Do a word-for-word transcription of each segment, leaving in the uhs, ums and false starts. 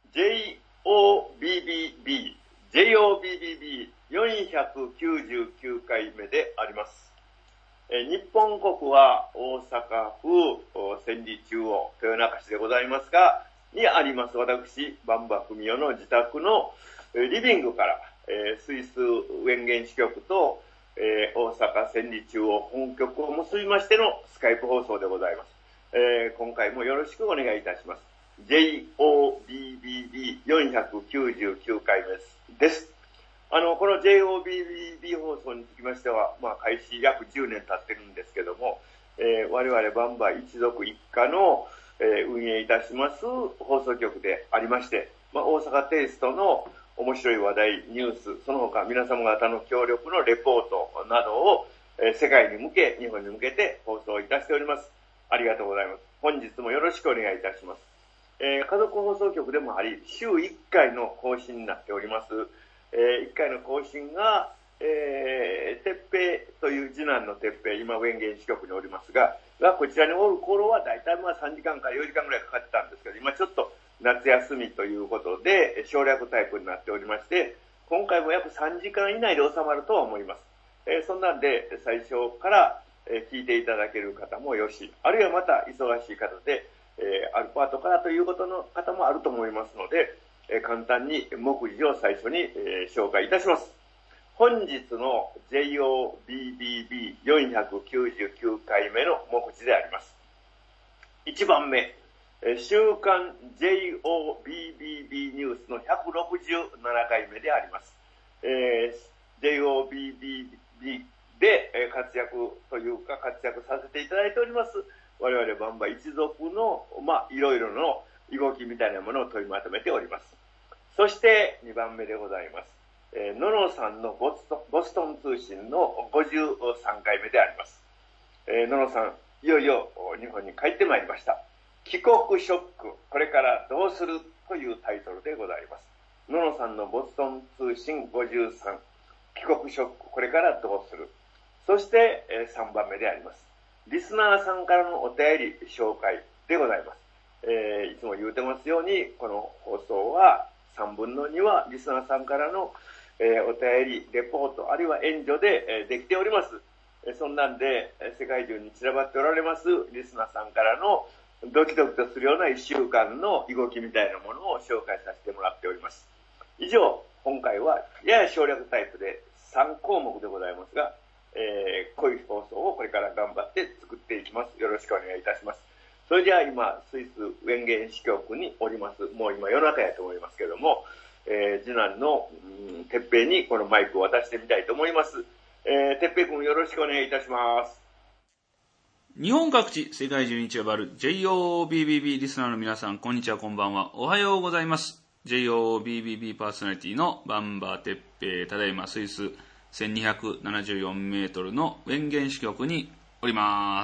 ジェイオービービービー、ジェイオービービービーよんひゃくきゅうじゅうきゅうかいめであります。え日本国は大阪府千里中央豊中市でございますが、にあります私、馬場文雄の自宅のリビングから、えー、スイス園芸支局と、えー、大阪千里中央本局を結びましてのスカイプ放送でございます。えー、今回もよろしくお願いいたします。ジェイオービービービーよんひゃくきゅうじゅうきゅうかいめです。あの、この ジェイオービービービー 放送につきましては、まあ、開始約じゅうねん経ってるんですけども、えー、我々バンバ一族一家の、えー、運営いたします放送局でありまして、まあ、大阪テイストの面白い話題、ニュース、その他皆様方の協力のレポートなどを、えー、世界に向け、日本に向けて放送いたしております。ありがとうございます。本日もよろしくお願いいたします。えー、家族放送局でもあり、週いっかいの更新になっております。えー、いっかいの更新が、えー、鉄平という次男の鉄平、今園芸支局におりますが、がこちらにおる頃はだいたいまあさんじかんからよじかんぐらいかかってたんですけど、今ちょっと夏休みということで省略タイプになっておりまして、今回も約さんじかん以内で収まるとは思います。えー、そんなんで最初から聞いていただける方もよし、あるいはまた忙しい方で、えー、アルパートからということの方もあると思いますので、えー、簡単に目次を最初に、えー、紹介いたします。本日の ジェイオービービービーよんひゃくきゅうじゅうきゅうかいめの目次であります。いちばんめ、えー、週刊 ジェイオービービービー ニュースのひゃくろくじゅうななかいめであります。えー、ジェイオービービービー で活躍というか活躍させていただいております我々バンバ一族のまあいろいろの動きみたいなものを取りまとめております。そしてにばんめでございます。えー、ののさんのボストン、ボストン通信のごじゅうさんかいめであります。えー、ののさん、いよいよ日本に帰ってまいりました。帰国ショック、これからどうするというタイトルでございます。ののさんのボストン通信ごじゅうさん、帰国ショック、これからどうする。そして、えー、さんばんめであります。リスナーさんからのお便り紹介でございます。えー、いつも言うてますように、この放送はさんぶんのにはリスナーさんからの、えー、お便り、レポート、あるいは援助で、えー、できております。えー、そんなんで、えー、世界中に散らばっておられますリスナーさんからのドキドキとするようないっしゅうかんの動きみたいなものを紹介させてもらっております。以上、今回はやや省略タイプでさんこうもくでございますが、えー、こういう放送をこれから頑張って作っていきます。よろしくお願いいたします。それじゃあ今、スイス園芸支局におります。もう今夜中やと思いますけども、えー、次男の、うん、てっぺいにこのマイクを渡してみたいと思います。えー、てっぺい君よろしくお願いいたします。 日本各地、世界中に散らばる ジェイオービービービー リスナーの皆さん、こんにちは、こんばんは。おはようございます。ジェイオービービービー パーソナリティのバンバーてっぺい、ただいまスイスせんにひゃくななじゅうよんメートルの園芸支局におります。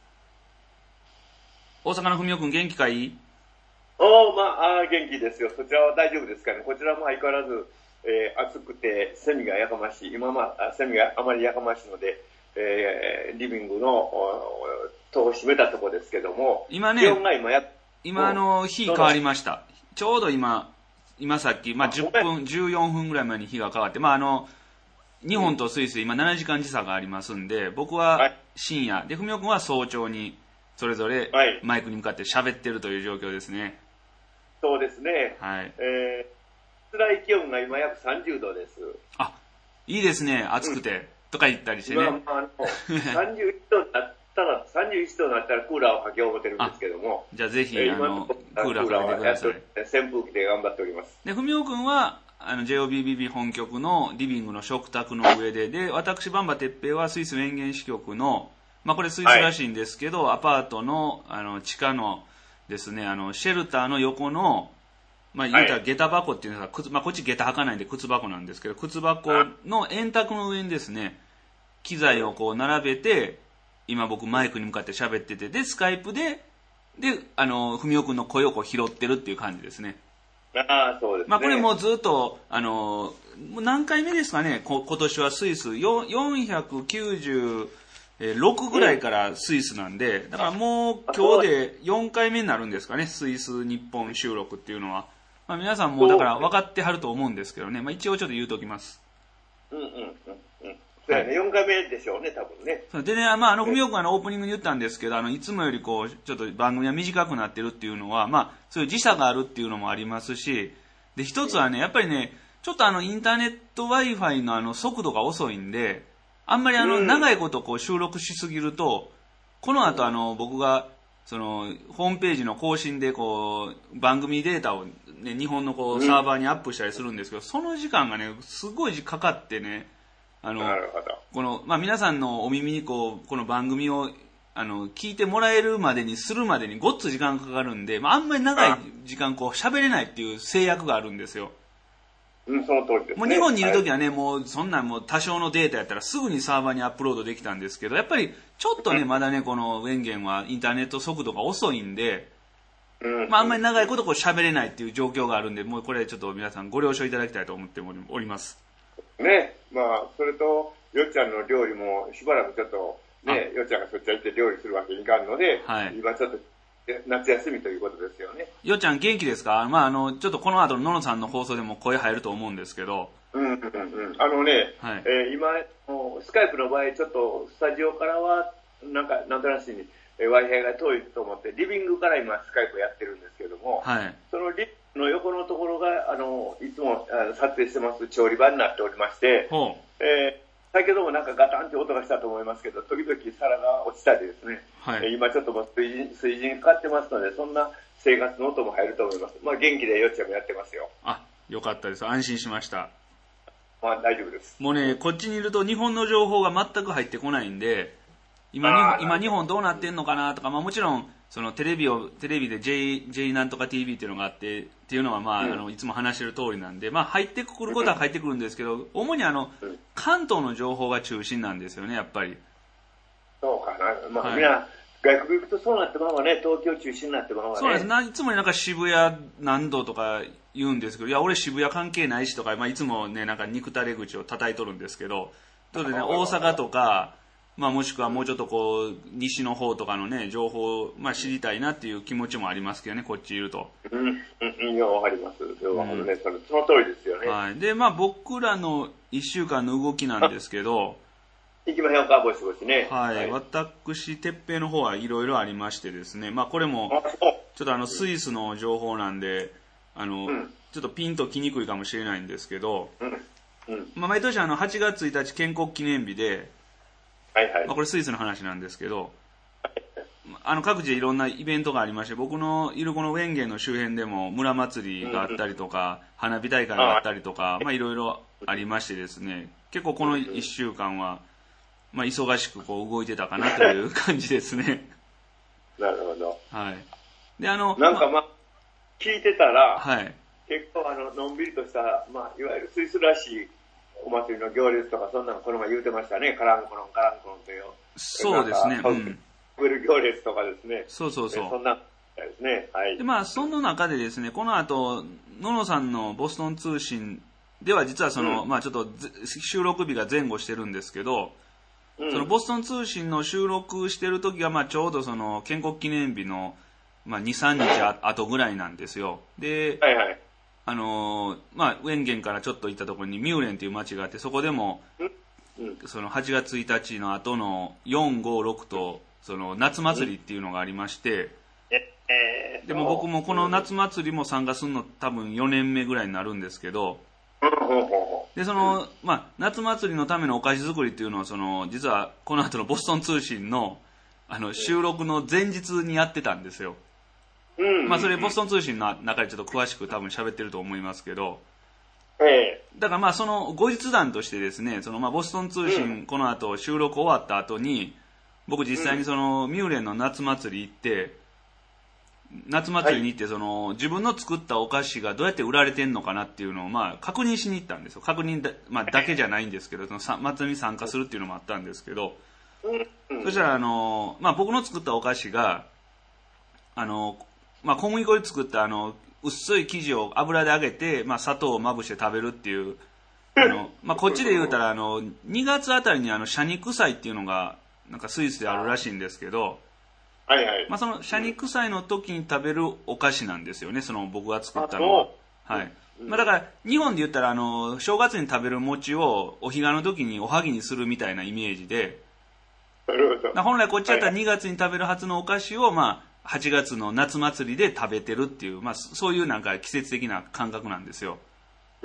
大阪の文雄くん元気かい？ おー、まあ、あ元気ですよ。そちらは大丈夫ですかね。こちらも相変わらず、えー、暑くて、セミがやかましい。今まあ、セミがあまりやかましいので、えー、リビングの戸を閉めたところですけども、 今ね、 気温が今や、 今あの、日変わりました。ちょうど今、今さっき、まあ、じゅっぷん、じゅうよんぷんぐらい前に日が変わって、まあ、あの、日本とスイスで今ななじかん時差がありますんで、僕は深夜、で、文雄くんは早朝に、それぞれマイクに向かって喋ってるという状況ですね。 そうですね。 はい。 えー、室内気温が今約さんじゅうどです。 あ、いいですね、暑くて、うん、とか言ったりしてね。 まあ、あの、さんじゅういちどになったら、さんじゅういちどになったらクーラーをかけ覚えてるんですけども。 じゃあぜひ、あの、クーラーかけてください。 扇風機で頑張っております。 で、文雄くんは、あの ジェイオービービービー 本局のリビングの食卓の上で、で、私、バンバてっぺいはスイス園芸支局の、まあこれスイスらしいんですけど、はい、アパートの、あの、地下のですね、あの、シェルターの横の、まあ言うたら下駄箱っていうのは、はい、まあこっち下駄履かないんで靴箱なんですけど、靴箱の円卓の上にですね、機材をこう並べて、今僕マイクに向かって喋ってて、で、スカイプで、で、あの、文雄くんの声をこう拾ってるっていう感じですね。 ああ、そうですね。 まあこれもずっと、あの、何回目ですかね、こ今年はスイスよんひゃくきゅうじゅうろくぐらいからスイスなんで、だからもう今日でよんかいめになるんですかね、スイス日本収録っていうのは。 まあ、皆さんもだから分かってはると思うんですけどね、まあ、一応ちょっと言うときます。 うんうんうんうん。そうやね、よんかいめでしょうね、多分ね。 でね、まあ、あの、ふみおくんあの、オープニングに言ったんですけど、あの、いつもよりこう、ちょっと番組が短くなってるっていうのは、まあ、そういう時差があるっていうのもありますし、で、一つはね、やっぱりね、ちょっとあの、インターネット Wi-Fi のあの、速度が遅いんで、あんまりあの、長いことこう、収録しすぎると、この後あの、僕が、その、ホームページの更新でこう、番組データをね、日本のこう、サーバーにアップしたりするんですけど、その時間がね、すごいかかってね、あの、 なるほど。 この、まあ、皆さんのお耳にこう、この番組を、あの、聞いてもらえるまでにするまでにごっつ時間かかるんで、まあ、あんまり長い時間こう、喋れないっていう制約があるんですよ。 うん、その通りですね。 もう日本にいるときはね、はい、もうそんなもう多少のデータやったらすぐにサーバーにアップロードできたんですけど、やっぱりちょっとね、まだね、この電源はインターネット速度が遅いんで、うん、まあ、あんまり長いことこう喋れないっていう状況があるんで、もうこれちょっと皆さんご了承いただきたいと思っております。 ね、まあ、それと、よっちゃんの料理もしばらくちょっと、ね、よっちゃんがそっち行って料理するわけにいかんので、はい、今ちょっと夏休みということですよね。 よっちゃん元気ですか？まあ、あの、ちょっとこの後のののさんの放送でも声入ると思うんですけど。 うんうんうん。あのね、はい、えー、今、スカイプの場合、ちょっとスタジオからは、なんか、なんとなしに、えー、Wi-Fi が遠いと思って、リビングから今スカイプやってるんですけども、はい、そのリビングの横のところが、あの、いつも撮影してます調理場になっておりまして、えー先ほどもなんかガタンって音がしたと思いますけど、時々皿が落ちたりですね、はい、今ちょっともう水準、水準かかってますので、そんな生活の音も入ると思います。まあ元気でよっちゃんもやってますよ。 あ、よかったです。安心しました。 まあ大丈夫です。 もうね、こっちにいると日本の情報が全く入ってこないんで、今、今日本どうなってんのかなとか、まあもちろん、そのテレビを、テレビで J、J なんとか ティーブイ っていうのがあって、っていうのはまあ、うん、あの、いつも話してる通りなんで、まあ入ってくることは入ってくるんですけど、主にあの、うん、関東の情報が中心なんですよね、やっぱり。 そうかな。まあ、はい、みんな、外国行くとそうなってままね、東京中心になってままね。 そうなんです。な、いつもなんか渋谷何度とか言うんですけど、いや、俺渋谷関係ないしとか、まあいつもね、なんか憎たれ口を叩いとるんですけど、ということでね、大阪とか、まあもしくはもうちょっとこう、西の方とかのね、情報を、まあ知りたいなっていう気持ちもありますけどね、こっちいると。 うん、うん、いや、わかります。わかるね、その通りですよね。 はい。で、まあ僕らの一週間の動きなんですけど、 行きましょうか、ぼちぼちね。 はい。はい、私、鉄平の方はいろいろありましてですね、まあこれも、ちょっとあの、スイスの情報なんで、あの、うん、ちょっとピンときにくいかもしれないんですけど、うんうん、まあ毎年あの、はちがつついたち建国記念日で、 はいはい。 まあ、これスイスの話なんですけど、あの各地でいろんなイベントがありまして、僕のいるこのウェンゲンの周辺でも村祭りがあったりとか、うん、花火大会があったりとか、まあいろいろありましてですね、結構このいっしゅうかんは、まあ忙しくこう動いてたかなという感じですね。 なるほど。 はい。で、あの、 なんかまあ、聞いてたら、 はい。 結構あの、のんびりとした、まあ、いわゆるスイスらしいお祭りの行列とか、そんなのこの前言うてましたね。カランコロン、カランコロンという。 そうですね。うん。 行列とかですね。 そうそうそう。 そんなですね。はい。 で、まあ、その中でですね、この後、ののさんのボストン通信では実はその、うん、まあちょっと収録日が前後してるんですけど、うん、そのボストン通信の収録してる時が、まあちょうどその建国記念日の、まあに、さんにち後ぐらいなんですよ。で、 はいはい。 あのー、まあ、ウェンゲンからちょっと行ったところにミューレンという町があって、そこでも、うん、そのはちがつついたちの後のよん、ご、ろくと、その夏祭りっていうのがありまして、 えー、 でも僕もこの夏祭りも参加するの多分よねんめぐらいになるんですけど、で、その、まあ、夏祭りのためのお菓子作りっていうのは、その、実はこの後のボストン通信の、あの、収録の前日にやってたんですよ。うん、まあそれボストン通信の中でちょっと詳しく多分喋ってると思いますけど、 ええ、 だからまあその後日談としてですね、そのまあボストン通信この後収録終わった後に、僕実際にそのミューレンの夏祭り行って、夏祭りに行ってその自分の作ったお菓子がどうやって売られてんのかなっていうのをまあ確認しに行ったんですよ。確認だ、まあ、だけじゃないんですけど、その祭りに参加するっていうのもあったんですけど、そしたらあの、まあ僕の作ったお菓子が、あの、まあ、小麦粉で作ったあの薄い生地を油で揚げて、まあ、砂糖をまぶして食べるっていうあの、まあ、こっちで言うたらあのにがつあたりにあのシャニク祭っていうのがなんかスイスであるらしいんですけど、 はいはい、 まあ、そのシャニク祭の時に食べるお菓子なんですよね、その僕が作ったのは。 はい。まあだから、日本で言ったら、あの、正月に食べる餅をお彼岸の時におはぎにするみたいなイメージで、 なるほど。 本来こっちだったらにがつに食べるはずのお菓子を、まあ、はちがつの夏祭りで食べてるっていう、まあ、そういうなんか季節的な感覚なんですよ。 うん。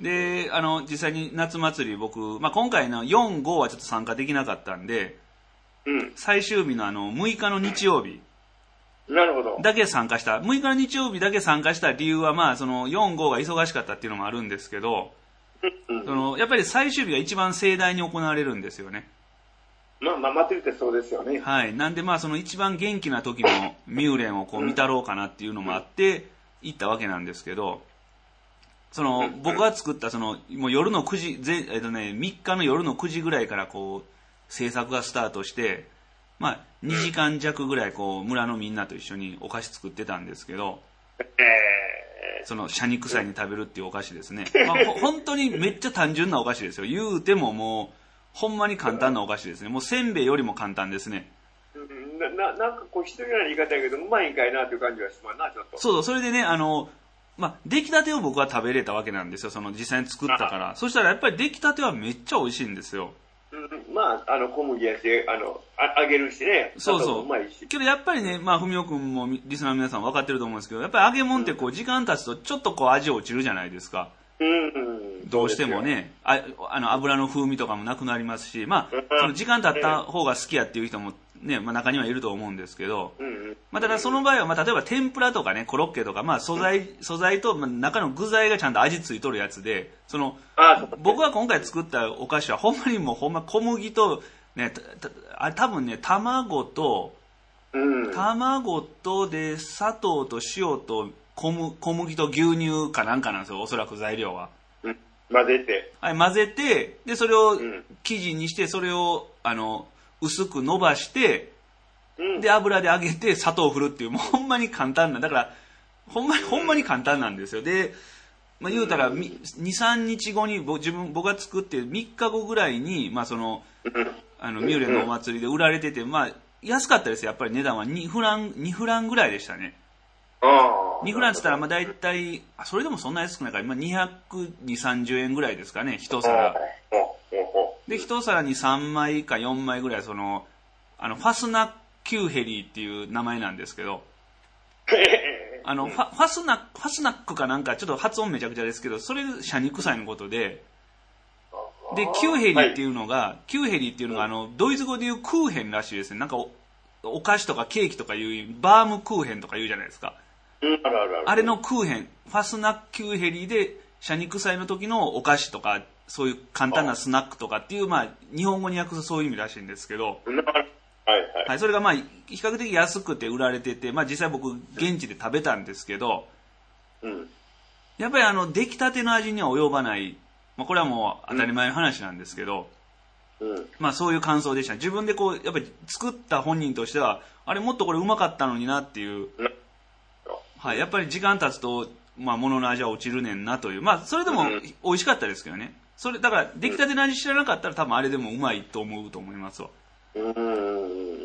で、あの、実際に夏祭り僕、まあ今回のよん、ごはちょっと参加できなかったんで、 うん。 最終日のあの、むいかの日曜日、 なるほど。 だけ参加した。むいかの日曜日だけ参加した理由は、まあ、その、よん、ごが忙しかったっていうのもあるんですけど、 うん、 その、やっぱり最終日が一番盛大に行われるんですよね。 まあ、まあ、祭りってそうですよね。 はい。なんで、まあ、その一番元気な時のミューレンをこう見たろうかなっていうのもあって、行ったわけなんですけど、その、僕が作った、その、もう夜のくじ、ぜえっとね、みっかの夜のくじぐらいからこう、制作がスタートして、まあ、にじかん弱ぐらいこう村のみんなと一緒にお菓子作ってたんですけど、 えそのシャニクサイに食べるっていうお菓子ですね、まあ、本当にめっちゃ単純なお菓子ですよ。言うてももうほんまに簡単なお菓子ですね。もうせんべいよりも簡単ですね。 な, な, なんかこう失礼な言い方やけどうまいんかいなという感じがしますな。ちょっとそうそう。それでね、あのまあ、出来たてを僕は食べれたわけなんですよ。その実際に作ったから。そしたらやっぱり出来たてはめっちゃ美味しいんですよ。 うん、まあ、あの、小麦やし、あの、あ揚げるしね。 そうそう。 うまいし。 けどやっぱりね、まあ、ふみおくんもリスナーの皆さん分かってると思うんですけど、やっぱり揚げ物ってこう、時間経つとちょっとこう味落ちるじゃないですか。 うん、うん。 どうしてもね、ああの油の風味とかもなくなりますし、まあ、その時間経った方が好きやっていう人もね、まあ中にはいると思うんですけど、 うん、 まあただその場合は、まあ例えば天ぷらとかね、コロッケとか、まあ素材、素材と、まあ、中の具材がちゃんと味ついとるやつで、その、僕が今回作ったお菓子はほんまにもうほんま小麦と、ね、たたあ多分ね、卵と、 うん、 卵とで、砂糖と塩と小麦、小麦と牛乳かなんかなんですよ、おそらく材料は。 うん、混ぜて。 はい、混ぜて、で、それをうん生地にして、それを、あの、薄く伸ばして、 うん、 で、油で揚げて砂糖を振るっていう、もうほんまに簡単な、だから、ほんまに、ほんまに簡単なんですよ。で、まあ、言うたら、に、さんにちごに、僕自分、僕が作ってみっかごぐらいに、まあその、あの、ミューレンのお祭りで売られてて、まあ、安かったですよ。やっぱり値段はにフラン、にフランぐらいでしたね。 あにフランって言ったら、まあ大体、あ、それでもそんな安くないから、今にひゃくにじゅう、さんじゅうえんぐらいですかね、一皿。で、一皿にさんまいかよんまいぐらい、その、あの、ファスナッキューヘリーっていう名前なんですけど、あの、ファ、ファスナック、ファスナックかなんか、ちょっと発音めちゃくちゃですけど、それ、シャニクサイのことで、で、キューヘリーっていうのが、はい、キューヘリーっていうのが、あの、ドイツ語で言うクーヘンらしいですね。なんかお、お菓子とかケーキとかいう、バームクーヘンとか言うじゃないですか。 うん、あるあるある。 あれのクーヘン、ファスナッキューヘリーで、シャニクサイの時のお菓子とか、そういう簡単なスナックとかっていう、まあ、日本語に訳すそういう意味らしいんですけど、 はいはい。 はい、それがまあ、比較的安くて売られてて、まあ実際僕、現地で食べたんですけど、 うん、 やっぱりあの、出来たての味には及ばない、まあこれはもう当たり前の話なんですけど、 うん、まあそういう感想でした。自分でこう、やっぱり作った本人としては、あれもっとこれうまかったのになっていう、はい、やっぱり時間経つと、まあ物の味は落ちるねんなという、まあそれでも美味しかったですけどね。それ、だから出来たての味知らなかったら多分あれでもうまいと思うと思いますわ。 うん、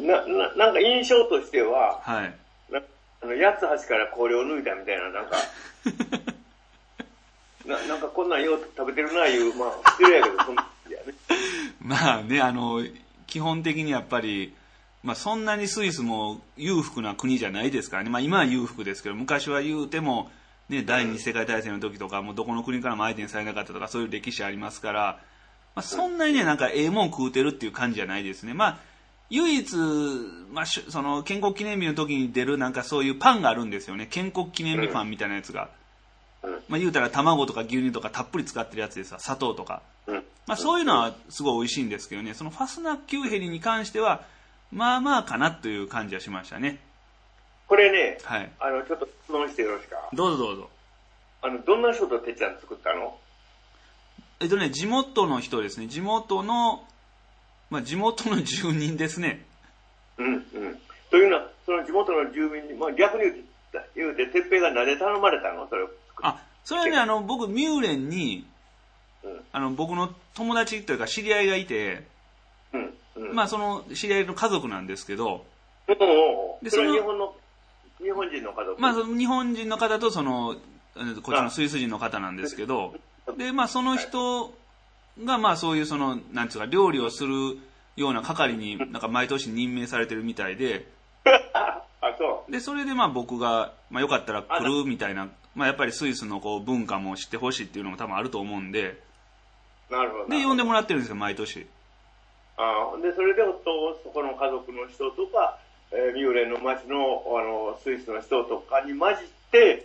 な、な、なんか印象としては、 はい。 なあの、八つ橋から氷を抜いたみたいな、なんか、な, なんかこんなんよう食べてるないう、まあ、失礼やけど、そんな、ね、 まあね、あの、基本的にやっぱり、まあそんなにスイスも裕福な国じゃないですからね。まあ今は裕福ですけど、昔は言うても、ね、第二次世界大戦の時とか、もうどこの国からも相手にされなかったとか、そういう歴史ありますから、まあそんなにね、なんかええもん食うてるっていう感じじゃないですね。まあ、唯一、まあ、その建国記念日の時に出るなんかそういうパンがあるんですよね。建国記念日パンみたいなやつが。まあ言うたら卵とか牛乳とかたっぷり使ってるやつですわ。砂糖とか。まあそういうのはすごい美味しいんですけどね。そのファスナッキューヘリに関しては、まあまあかなという感じはしましたね。 これね、 はい。 あの、ちょっと質問してよろしいか。 どうぞどうぞ。 あの、どんな人とてっちゃん作ったの？ えっとね、地元の人ですね。地元の、まあ地元の住人ですね。 うんうん。というのは、その地元の住民に、まあ逆に言うて、言うて、てっぺいがなぜ頼まれたの？それを作って。 あ、それはね、あの、僕、ミューレンに、 うん、 あの、僕の友達というか知り合いがいて、 うんうん、 まあその知り合いの家族なんですけど、 うん、でそれは日本の日本人の家族、 まあその日本人の方とそのこっちのスイス人の方なんですけど、で、まあその人が、まあそういうその、なんていうか、料理をするような係になんか毎年任命されてるみたいで、 あ、そう。 で、それでまあ僕が、まあよかったら来るみたいな、まあやっぱりスイスのこう文化も知ってほしいっていうのも多分あると思うんで、 なるほど。 で、呼んでもらってるんですよ、毎年。 あで、それで、とそこの家族の人とか、えー、ミューレンの町の、あの、スイスの人とかに混じって、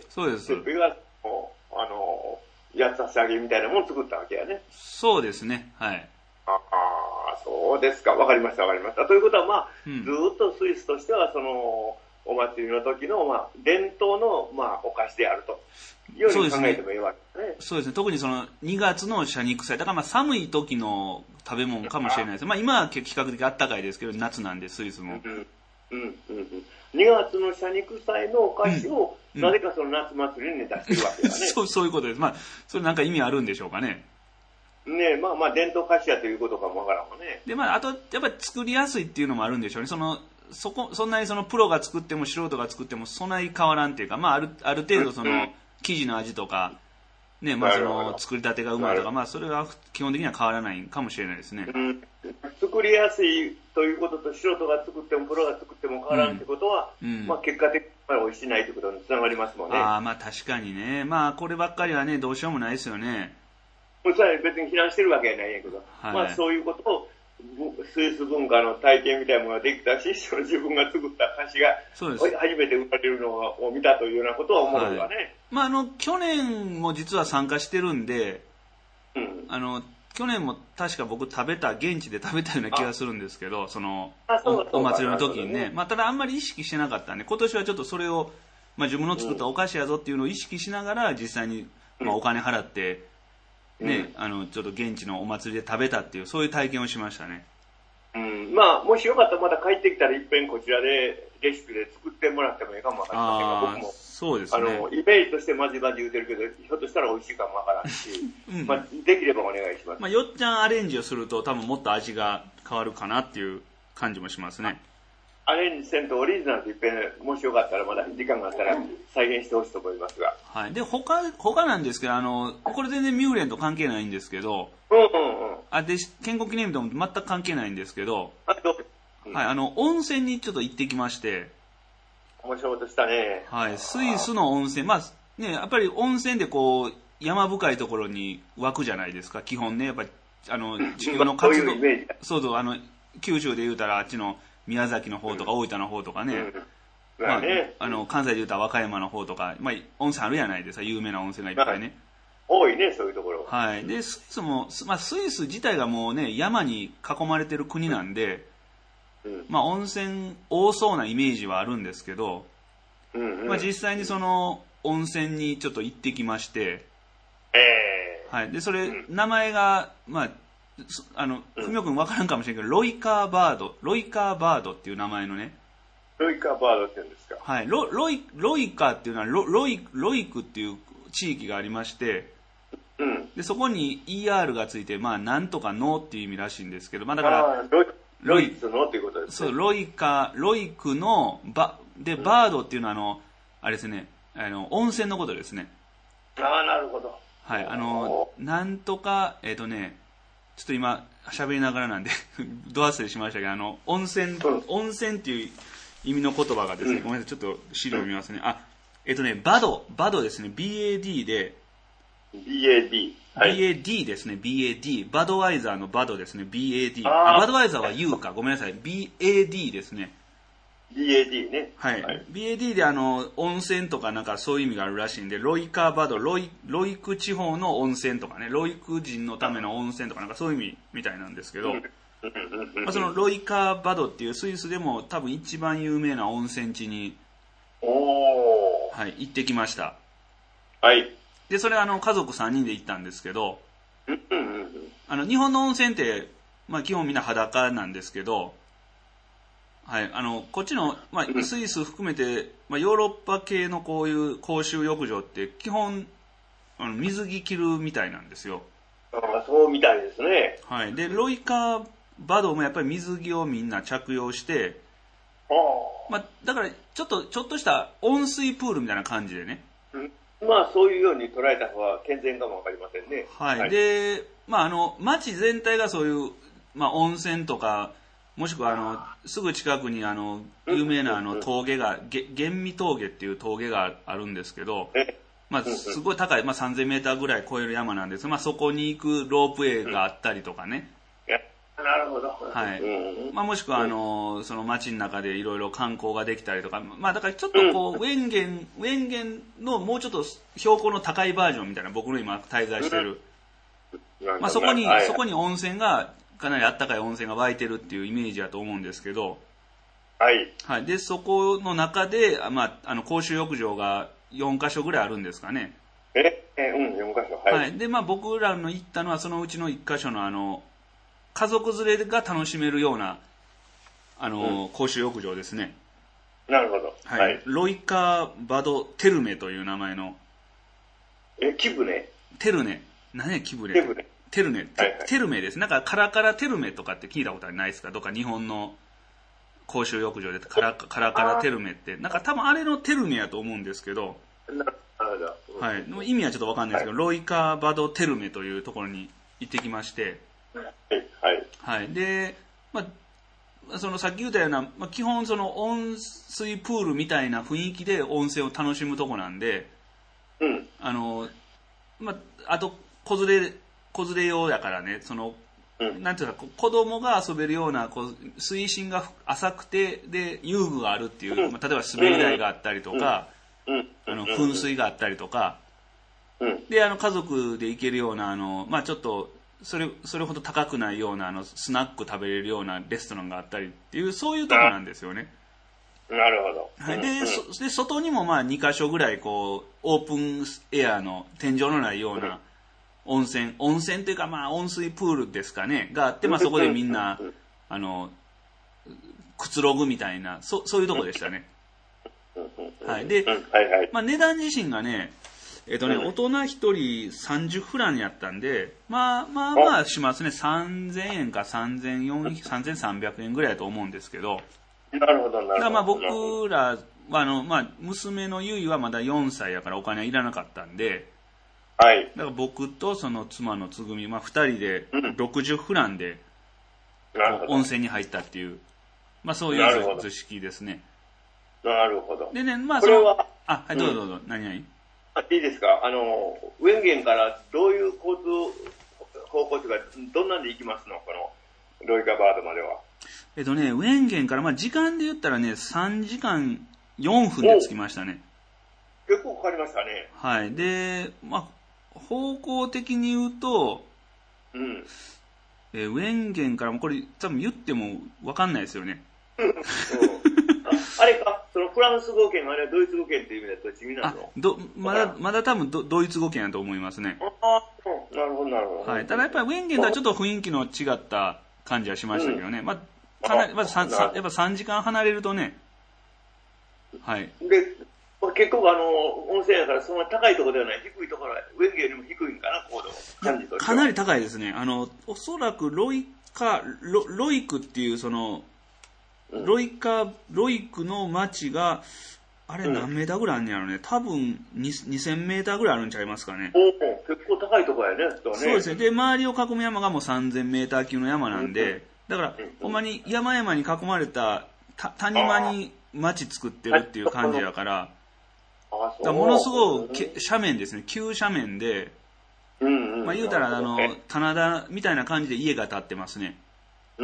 そうです。 セッペが、あの、やつ差し上げみたいなものを作ったわけやね。 そうですね、はい。 ああ、そうですか。わかりました、わかりました。ということは、まあ、うん、ずっとスイスとしては、その、お祭りの時の、まあ、伝統の、まあ、お菓子であると。いうように考えてもいいわけですね。 そうですね。特にそのにがつの謝肉祭。だからまあ寒い時の食べ物かもしれないです。まあ今は比較的暖かいですけど、夏なんでスイスも。 うんうんうんうん、にがつの謝肉祭のお菓子を、うん、なぜかその夏祭りに出してるわけだね。 そう、そういうことです。まあ、それなんか意味あるんでしょうかね。 ねえ、まあまあ伝統菓子やということかもわからんわね。 で、まああと、やっぱり作りやすいっていうのもあるんでしょうね。その、そこ、そんなにそのプロが作っても素人が作ってもそんなに変わらんっていうか、まあある、ある程度その、うん生地の味とか、ね、まあその作りたてがうまいとか、まあそれは基本的には変わらないかもしれないですね。 うん、作りやすいということと素人が作ってもプロが作っても変わらんってことは、うん、まあ結果的に美味しないということにつながりますもんね。 ああ、まあ確かにね。まあこればっかりはね、どうしようもないですよね。 それは別に非難してるわけじゃないんやけど、はい、まあそういうことをスイス文化の体験みたいなものができたし、その自分が作った菓子が初めて生まれるのを見たというようなことは思うわね。はい、 まああの去年も実は参加してるんで、 うん、 あの去年も確か僕食べた現地で食べたような気がするんですけど、そのお祭りの時にね、ねまあただあんまり意識してなかったんで、今年はちょっとそれをまあ自分の作ったお菓子やぞっていうのを意識しながら実際にまあお金払って。ね、うん、あの、ちょっと現地のお祭りで食べたっていう、そういう体験をしましたね。 うん、まあ、もしよかったらまた帰ってきたらいっぺんこちらで、レシピで作ってもらってもいいかもわかりませんが、僕も、 そうですね。 あの、イメージとしてまじまじ言うてるけど、ひょっとしたら美味しいかもわからんし、うん、まあ、できればお願いします。 まあ、よっちゃんアレンジをすると多分もっと味が変わるかなっていう感じもしますね。 アレンジせんとオリジナルでいっぺん、もしよかったらまだ時間があったら再現してほしいと思いますが。 はい。で、他、他なんですけど、あの、これ全然ミューレンと関係ないんですけど、 うんうんうん。 あ、で、建国記念日とも全く関係ないんですけど、 あどう、 うん、はい、あの、温泉にちょっと行ってきまして、 面白いことしたね。 はい、スイスの温泉、まあ、ね、やっぱり温泉でこう、山深いところに湧くじゃないですか、基本ね、やっぱり、あの、地球の活動、 そういうイメージ。 そうそう、あの、九州で言うたらあっちの、宮崎の方とか大分の方とかね、うんまあ、ねあの関西で言うたら和歌山の方とか、まあ、温泉あるやないですか、有名な温泉がいっぱいね。 多いね、そういうところ。 はい。で、スイスも、まあ、スイス自体がもうね、山に囲まれてる国なんで、うん、まあ、温泉多そうなイメージはあるんですけど、 うんうんまあ、実際にその温泉にちょっと行ってきまして、 えー、 はい。で、それ、うん、名前が、まあ、あの、ふみおくん分からんかもしれんけど、ロイカーバード、ロイカーバードっていう名前のね。 ロイカーバードって言うんですか？ はい。ロ、ロイ、ロイカーっていうのはロ、ロイ、ロイクっていう地域がありまして、 うん。 で、そこに イーアール がついて、まあ、なんとかノーっていう意味らしいんですけど、まあだから、 あロイ、ロイツのっていうことですね。 そう、ロイカー、ロイクの、バ、で、バードっていうのはあの、あれですね、あの、温泉のことですね。 ああ、なるほど。 はい。あの、なんとか、えっとね、ちょっと今喋りながらなんでど忘れしましたけど、あの温泉、温泉っていう意味の言葉がですね、うん、ごめんなさい、ちょっと資料見ますね。あ、えっとね、バド、バドですね、ビーエーディー で、 ビーエーディー、 はい、ビーエーディー ですね、ビーエーディー、バドワイザーのバドですね、ビーエーディー、あ、バドワイザーは U か、ごめんなさい、ビーエーディー ですね。 ビーエーディー ね。 はい。はい、ビーエーディー であの、温泉とかなんかそういう意味があるらしいんで、ロイカーバド、ロイ、ロイク地方の温泉とかね、ロイク人のための温泉とかなんかそういう意味みたいなんですけど、まあ、そのロイカーバドっていうスイスでも多分一番有名な温泉地に、 おはい、行ってきました。 はい。 で、それあの、家族さんにんで行ったんですけど、あの、日本の温泉って、まあ基本みんな裸なんですけど、はい、あのこっちの、まあ、スイス含めて、まあ、ヨーロッパ系のこういう公衆浴場って基本あの水着着るみたいなんですよ。 ああ、そうみたいですね。 はい。で、ロイカーバドもやっぱり水着をみんな着用して、 ああ、 まあ、だからちょっとちょっとした温水プールみたいな感じでね、 うんまあ、そういうように捉えた方が健全かもわかりませんね。 はい。 はい、 で、まあ、あの、町全体がそういう、まあ、温泉とか、もしくは、あの、すぐ近くに、あの、有名な、あの、峠が、げ玄美峠っていう峠があるんですけど、まあ、すごい高い、まあ、さんぜんメーターぐらい超える山なんです。まあ、そこに行くロープウェイがあったりとかね。 なるほど。 はい。まあ、もしくは、あの、その街の中でいろいろ観光ができたりとか、まあ、だからちょっとこう、ウェンゲン、ウェンゲンのもうちょっと標高の高いバージョンみたいな、僕の今滞在してる。まあ、そこに、そこに温泉が、かなりあったかい温泉が湧いてるっていうイメージだと思うんですけど、 はい。 はい。で、そこの中で、まあ、あの、公衆浴場がよんかしょぐらいあるんですかね。 え、え、うん、よんかしょ。はい。 はい。で、まあ、僕らの行ったのは、そのうちのいっかしょの、あの、家族連れが楽しめるような、あの、うん、公衆浴場ですね。 なるほど。 はい。はい、ロイカ・バド・テルメという名前の。 え、キブネテルネ。何や、キブネ。 テルネ。 テルネ。テ、 はいはい、 テルメです。なんか、カラカラテルメとかって聞いたことありないですか？どっか日本の公衆浴場でカラカラカラテルメって。なんか多分あれのテルメやと思うんですけど。 なるほど。 はい。意味はちょっとわかんないですけど、はい、ロイカ・バド・テルメというところに行ってきまして。 はい。 はい。で、まあ、そのさっき言ったような、まあ、基本その温水プールみたいな雰囲気で温泉を楽しむとこなんで、 うん。 あの、まあ、あと、子連れ、子連れ用やからね、その、うん、なんていうか、子供が遊べるような、こう、水深が浅くて、で、遊具があるっていう、うん、まあ、例えば滑り台があったりとか、 うん、 あの、噴水があったりとか、うん、で、あの、家族で行けるような、あの、まあ、ちょっと、それ、それほど高くないような、あの、スナック食べれるようなレストランがあったりっていう、そういうとこなんですよね。 なるほど。 はい。で、そで外にもまあにかしょぐらい、こう、オープンエアの天井のないような温泉、温泉というかまあ温水プールですかね、があって、まあそこでみんな、あの、くつろぐみたいな、そそういうとこでしたね。はい。で、まあ値段自身がね、えっとね、大人一人さんじゅうフランやったんで、まあまあまあしますね。さんぜんえんかさんぜんさんびゃくえんぐらいだと思うんですけど。 なるほど、なるほど。 まあ僕らは、あの、まあ娘のゆいはまだよんさいやからお金はいらなかったんで、 はい。 だから僕とその妻のつぐみ、まあ二人でろくじゅうフランで、温泉に入ったっていう、まあそういう図式ですね。 なるほど。 でね、まあそれは、 あ、はい、どうぞどうぞ、何々 いいですか？あの、ウェンゲンからどういう交通方向というか、どんなんで行きますの？この、ロイカバードまでは。 えっとね、ウェンゲンから、まあ時間で言ったらね、さんじかんよんぷんで着きましたね。 結構かかりましたね。 はい。で、まあ、方向的に言うと、 うん。 えー、ウェンゲンからも、これ多分言っても分かんないですよね。 うん。あれか、そのフランス語圏、あれはドイツ語圏っていう意味だと違うなの？ どまだ、まだ多分ドドイツ語圏だと思いますね。 ああ、なるほど、なるほど。 はい。ただやっぱりウェンゲンとはちょっと雰囲気の違った感じはしましたけどね。うん、まあ、かなり、まずさん、やっぱさんじかん離れるとね、はい。 で、結構あの、温泉やからそんな高いところではない、低いところ、ウェンゲンよりも低いんかな、高度。感じとしては。 かなり高いですね。あの、おそらくロイカ、ロロイクっていうその、ロイカ、ロイクの町が、あれ何メーターぐらいあるんやろね。多分にせんメーターぐらいあるんちゃいますかね。 おお、結構高いところやね、 そうですね。で、周りを囲む山がもうさんぜんメーター級の山なんで、だから、ほんまに山々に囲まれたた谷間に町作ってるっていう感じやから、だからものすごい斜面ですね。急斜面で、まあ言うたら、あの、棚田みたいな感じで家が建ってますね。 うん。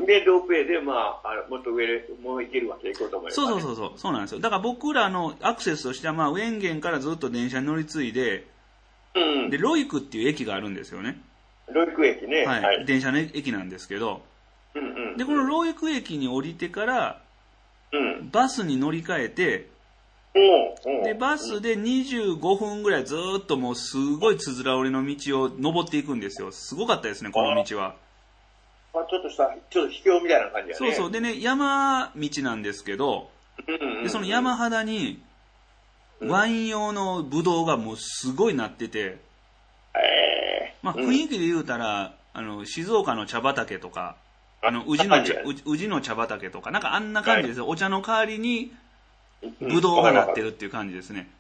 で、ロープウェイで、まあ、あもっと上で、もう行けるわけ、行こうと思えば、ね。 そうそうそうそう、そうなんですよ。だから僕らのアクセスとしては、まあ、ウェンゲンからずっと電車に乗り継いで、うん、で、ロイクっていう駅があるんですよね。 ロイク駅ね。 はい。はい、電車の駅なんですけど、うんうん、で、このロイク駅に降りてから、うん、バスに乗り換えて、うん、で、バスでにじゅうごふんぐらいずっともうすごいつづら折りの道を登っていくんですよ。すごかったですね、この道は。 あ、ちょっとした、ちょっと秘境みたいな感じやね。 そうそう。でね、山道なんですけど、うんうんうん、でその山肌に、ワイン用のブドウがもうすごいなってて、えー、まあ雰囲気で言うたら、あの、静岡の茶畑とか、あの、宇治の茶、宇治の茶畑とか、なんかあんな感じですよ。はい、お茶の代わりに、ブドウがなってるっていう感じですね。 な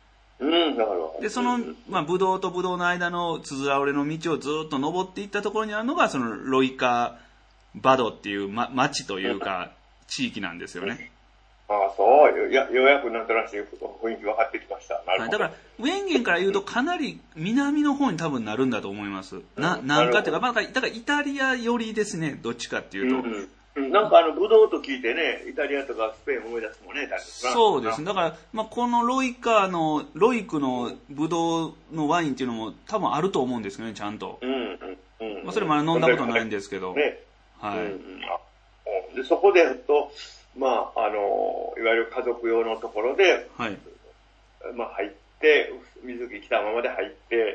うん、だから。 で、その、まあ、ブドウとブドウの間のつづら折れの道をずっと登っていったところにあるのが、そのロイカバドっていう、ま、町というか、地域なんですよね。 ああ、そう。や、ようやくなんとなく雰囲気分かってきました。なるほど。 はい、だから、ウェンゲンから言うとかなり南の方に多分なるんだと思います。な、なんかっていうか、まあ、だからイタリア寄りですね、どっちかっていうと。 うんうん、なんかあの、ブドウと聞いてね、イタリアとかスペイン思い出すもんね、 そうですね。だから、まあ、このロイカの、ロイクのブドウのワインっていうのも多分あると思うんですけどね、ちゃんと。うんうんうん。まあ、それまだ飲んだことないんですけど。ね。はい。うんうん、 でそこでと、まあ、あの、いわゆる家族用のところで、はい。まあ、入って、水着着たままで入って、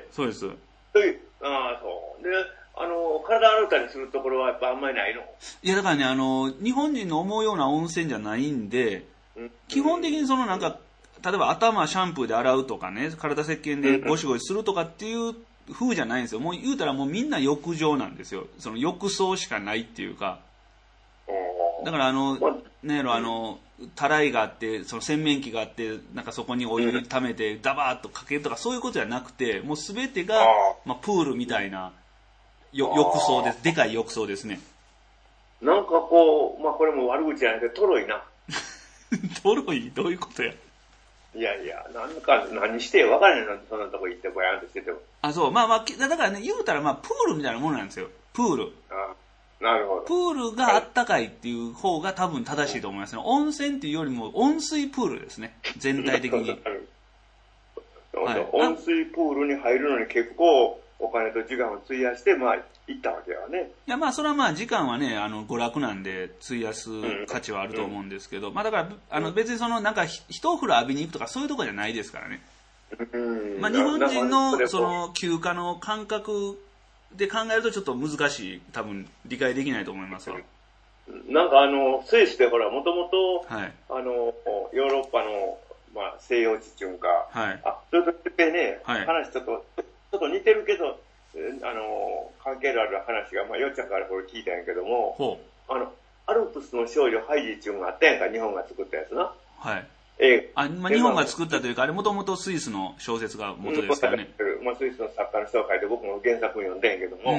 そうです。 という、ああ、そう。で、あの、体洗ったりするところはやっぱあんまりないの？ いや、だからね、あの、日本人の思うような温泉じゃないんで、うん、基本的にそのなんか、例えば頭シャンプーで洗うとかね、体石鹸でゴシゴシするとかっていう風じゃないんですよ。もう言うたらもうみんな浴場なんですよ。その浴槽しかないっていうか。だからあの、ねやろ、あの、たらいがあって、その洗面器があって、なんかそこにお湯溜めてダバーッとかけるとかそういうことじゃなくて、もうすべてが、まあ、プールみたいなよ浴槽です。でかい浴槽ですね。 なんかこう、まあこれも悪口じゃないけど、トロいな。 トロいどういうことや。 いやいや、なんか、何して分からへんのそんなとこ行ってぼやんとしてても。 あ、そう。まあまあ、だからね、言うたらまあ、プールみたいなものなんですよ。プール。 あなるほど。 プールがあったかいっていう方が多分正しいと思いますね。温泉っていうよりも温水プールですね。全体的に。 はい、温水プールに入るのに結構お金と時間を費やして、まあ、行ったわけはね。 いや、まあ、それはまあ、時間はね、あの、娯楽なんで、費やす価値はあると思うんですけど、うん、まあ、だから、あの、別にその、なんか、一風呂浴びに行くとか、そういうところじゃないですからね。うん、まあ、日本人の、その、休暇の感覚で考えると、ちょっと難しい、多分、理解できないと思いますわ。 なんか、あの、スイスでほら、もともと、あの、ヨーロッパの、まあ、西洋地っていうか、はい、あ、それとね、はい、話ちょっと、ちょっと似てるけど、あの、関係のある話が、まあ、よっちゃんからこれ聞いたんやけども、あの、アルプスの少女ハイジっていうのがあったやんか、日本が作ったやつな。 はい。えあ、まあ、日本が作ったというか、あれもともとスイスの小説が元ですからね。 まあ、スイスの作家の人が書いて、僕も原作読んでんやけども、うん、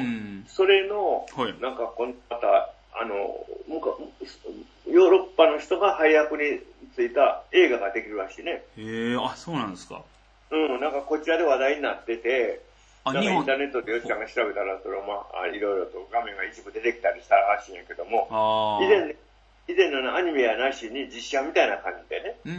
それの、はい、なんか、この、また、あの、ヨーロッパの人が配役についた映画ができるらしいね。 へえ、あ、そうなんですか。 うん、なんかこちらで話題になってて、あなんかインターネットでよっちゃんが調べたら、それをまあ、いろいろと画面が一部出てきたりしたらしいんやけども、以前、以前のアニメやなしに実写みたいな感じでね。うん。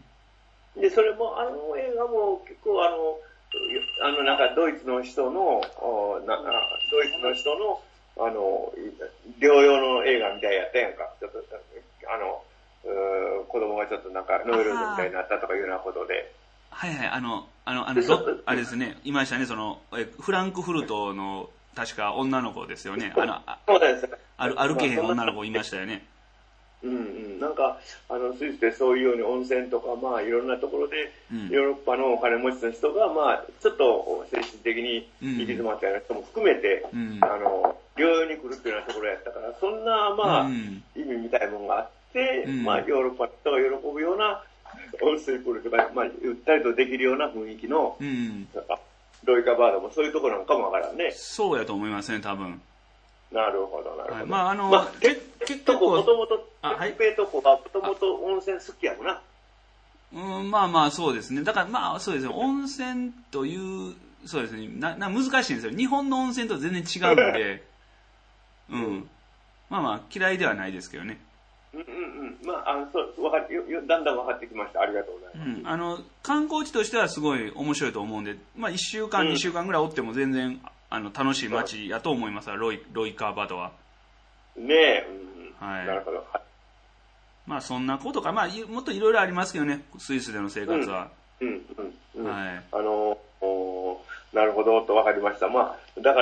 で、それも、あの映画も結構あの、あの、なんかドイツの人の、なドイツの人の、あの、療養の映画みたいやったやんか。ちょっと、あの、子供がちょっとなんかノイローゼみたいになったとかいうようなことで。 はいはい、あの、あの、あの、どあれですね、いましたね、その、えフランクフルトの、確か女の子ですよね。あの、あそうです。 歩歩けへん女の子いましたよね。 うんうん。なんか、あの、スイスでそういうように温泉とか、まあ、いろんなところで、うん、ヨーロッパのお金持ちの人が、まあ、ちょっと精神的に行き詰まったような人も含めて、うん、あの、療養に来るっていうようなところやったから、そんな、まあ、うん、意味みたいなものがあって、うん、まあ、ヨーロッパの人が喜ぶような、温水プールとか、まあ、ゆったりとできるような雰囲気の、うん、ロイカバードもそういうところなのかもわからんね。 そうやと思いますね、多分。 なるほど、なるほど。はい、 まあ、あの、まあ、 け結構、もともと、ペペとこが、もともと温泉好きやもんな。 うん、まあまあ、そうですね。だから、まあ、そうですね。温泉という、そうですね。な、な、難しいんですよ。日本の温泉と全然違うんで、うん。まあまあ、嫌いではないですけどね。 うんうんうん。まあ、あの、そう、わかる、よ、だんだん分かってきました。ありがとうございます。 うん。あの、観光地としてはすごい面白いと思うんで、まあ、一週間、二、うん、週間ぐらいおっても全然、あの、楽しい街やと思います。ロイ、ロイカーバドは。 ねえ、うん。 はい。 なるほど。 まあ、そんなことか。まあ、もっといろいろありますけどね、スイスでの生活は。 うん、うん、うん。はい。あの、なるほど、と分かりました。まあ、だから、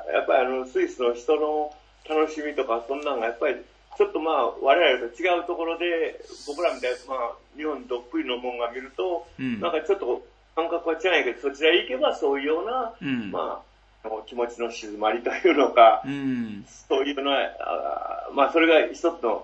やっぱりあの、スイスの人の楽しみとか、そんなのがやっぱり、ちょっとまあ、我々と違うところで、僕らみたいな、まあ、日本どっぷりのもんが見ると、うん、なんかちょっと感覚は違いけど、そちらへ行けばそういうような、うん、まあ、気持ちの静まりというのか、うん、そういうのは、あまあ、それが一つの、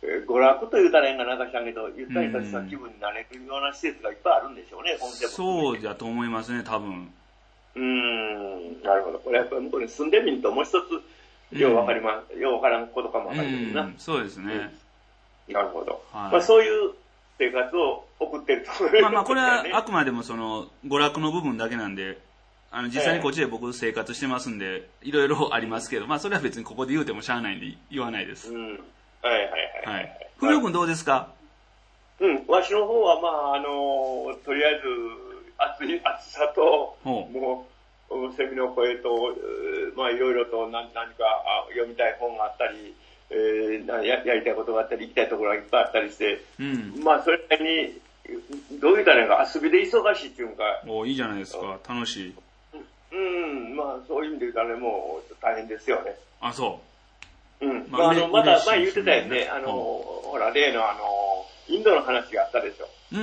娯楽というたらええんがなんかしたけど、ゆったりとした気分になれるような施設がいっぱいあるんでしょうね、 そうだと思いますね、多分。 うーん、なるほど。これやっぱり向こうに住んでみるともう一つ、ようわかります、うん、ようわからんことかもわかりますな、うん。 そうですね。 うん、なるほど。はい、まあ、そういう生活を送ってると思います、ね。 まあまあ、これはあくまでもその、娯楽の部分だけなんで、あの、実際にこっちで僕生活してますんで、いろいろありますけど、まあ、それは別にここで言うてもしゃあないんで言わないです。 うん。はいはいはい。はい。 ふみおくんどうですか？ うん、わしの方は、まあ、あの、とりあえず、暑い、暑さと、もう、セミの声と、まあ、いろいろと何、何か読みたい本があったり、えー、や, やりたいことがあったり、行きたいところがいっぱいあったりして、うん、まあ、それに、どういうたらいいか、遊びで忙しいっていうか。 おいいじゃないですか、楽しい。 うん、うん、まあ、そういう意味で言うとね、もう、大変ですよね。 あ、そう。 うん。まあ、あの、まだ、前言ってたよね、あの、ほら、例のあの、インドの話があったでしょ。 うん。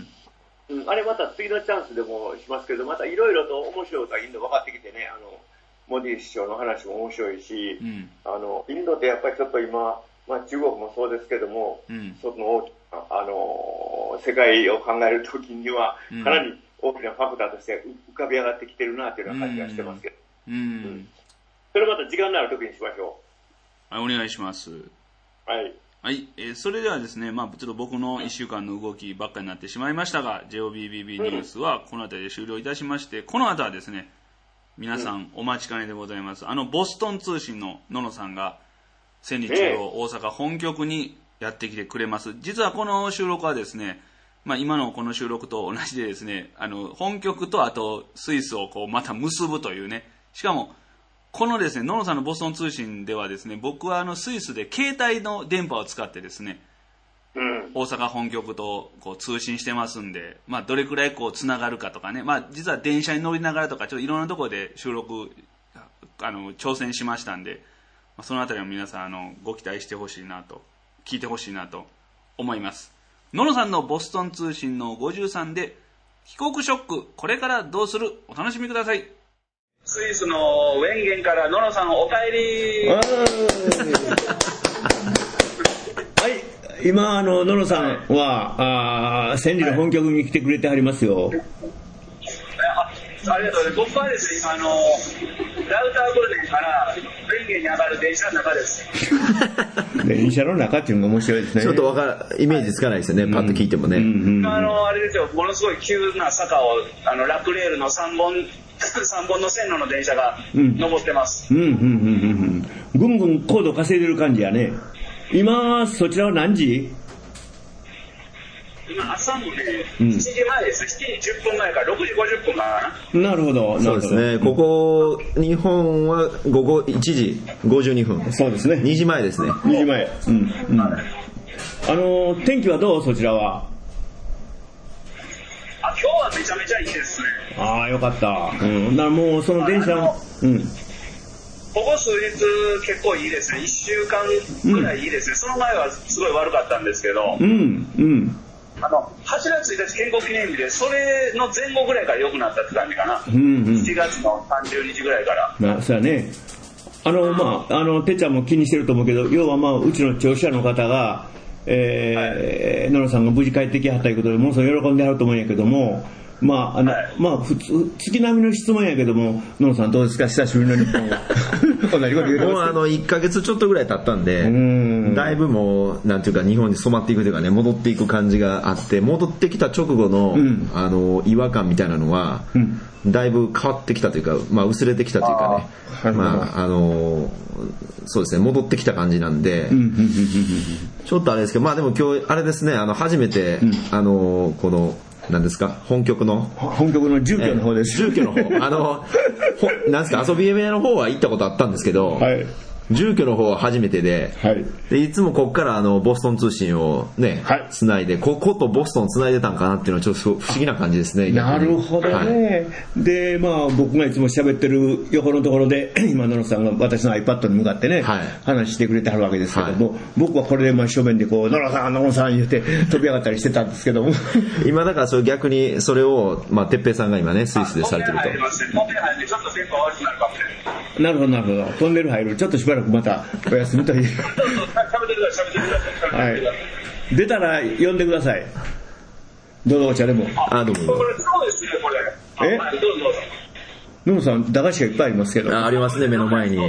うん、あれまた次のチャンスでもしますけど、またいろいろと面白いことがインド分かってきてね、あの、モディ首相の話も面白いし、うん、あの、インドってやっぱりちょっと今、まあ中国もそうですけども、うん、その大きな、あの、世界を考えるときには、かなり大きなファクターとして浮かび上がってきてるなというような感じがしてますけど。うん。うんうん、それまた時間のあるときにしましょう。はい、お願いします。 はい。 はい、えー、それではですね、まあ、ちょっと僕のいっしゅうかんの動きばっかりになってしまいましたが、ジェイオービービービー ニュースはこの辺りで終了いたしまして、この後はですね、皆さんお待ちかねでございます。あの、ボストン通信の野野さんが、千里中央大阪本局にやってきてくれます。実はこの収録はですね、まあ、今のこの収録と同じでですね、あの、本局とあとスイスをこうまた結ぶというね、しかも、このですね、野野さんのボストン通信ではですね、僕はあのスイスで携帯の電波を使ってですね、うん、大阪本局とこう通信してますんで、まあどれくらいこうつながるかとかね、まあ実は電車に乗りながらとか、ちょっといろんなところで収録、あの、挑戦しましたんで、まあ、そのあたりも皆さんあの、ご期待してほしいなと、聞いてほしいなと思います。野野さんのボストン通信のごじゅうさんで、帰国ショック、これからどうする？お楽しみください。 スイスのウェンゲンから野野さんお帰り。 はい、今あの野野さんはあ千里の本局に来てくれてはりますよ。はい、 あ, ありがとうございます。僕はですね、今あのラウターブルデンからウェンゲンに上がる電車の中です。 電車の中っていうのが面白いですね。 ちょっとわかイメージつかないですよね、うん、パッと聞いてもね。 うんうん、あのあれですよ、ものすごい急な坂をあのラクレールのさんぼんさんぼんの線路の電車が登ってます。 うんうんうんうんうん。ぐんぐん高度稼いでる感じやね。今そちらは何時？ 今朝もね、うん、しちじまえです。しちじじゅっぷんまえからろくじごじゅっぷんかな。なるほど。 そうですね。ここ日本は午後いちじごじゅうにふん。 そうですね。 にじまえですね。 にじまえ。うん。うん、あの天気はどうそちらは？ あ、今日はめちゃめちゃいいですね。 ああ、よかった。うん。なもうその電車の、うん。 ここ数日結構いいですね。いっしゅうかんぐらいいいですね。うん、その前はすごい悪かったんですけど。 うんうん。 あのはちがつついたち建国記念日でそれの前後ぐらいから良くなったって感じかな。うんうん。しちがつのさんじゅうにちぐらいから。 まあそうやね。あのまああのてっちゃんも気にしてると思うけど、要はまあうちの聴取者の方が。えーはい、野野さんが無事帰ってきはったということでものすごい喜んではると思うんやけども、まああの、はい、まあ普通月並みの質問やけども、野野さんどうですか、久しぶりの日本は。同じこと言うてます。 もうあのいっかげつちょっとぐらい経ったんで、うんだいぶもうなんていうか日本に染まっていくというかね、戻っていく感じがあって、戻ってきた直後の、うん、あの違和感みたいなのは、うん、だいぶ変わってきたというか、まあ薄れてきたというかね、あまああのそうですね、戻ってきた感じなんで、ちょっとあれですけど、まあでも今日あれですね、あの初めて、うん、あのこの何ですか、本局の本局の住居の方です。 住居の方、あのなんですか、遊び部屋の方は行ったことあったんですけど、はい、住居の方は初めてで、はい、でいつもこっからあのボストン通信をね、はい、つないで、こことボストンつないでたんかなっていうのはちょっと不思議な感じですね。 なるほどね。はい、でまあ僕がいつも喋ってる横のところで今野野さんが私の iPad に向かってね、はい、話してくれてはるわけですけども、はい、僕はこれで真正面でこう野野さん野野さん言って飛び上がったりしてたんですけども今だからそれ逆にそれをまあ哲平さんが今ねスイスでされてると。 トンネル入ってちょっと電波悪くなるかもしれない。 なるほどなるほど。トンネル入るちょっとしばらくばらくまたお休みという。 喋ってください、喋ってください。 はい。出たら呼んでください。どうぞお茶でも。 あ、どうも。 これそうですね、これ。 え、 はい、どうぞどうぞ。 野野さん、駄菓子がいっぱいありますけど。 あ、ありますね、目の前に。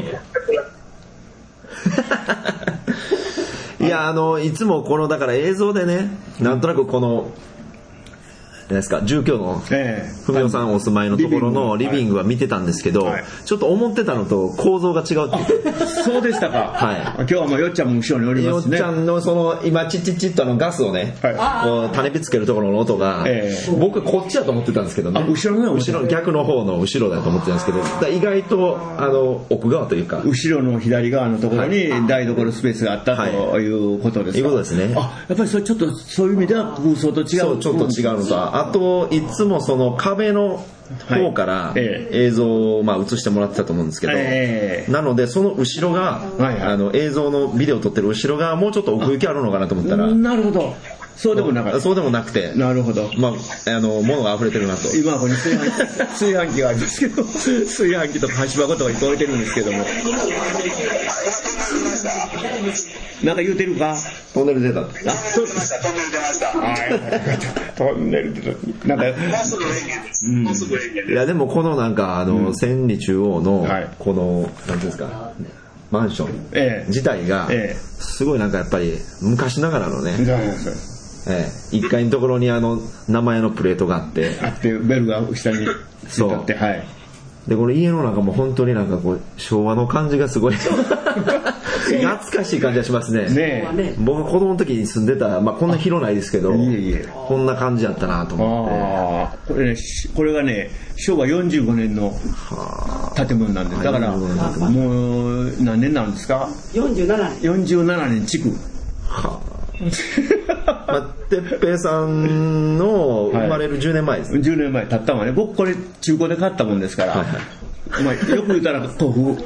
いや、あの、いつもこの、だから映像でね、なんとなくこの、何ですか、住居の文雄さんお住まいのところのリビングは見てたんですけど、はい、ちょっと思ってたのと構造が違うっていう。 そうでしたか。 はい。 今日はもうよっちゃんも後ろにおりますね。 よっちゃんのその今チッチッチッとあのガスをね、はい、こう種火つけるところの音が、えー、僕こっちだと思ってたんですけどね。 後ろの後ろ逆の方の後ろだと思ってたんですけど、意外とあの奥側というか後ろの左側のところに台所スペースがあったということですか。 いうことですね。 あ、やっぱりそれちょっとそういう意味では空想と違う。 そうちょっと違うのと、あといつもその壁の方から映像をまあ映してもらってたと思うんですけど、なのでその後ろがあの映像のビデオを撮ってる後ろがもうちょっと奥行きあるのかなと思ったら、 なるほど、そうでもなかった。 そうでもなくて、 なるほど。 まああの物が溢れてるなと。 今ここに炊飯器、炊飯器がありますけど、炊飯器とか箸箱とかいっぱい置いてるんですけども。なんか言うてるか。 トンネル出た。 あ、トンネル出ました。トンネル出ました。はい。 トンネル出た。なんか。 もうすぐ連携です。もうすぐ連携です。 いやでもこのなんかあの千里中央のこのなんていうんですか。マンション自体がすごいなんかやっぱり昔ながらのね、ええ、いっかいのところにあの名前のプレートがあってあってベルが下についてあって、はい、 でこの家の中も本当になんかこう昭和の感じがすごい懐かしい感じがしますね。ね、僕子供の時に住んでた、まあ、こんな広ないですけど、いえいえ、こんな感じだったなと思って。 あこれ、ね、これがねしょうわよんじゅうごねんの建物なんです。だからもう何年なんですか。 よんじゅうななねん。 よんじゅうななねん築。はあまあ、てっぺいさんの生まれるじゅうねんまえです、ね、 はい、じゅうねんまえ経ったわね。僕これ中古で買ったもんですから、はいはい、まあ、よく言ったら豆腐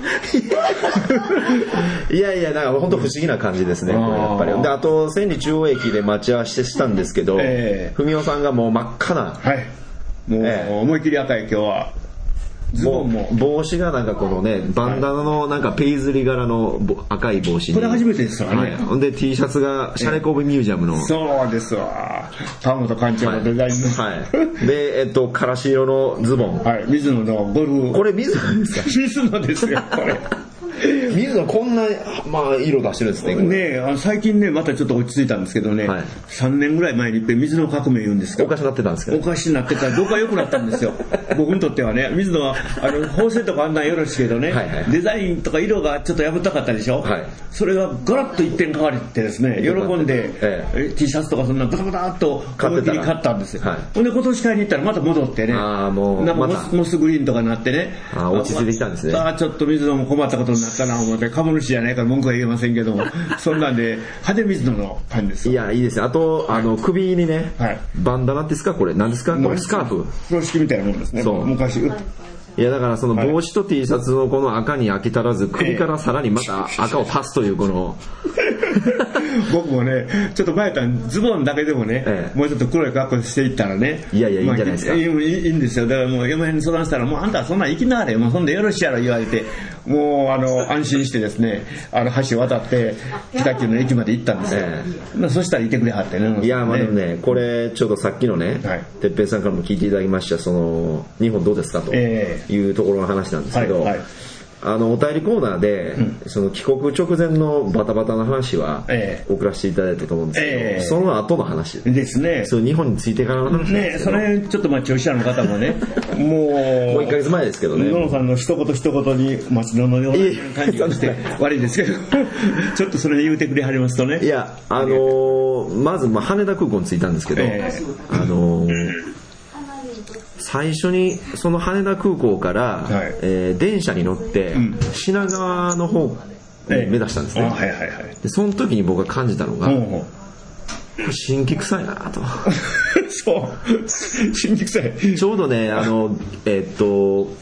いやいや、なんか本当不思議な感じですね、これやっぱり。であと千里中央駅で待ち合わせしたんですけど、えー、文雄さんがもう真っ赤な、 はい、もう、えー、思い切り赤い今日は。 ズボンも帽子がなんかこのねバンダナのなんかペイズリ柄の赤い帽子に、 これ初めてですからね、 はい、で T シャツがシャレコブミュージアムの、 そうですわ、田本館長のデザインの、 はいはい、でえっとからし色のズボン、 はい、水野のゴルフ、 これ水野ですか。 水野ですよこれ水野こんな、まあ、色出してるんですね。 ねあの最近ねまたちょっと落ち着いたんですけどね、はい、さんねんぐらい前に水野革命言うんですか。 おかしなってたんですけど、 おかしになってたらどこか良くなったんですよ僕にとってはね。水野はあの縫製とかあんなんよろしいけどね、はいはい、デザインとか色がちょっと破ったかったでしょ、はい、それがガラッと一点変わりってですね、喜んで、ええ、T シャツとかそんなバタバタっと思いっきり買ったんですよ。ほ、はい、んで今年買いに行ったらまた戻ってね、あもうなんかモス、モスグリーンとかなってね、 あ落ち着いてきたんですね。 あちょっと水野も困ったことになったな思って株主じゃないから文句は言えませんけどもそんなんで派手水野のパンです。 いやいいですよ。あと、はい、あの首にね、はい、バンダナですか、これ何ですか、これスカーフ、 風呂敷みたいなもんですね。そう昔いやだからその帽子と T シャツのこの赤に飽き足らず首からさらにまた赤を足すというこの僕もねちょっと前やったらズボンだけでもね、ええ、もうちょっと黒い格好していったらね、 いやいやいいんじゃないですか、まあ、いい, いいんですよ。だからもう嫁に相談したらもうあんたそんなん行きなはれ、もうそんでよろしいやろ言われて、もうあの安心してですねあの橋を渡って北九の駅まで行ったんですよ、ええ、まあ、そしたらいてくれはってね。 いやまあでもねこれちょっとさっきのね、はい、てっぺいさんからも聞いていただきましたその日本どうですかと、ええいうところの話なんですけど、はいはい、あのお便りコーナーで、うん、その帰国直前のバタバタの話は送らせていただいたと思うんですけど、えー、その後の話ですね。 そう日本に着いてからの話なんですけど、 ね、それちょっとまあ聴取者の方もねもうもういっかげつまえですけどね、 野野さんの一言一言に松野のような感じがして悪いですけどちょっとそれ言うてくれはりますとね。 いやあのー、まず、まあ、羽田空港に着いたんですけど、えー、あのー最初にその羽田空港から、はい、えー、電車に乗って品川の方を目指したんですね、ええ、はいはいはい、でその時に僕が感じたのが、うん、新規臭いなとそう新規臭い。ちょうどねあの、えー、っと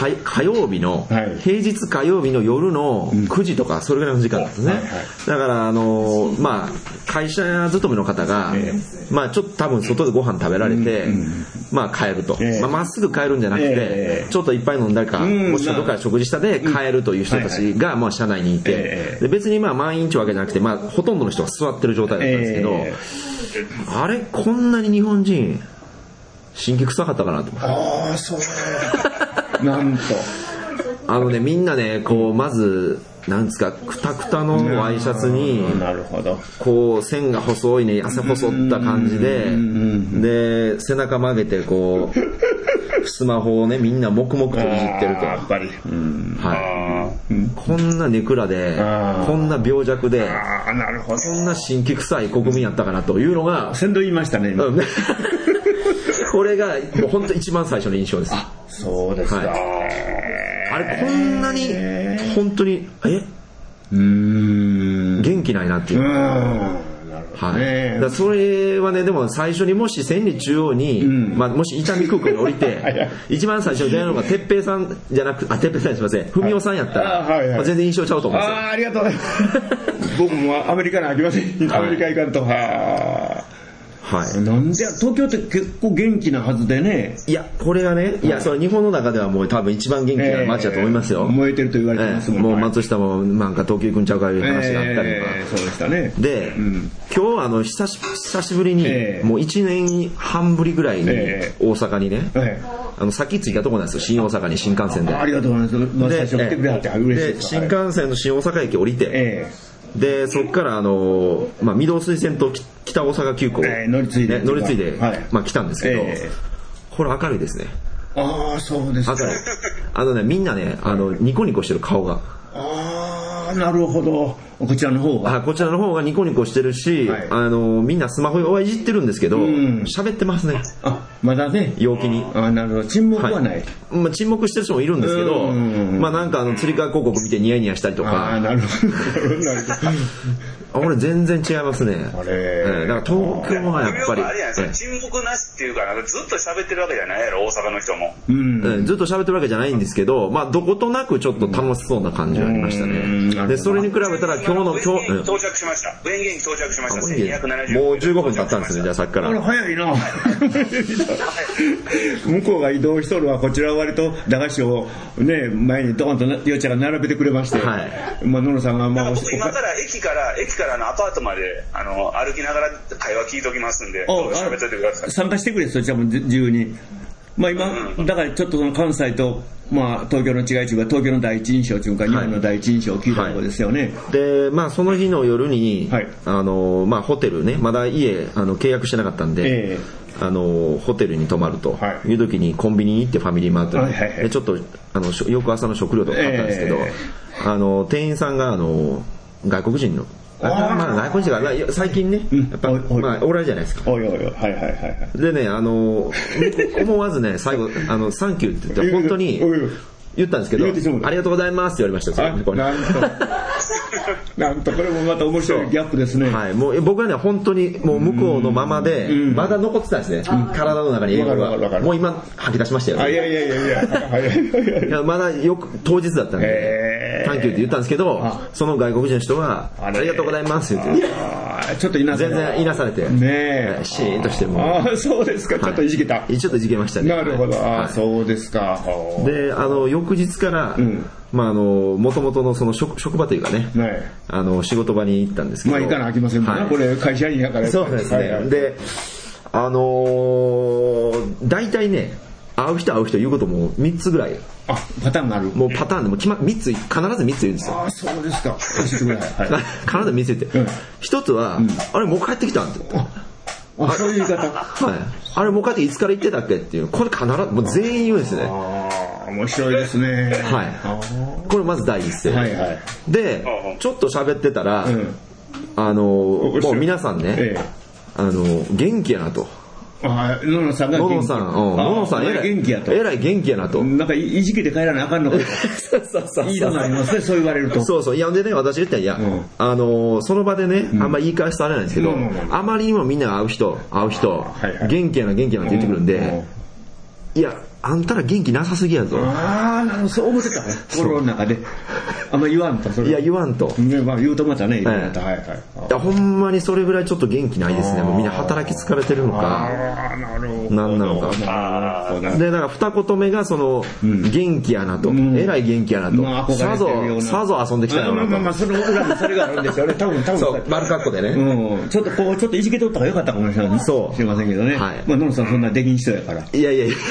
火, 火曜日の、はい、平日火曜日の夜のくじとかそれぐらいの時間ですね、うんはいはい、だからあのまあ会社勤めの方が、えー、まあちょっと多分外でご飯食べられて、うん、まあ帰ると、えー、まあ、まっすぐ帰るんじゃなくて、えー、ちょっといっぱい飲んだりか、うん、もしくはどっかで食事したで帰るという人たちが、まあ社内にいて、えー、で別にまあ満員ってわけじゃなくて、まあほとんどの人が座ってる状態だったんですけど、えー、あれこんなに日本人神経臭かったかなと思って。 ああそうなんとあのねみんなねこうまずなんですかくたくたのワイシャツになるほどこう線が細いね汗細った感じでで背中曲げてこうスマホをねみんな黙々といじってるとやっぱり、うんはい、こんなネクラでこんな病弱であなるほどこんな神経臭い国民やったかなというのが先導言いましたね今これがもう本当一番最初の印象です。 あ、そうですか。はい、 あれこんなに本当にえうーん元気ないなっていう。うーんはい、だそれはねでも最初にもし千里中央に、うんまあ、もし伊丹空港に降りて一番最初に出会うのが哲平さんじゃなくあ哲平さんすいません文雄さんやったら、はいはいはいまあ、全然印象ちゃうと思うんですよ。 あありがとうございます僕もアメリカに行きません、はい、アメリカ行かんとははい、なんで東京って結構元気なはずでね。 いやこれがね、いやその日本の中ではもう多分一番元気な街だと思いますよ、 えー、燃えてると言われてますもん、 えー、もう松下もなんか東京行くんちゃうかいう話があったりとか、 えー、そうでしたね。 で、うん、今日あの久し、久しぶりに、えー、もういちねんはんぶりぐらいに大阪にね、えー、あのさっき着いたところなんですよ新大阪に新幹線で。 あ, ありがとうございます。まず最初来てくれはって嬉しいです。 で新幹線の新大阪駅降りて、えーでそこからあの、まあ、御堂筋線と北大阪急行、 えー、乗り継いで、 ね、乗り継いで、はいまあ、来たんですけど、えー、これ明るいですね。 ああそうですか。 明るいあのねみんなねあのニコニコしてる顔が。 ああなるほど。こちらの方があこちらの方がニコニコしてるし、はい、あのみんなスマホはいじってるんですけど喋、うん、ってますね。 あまだね陽気に。 あなるほど沈黙はない、はいまあ、沈黙してる人もいるんですけど、まあなんかあの釣り革広告見てニヤニヤしたりとか。 あなるほどなるほど俺全然違いますね。 あれ、 えー、だから東京はやっぱりあれやん、沈黙なしっていうかなんかずっと喋ってるわけじゃないやろ大阪の人も、 うんえー、ずっと喋ってるわけじゃないんですけど、まあどことなくちょっと楽しそうな感じがありましたね。でそれに比べたら今日の今日到着しました。上元気到着しました。せんにひゃくななじゅうもうじゅうごふん経ったんですね。じゃあさっきから。 あれ早いな向こうが移動しとるわ。こちらは割と駄菓子をね前にドーンとよっちゃんが並べてくれまして、はいまあ、野呂さんがまあ僕今から駅から駅からのアパートまであの歩きながら会話聞いときますんで喋っといてください。 参加してくれそちらも自由に。まあ今、うん、だからちょっとその関西と、まあ、東京の違いというか東京の第一印象というか日本の第一印象を聞いたところですよね、はいはい、 でまあその日の夜に、はいあのまあ、ホテルねまだ家あの契約してなかったんで、えー、あのホテルに泊まるという時にコンビニに行ってファミリーマートに、はいはいはい、でちょっとあの翌朝の食料とか買ったんですけど、えー、あの店員さんがあの外国人のあまあ、外国人が最近ね、うん、やっぱまあおられじゃないですか。 おいおいおいはいはいはいはい。 でねあの思わずね最後あのサンキューって言って本当に言ったんですけどありがとうございますって言われましたよ。 なんとなんとこれもまた面白いギャップですね。 はい、もう僕はね本当にもう向こうのままでまだ残ってたんですね。体の中に英語がもう今吐き出しましたよね。 いやいやいやいやいやまだよく当日だったんでサンキューって言ったんですけどその外国人の人はありがとうございますって言ってちょっといなされ全然いなされてねシーンとしてもあそうですかちょっといじけたちょっといじけましたね。 なるほどあそうですか。 であの翌日からまああの元々のその 職, 職場というかね、はい、あの仕事場に行ったんですけどまあ行かなあきませんもんね、はい、これ会社員やからそうですね、はいはい、であのー、大体ね会う人会う人言うこともみっつぐらいあパターンがあるもうパターンでも決まみっつ必ずみっつ言うんですよ。 あそうですか教えてください、はい、 必ずみっつ言って、うん、ひとつは、うん、あれもう帰ってきたんってあそういう言い方はいあれもう帰っていつから行ってたっけっていうこれ必ずもう全員言うんですね。 あ面白いですね。 はいこれまず第一声、 はいはい、 でちょっと喋ってたら、うん、あのもう皆さんね、ええ、あの元気やなとあ野々さんが元気野々さん、うん、野々さんえらい元気やとえらい元気やなとなんかいじけて帰らなあかんのかとそうそうそういいのがありますねそう言われるとそうそういやでね私言ったらいや、うん、あのその場でね、うん、あんま言い返すとあれなんですけど、うん、あまりにもみんな会う人会う人、はいはい、元気やな元気やなって言ってくるんで、うん、いやあんたら元気なさすぎやぞ。 ああ、そう思ってたね。心の中で。あんま言わんと、それ。 いや、言わんと。 ね、まあ言うとまたね、言うとまた、はいはい。 いや、ほんまにそれぐらいちょっと元気ないですね。もうみんな働き疲れてるのか。 ああ、なるほど。 なんなのか。で、だから二言目がその、元気やなと。えらい元気やなと。さぞ、さぞ遊んできたよなと。 まあまあ、その裏にそれがあるんですよね。多分、多分。 そう、丸格好でね。 うん。ちょっとこう、ちょっといじけとった方がよかったかもしれない。そう。知りませんけどね。はい。まあ、野野さんそんなできん人やから。 いやいやいや。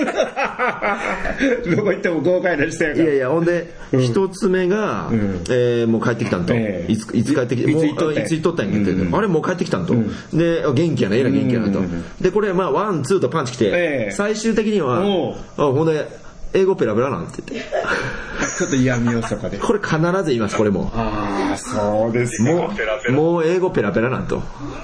どこ行っても豪快な人やから。 いやいや、ほんで、一つ目が、えもう帰ってきたんと。いつ帰ってきて、もういつ行っとったんやって。あれもう帰ってきたんと。で、元気やな、えらい元気やなと。で、これ、まあ、ワン、ツーとパンチ来て、最終的には、ほんで、英語ペラペラなんて言って。 ちょっと嫌味をそこで。 これ必ず言います、これも。 ああ、そうですもう、もう英語ペラペラなんと。ね。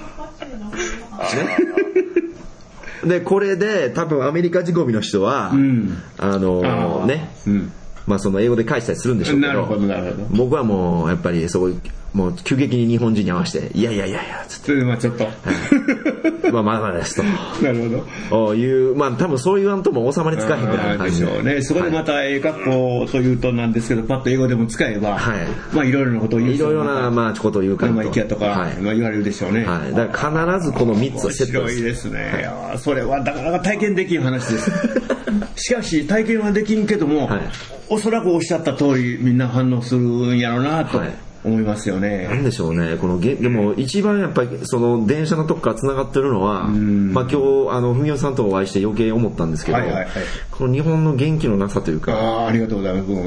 で、これで、多分アメリカ仕込みの人は、うん、あのー、ね、うん、まあその英語で返したりするんでしょうけど、 なるほどなるほど。 僕はもう、やっぱりそういう、もう急激に日本人に合わせて、いやいやいやいや、つって。 まあちょっと。 まあまだまだですと。 なるほど。 いう、まあ多分そう言わんとも収まりつかへんぐらいの感じでしょうね。そこでまた英学校というとなんですけど、パッと英語でも使えば、はい、まあいろいろなことを言う。 いろいろな、まあことを言うかと。まあ、イケアとか、はい、まあ言われるでしょうね。 はい。だから必ずこのみっつをセットです。 面白いですね。はい、それはなかなか体験できん話です。しかし体験はできんけども、はい、おそらくおっしゃった通りみんな反応するんやろうなと。はい、思いますよね。 なんでしょうね。このゲでも一番やっぱりその電車のとこから繋がってるのは、まあ今日あの文雄さんとお会いして余計思ったんですけど、はいはいはい、この日本の元気のなさというか。 ああ、ありがとうございます。うん、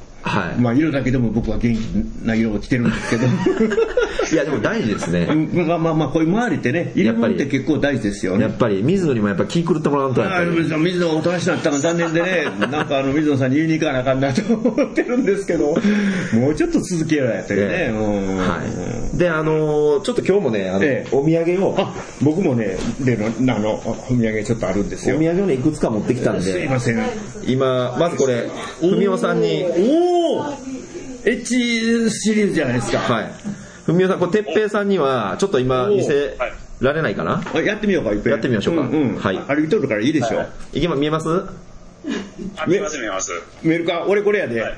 はい。まあ色だけでも僕は元気な色を着てるんですけど。 いやでも大事ですね。 まあまあまあこういう周りってね、入れ物って結構大事ですよね。 やっぱり水野にもやっぱ気狂ってもらわんとやっぱり。 水野おとなしくなったのが残念でね、なんかあの水野さんに言いに行かなあかんなと思ってるんですけど、もうちょっと続けようやってね。ね、 はい。であのちょっと今日もねあの、ええ、お土産を、 あ、僕もねでのあのお土産ちょっとあるんですよ。 お土産をねいくつか持ってきたんで。 すいません。 今まずこれ文雄さんに。 おお。H シリーズじゃないですか。 はい。文雄さん、これ哲平さんにはちょっと今見せられないかな。 やってみようか。 やってみましょうか。うんうん、 はい。歩いとるからいいでしょう。はい、 いけま見えます？ 見えます見えます。 見えるか。俺これやで。はい、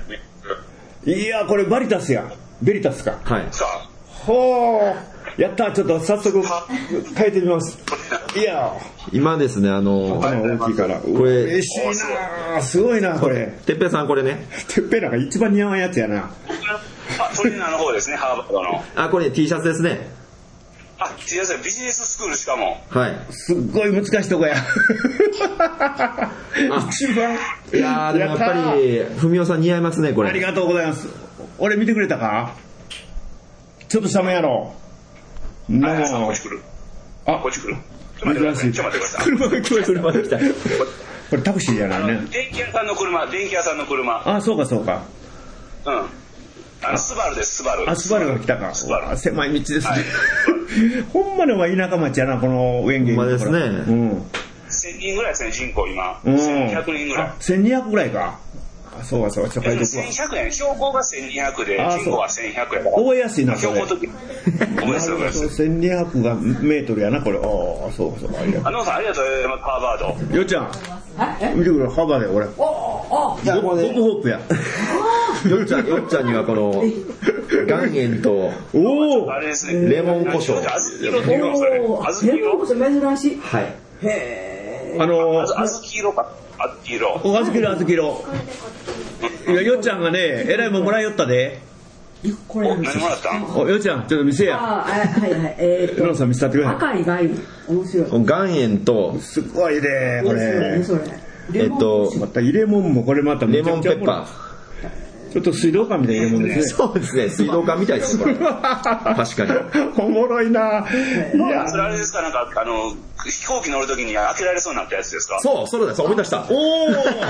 いやこれバリタスや。ベリタスか。 はい。 ほー。やった。ちょっと早速変えてみます。いや。 今ですねあの大きいから。 これ嬉しいな。すごいなこれ。 哲平さんこれね。 哲平なんか一番似合わんやつやな。 あ、トレーナーの方ですね、ハーバードの。 あ、これ T シャツですね。 あ、T シャツビジネススクールしかも。 はい。 すっごい難しいとこや。一番。 いやーでもやっぱり文雄さん似合いますねこれ。 ありがとうございます。俺見てくれたか？ちょっと下目やろ。 なあ、こっち来る。あ、こっち来る。ちょっと待ってください。ちょっと待ってください。 車が来ました。車が来た。これタクシーじゃないね。 電気屋さんの車、電気屋さんの車。 あ、そうかそうか。 うん。あのスバルです、スバル。 あ、スバルが来たか。スバル。狭い道ですね。はい、ほんまのは田舎町やな、このウェンゲン。 ほんまですね。うん。 せんにんぐらいですね、人口今。うん、せんにひゃくにんぐらい。 せんにひゃくぐらいか。あ、そうかそうか、 せんひゃくえん、標高がせんにひゃくで、人口はせんひゃくえん。 覚えやすいな、 標高の時。覚えやすい、覚えやすい。 せんにひゃくがメートルやな、これ。ああ、そうそう、ありがとう。 あのさん、ありがとうございます、ハーバード。 よっちゃん。見てくれ、ハーバードや、俺。おお、じゃあ、僕ホープや。 よっちゃん、よっちゃんにはこの、岩塩と、 おお、 あれですね。 レモン胡椒。 あずき色って言うのそれ。あずき色。 珍しい。 はい。 へー。あのー、あずき色か。あずき色。 お、あずき色、あずき色。いや、よっちゃんがね、えらいもんもらいよったで。 これ何もらったん？ お、よっちゃん、ちょっと見せや。 あ、はいはい。えーと。 ノンさん見せたってくれ。 赤い岩塩。面白い。 岩塩と、 すごいね、これ。 それ。 えっと、 またレモンもこれまたレモンペッパー。ちょっと水道管みたいなレモンですね。 そうですね、水道管みたいですこれ。確かに。 おもろいな。 いや、それあれですか、なんかあの飛行機乗るときに開けられそうになったやつですか？ そう、そうです。思い出した。おお。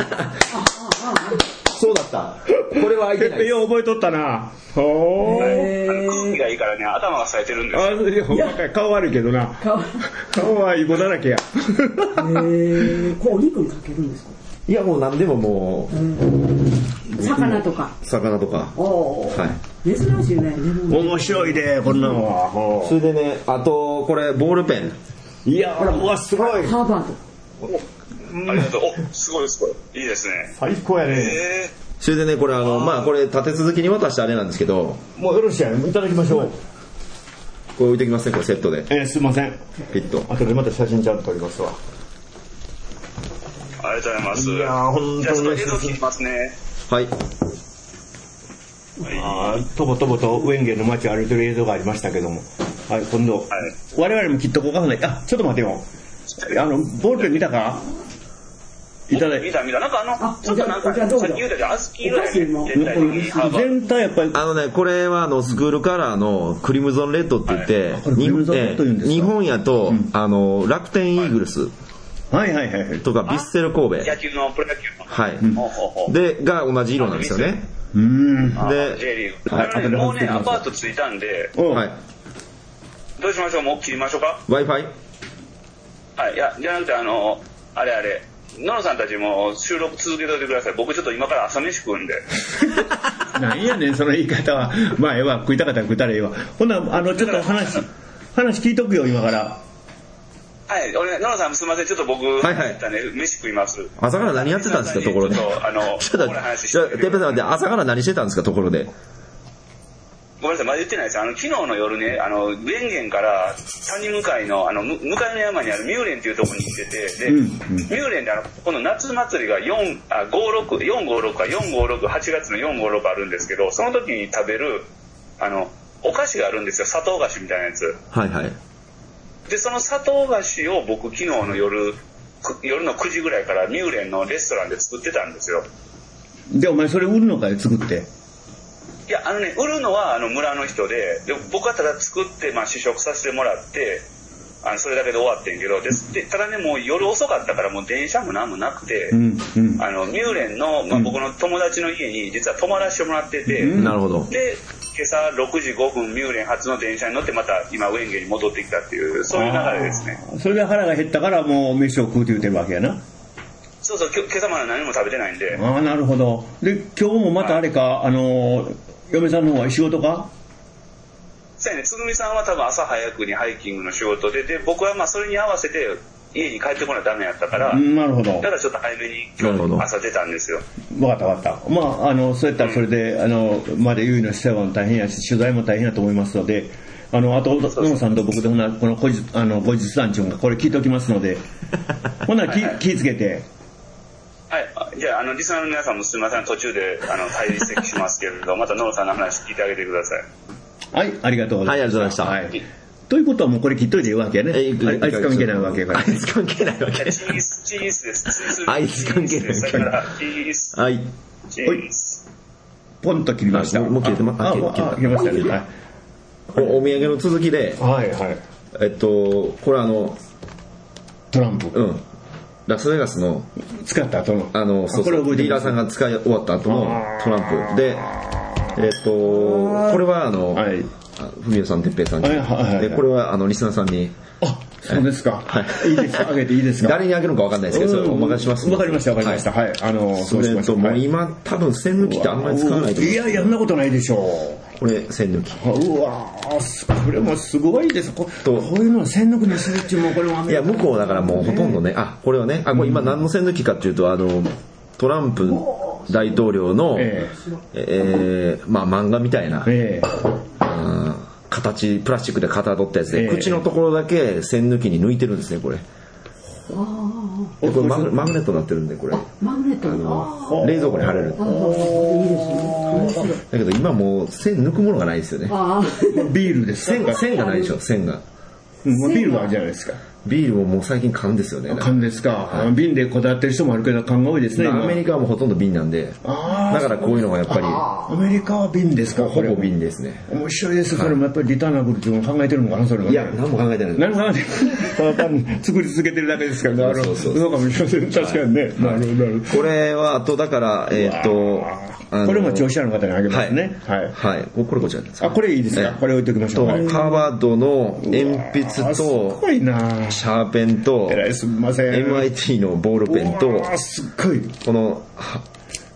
そうだった。これは開いてない。 よう覚えとったな。ほー。空気がいいからね、頭が冴えてるんですよ。 あ、ほんまかい。顔悪いけどな。顔はいい子だらけや。 へー。これお肉にかけるんですか？ いやもう何でももう魚とか魚とかおー、はい、珍しいね。 面白いでこんなのは。 それでね、あとこれボールペン。 いやほら、うわすごい。 ハーバード。 ありがとう。お、すごいすごい。いいですね。 最高やね。 えそれでね、これあの、まあこれ立て続きに渡したあれなんですけど、 もうよろしいやいただきましょう。 これ置いてきますね、これセットで。 えー、すいません。 ピッと。 後でまた写真ちゃんと撮りますわ。 ー、ありがとうございます。 いやー、本当に。 じゃあちょっと映像切りますね。 はい。 あー、とぼとぼとウェンゲンの街を歩いてる映像がありましたけども。はい、今度。はい、我々もきっとここかんない。あ、ちょっと待てよ。あの、ボールペン見たか？いただい見た見た。なんかあの、 あちょっとなんか、さっき言うたけど、小豆色やね。全体的に幅。 全体やっぱり。 あのね、これはあの、スクールカラーのクリムゾンレッドって言って、 はい、日本え日本やと、うん、あの、楽天イーグルス。 はいはいはい。 とか、ヴィッセル神戸。 野球の、プロ野球の。 はい。うん、で、が同じ色なんですよね。 うん。 で、J リーグ。はい、もうね、アパート着いたんで、 はい。 どうしましょう？もう切りましょうか？ Wi-Fi？ はい、いや、じゃなくて、あの、あれあれ、野野さんたちも収録続けておいてください。僕ちょっと今から朝飯食うんで。 なんやねん、その言い方は。まあ、ええわ、食いたかったら食ったらええわ。ほんなら、あの、ちょっと話、話聞いとくよ、今から。 はい、俺、野野さんすみません、ちょっと僕、 はいはい、 ね、飯食います。 朝から何やってたんですか、ところで。 あの、 ちょっと、じゃあ、てっぺいさん待って、朝から何してたんですか、ところで。 ごめんなさい、まだ言ってないです。あの、昨日の夜ね、あの、ウェンゲンから谷向かいの、あの、向かいの山にあるミューレンっていうところに行ってて、で、うんうん、ミューレンであの、この夏祭りがよん、あ、ご、ろく、よん、ご、ろくか、よん、ご、ろく、はちがつのよん、ご、ろくあるんですけど、その時に食べる、あの、お菓子があるんですよ、砂糖菓子みたいなやつ。 はいはい。 で、その砂糖菓子を僕、昨日の夜、夜のくじぐらいからミューレンのレストランで作ってたんですよ。 で、お前それ売るのかい、作って。 いや、あのね、売るのはあの村の人で、で僕はただ作って、まあ、試食させてもらって、あのそれだけで終わってんけど、ででただね、もう夜遅かったから、もう電車も何もなくて、うんうん、あのミューレンの、まあ、僕の友達の家に実は泊まらせてもらってて、 うん、なるほど。 で、今朝ろくじごふんミューレン発の電車に乗って、また今ウェンゲンに戻ってきたっていう、そういう流れですね。 それで腹が減ったからもう飯を食うって言うてるわけやな。 そうそう、今朝まで何も食べてないんで。 ああ、なるほど。で、今日もまたあれか、はい、あのー、嫁さんの方は仕事か？ そうやね、つぐみさんは多分朝早くにハイキングの仕事で、で、僕はまあそれに合わせて家に帰ってこないとダメやったから、 なるほど。 だからちょっと早めに今日朝出たんですよ。 分かった分かった。まあ、あの、そうやったらそれで、うん、あの、まで優位の世話も大変やし、取材も大変やと思いますので、あの、あと、野野さんと僕で、ほな、この後日、あの、後日談中がこれ聞いておきますので、ほな、気、気ぃつけて。 はい、じゃあ、あの、リスナーの皆さんもすみません、途中で、あの、退席しますけれど、また野呂さんの話聞いてあげてください。 はい、ありがとうございました。 はい、ありがとうございました。はい。 ということはもうこれ切っといていいわけやね。えー、あいつ関係ないわけやから。 あいつ関係ないわけ。 チーズ、チーズです。 あいつ関係ないわけ。 チーズ。 はい。 チーズ。 ポンと切りました。 もう切れてます。 あ、切れましたね。はい。 お土産の続きで、 はいはい。 えっと、これあの、 トランプ。 うん。ラスベガスの使った後のあのそうそうディーラーさんが使い終わった後のトランプで、えっとこれはあのふみおさんてっぺいさんに、はいはいはい、でこれはあのリスナーさんに。 あ、そうですか。 はい。 いいですか。あげていいですか。 誰にあげるのかわかんないですけど、それお任せします。 わかりましたわかりました。はい。あのそれともう今多分線抜きってあんまり使わないと思う。 いやいや、そんなことないでしょう。 これ線抜き。 うわー、これもすごいです。こ, こういうの線抜きにするっていうのもこれもいや向こうだからもうほとんどね、あこれはね、あこれ今何の線抜きかっていうとあのトランプ大統領の、えーえー、まあ漫画みたいな。えー形プラスチックでかたどったやつで、えー、口のところだけ線抜きに抜いてるんですねこれ。でこれマグマグネットになってるんでこれマグネットの冷蔵庫に貼れる。いいですね。だけど今もう線抜くものがないですよね。 ビールです。 線が線がないでしょ線が。 ビールはあるじゃないですか。 ビールをもう最近缶ですよね。 缶ですか、はい、瓶でこだわってる人もあるけど缶が多いですね。 アメリカはもうほとんど瓶なんで、あだからこういうのがやっぱりアメリカは瓶ですか。 ほぼ瓶ですね。 面白いです。それもやっぱりリターナブルっていうのを考えてるのかなそれは、ね、 いや何も考えてない。 何も考えてない単に作り続けてるだけですからね。そうそうそうそうかもしれません。確かにね、はい、なるほどなるほど。 これはあとだからえー、っとこれも聴者の方にあげますね。 はい、はいはい、これこちらです。 あこれいいですか、えー、これ置いておきましょう。 とカバードの鉛筆とすごいなシャーペンとえらいすみませんエムアイティー のボールペンとすっごいこの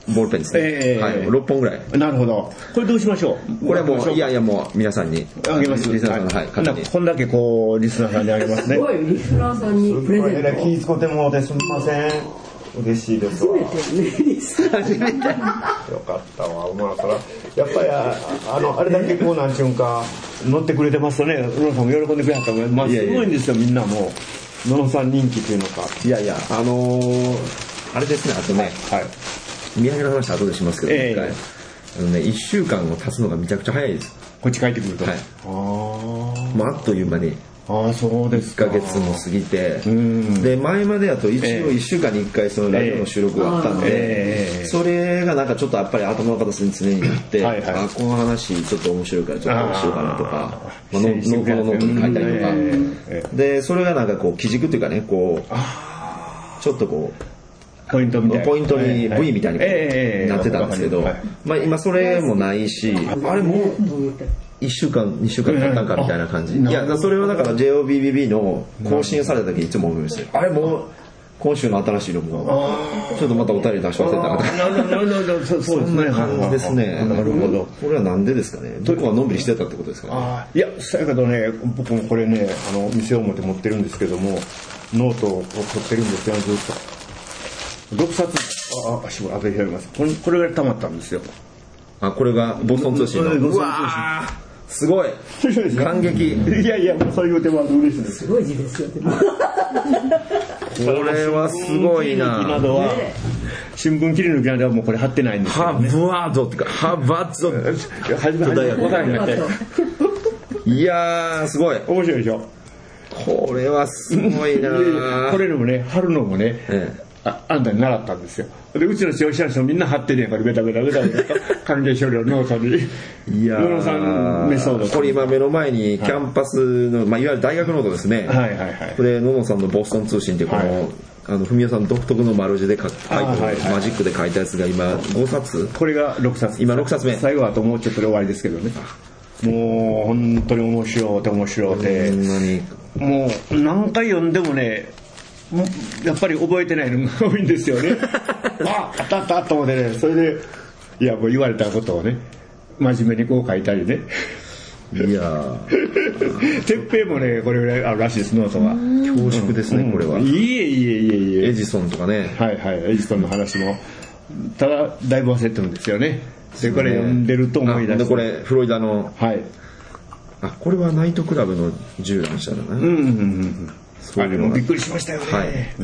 ボールペンですね、えーはい、ろっぽんぐらい。 なるほど。これどうしましょう。 これはもういやいやもう皆さんにあげます。 リスナーさん、はい、 はい、こんだけこうリスナーさんにあげますね。 すごいリスナーさんにプレゼント。 気使ってもですみません。嬉しいですわ。 初めてね、リスナー初めて。 よかったわ。まあそらやっぱりあのあれだけこうなんちゅうんか乗ってくれてますとね、野呂さんも喜んでくれはったもん。まあすごいんですよ、みんなもう野呂さん人気っていうのか。 いやいやあのー、あれですね、あとね。はい。土産の話は後でしますけど、えー、あのね、いっしゅうかんも経つのがめちゃくちゃ早いです。 こっち帰ってくると。 はい。あまあ、あっという間に。 ああ、そうですか。 いっかげつも過ぎて、で前までだと一応いっしゅうかんにいっかいそのラジオの収録があったんで、えー、それがなんかちょっとやっぱり頭の片隅に常になって、はいはい、あこの話ちょっと面白いからちょっと面白いかなとか、まあ、ノートのノートに書いたりとか、えー、でそれがなんかこう基軸というかね、こうちょっとこうポイントみたいなポイントに ブイ みたいになってたんですけど、まあ今それもないし、あれもういっしゅうかんにしゅうかん経ったんかみたいな感じ。いやそれはだから ジェイオービービービー の更新された時にいつも思いました。あれもう今週の新しいのもちょっとまたお便り出し忘れたかと。そんな感じですね。なるほど。これはなんでですかね。僕はのんびりしてたってことですかね。 いやそうやけどね、僕もこれねあの店を持って持ってるんですけどもノートを取ってるんですよ、ずっと。ろくさつ、ああ、しぼり、あとで開きます。これ、これが溜まったんですよ。 あ、これがボストン通信の。うわー、すごい。感激。 いやいや、もうそういう手も嬉しいです。 すごい字ですよ。これはすごいな。 などは新聞切り抜きなどはもうこれ貼ってないんですよ、ね。 ハブワードってか、ハバッゾ。 初めて大学答えになって。 いやー、すごい。 面白いでしょ。 これはすごいな。 これでもね、貼るのもね。ええあ, あんたに習ったんですよ。でうちの消費者の人みんな貼ってるやんからベタベタベタベタ関係書類のノートに。いやー、野呂さんメソード。 これ今目の前にキャンパスの、まあ、いわゆる大学ノートですね。はいはいはい。これ野呂さんのボストン通信っていうこの、はい、あの文雄さん独特の丸字で書いて、はいはい、マジックで書いたやつが今ごさつ。 これがろくさつ。 今ろくさつめ。 最後はあともうちょっとで終わりですけどね。もう本当に面白いて面白いて。もう何回読んでもね。やっぱり覚えてないのが多いんですよね。あ、あったあったと思ってね、それでいやもう言われたことをね真面目にこう書いたりね。 いやー、 てっぺいもねこれぐらいあるらしいですノートは。 恐縮ですね、うん、これは。 いえいえいえいえ。 エジソンとかね。 はいはい、エジソンの話もただだいぶ忘れてるんですよね。でこれ読んでると思い出して。 でこれフロリダの。はい。あ、これはナイトクラブの銃乱射だな。うんうんうんうん。 あれもびっくりしましたよね。はい、うん、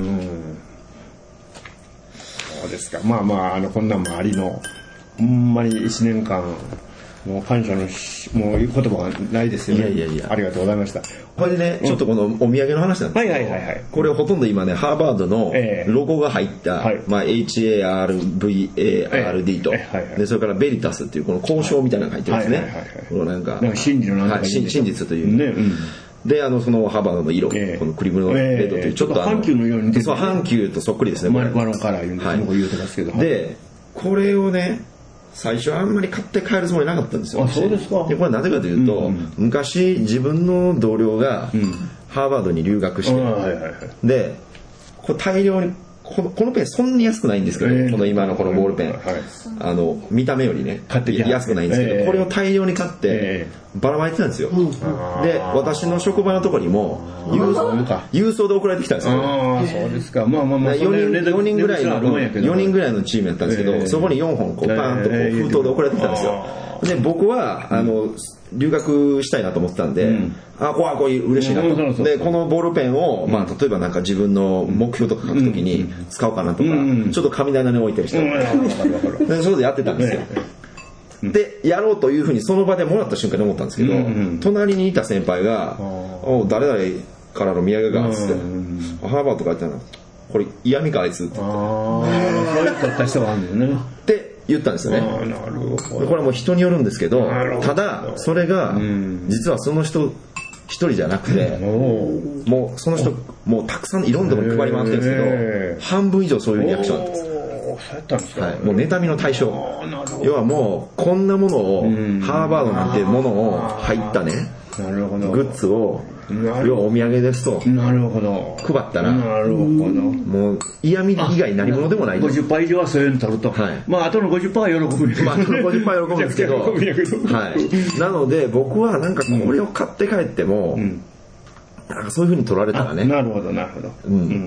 そうですか。まあまあ、あのこんなんもありのほんまにいちねんかんもう感謝のもう言う言葉がないですよね。いやいやいや、ありがとうございました。 これでね、うん、ちょっとこのお土産の話なんですけど、はいはいはいはい、これほとんど今ねハーバードのロゴが入った、えーまあ、エイチエーアールブイエーアールディー と、えーはいはい、でそれからベリタスっていうこの交渉みたいなのが入ってるんですね、はいはいはいはい、このなんかなんか真理のなんか、 はい、真実という、ね、うん、であのそのハーバードの色、えー、このクリムのレッドという、ちょっと阪急のように、 そう阪急とそっくりですね。 マロンカラー言うんです、はい、言うてますけど。 でこれをね最初あんまり買って帰るつもりなかったんですよ。 あ、そうですか。 でこれはなぜかというと、うんうん、昔自分の同僚がハーバードに留学して、うん、はいはいはい、でこれ大量にこの、このペンそんなに安くないんですけど、えー、この今のこのボールペン、はい、あの見た目よりね買って安くないんですけど、えー、これを大量に買って、えー、ばらまいてたんですよ、うん、で私の職場のところにも郵送、郵送で送られてきたんですよ。 あ、そうですか。まあまあまあよにん、よにんぐらいのよにんぐらいのチームやったんですけど、えー、そこによんほんこうパーンとこう封筒で送られてきたんですよ。で僕はあの留学したいなと思ってたんで、うん、あ、これはこういう嬉しいなと、うん、でこのボールペンを、まあ、例えばなんか自分の目標とか書くときに使おうかなとか、うん、ちょっと神棚に置いてる人、うん、でそうでやってたんですよ、うん、でやろうというふうにその場でもらった瞬間に思ったんですけど、うん、隣にいた先輩がお誰々からの土産がっつって、うん、ハーバーとか言ったらこれ嫌味かあいつって、ああ、そういう取った人があるんだよねって言ったんですよね。あ、なるほど。これはもう人によるんですけど、ただそれが実はその人一人じゃなくて、うん、もうその人もうたくさんいろんなところに配り回ってるんですけど、半分以上そういうリアクションなんです。 そうやったんですか。 はい、もう妬みの対象。要はもうこんなものをハーバードなんてものを入ったね、 なるほど。 グッズを要はお土産ですとなるほど。 配ったら、 なるほど。 もう嫌味以外何物でもないと。 ごじゅっパーセント以上はそういうの取ると。はい。まああとの ごじゅっパーセント は喜ぶんやけど。 まああとの ごじゅっパーセント は喜ぶんですけど。 喜ぶんやけど。 はい。なので僕はなんかこれを買って帰っても、うん、なんかそういう風に取られたらね。 なるほどなるほど。 うん。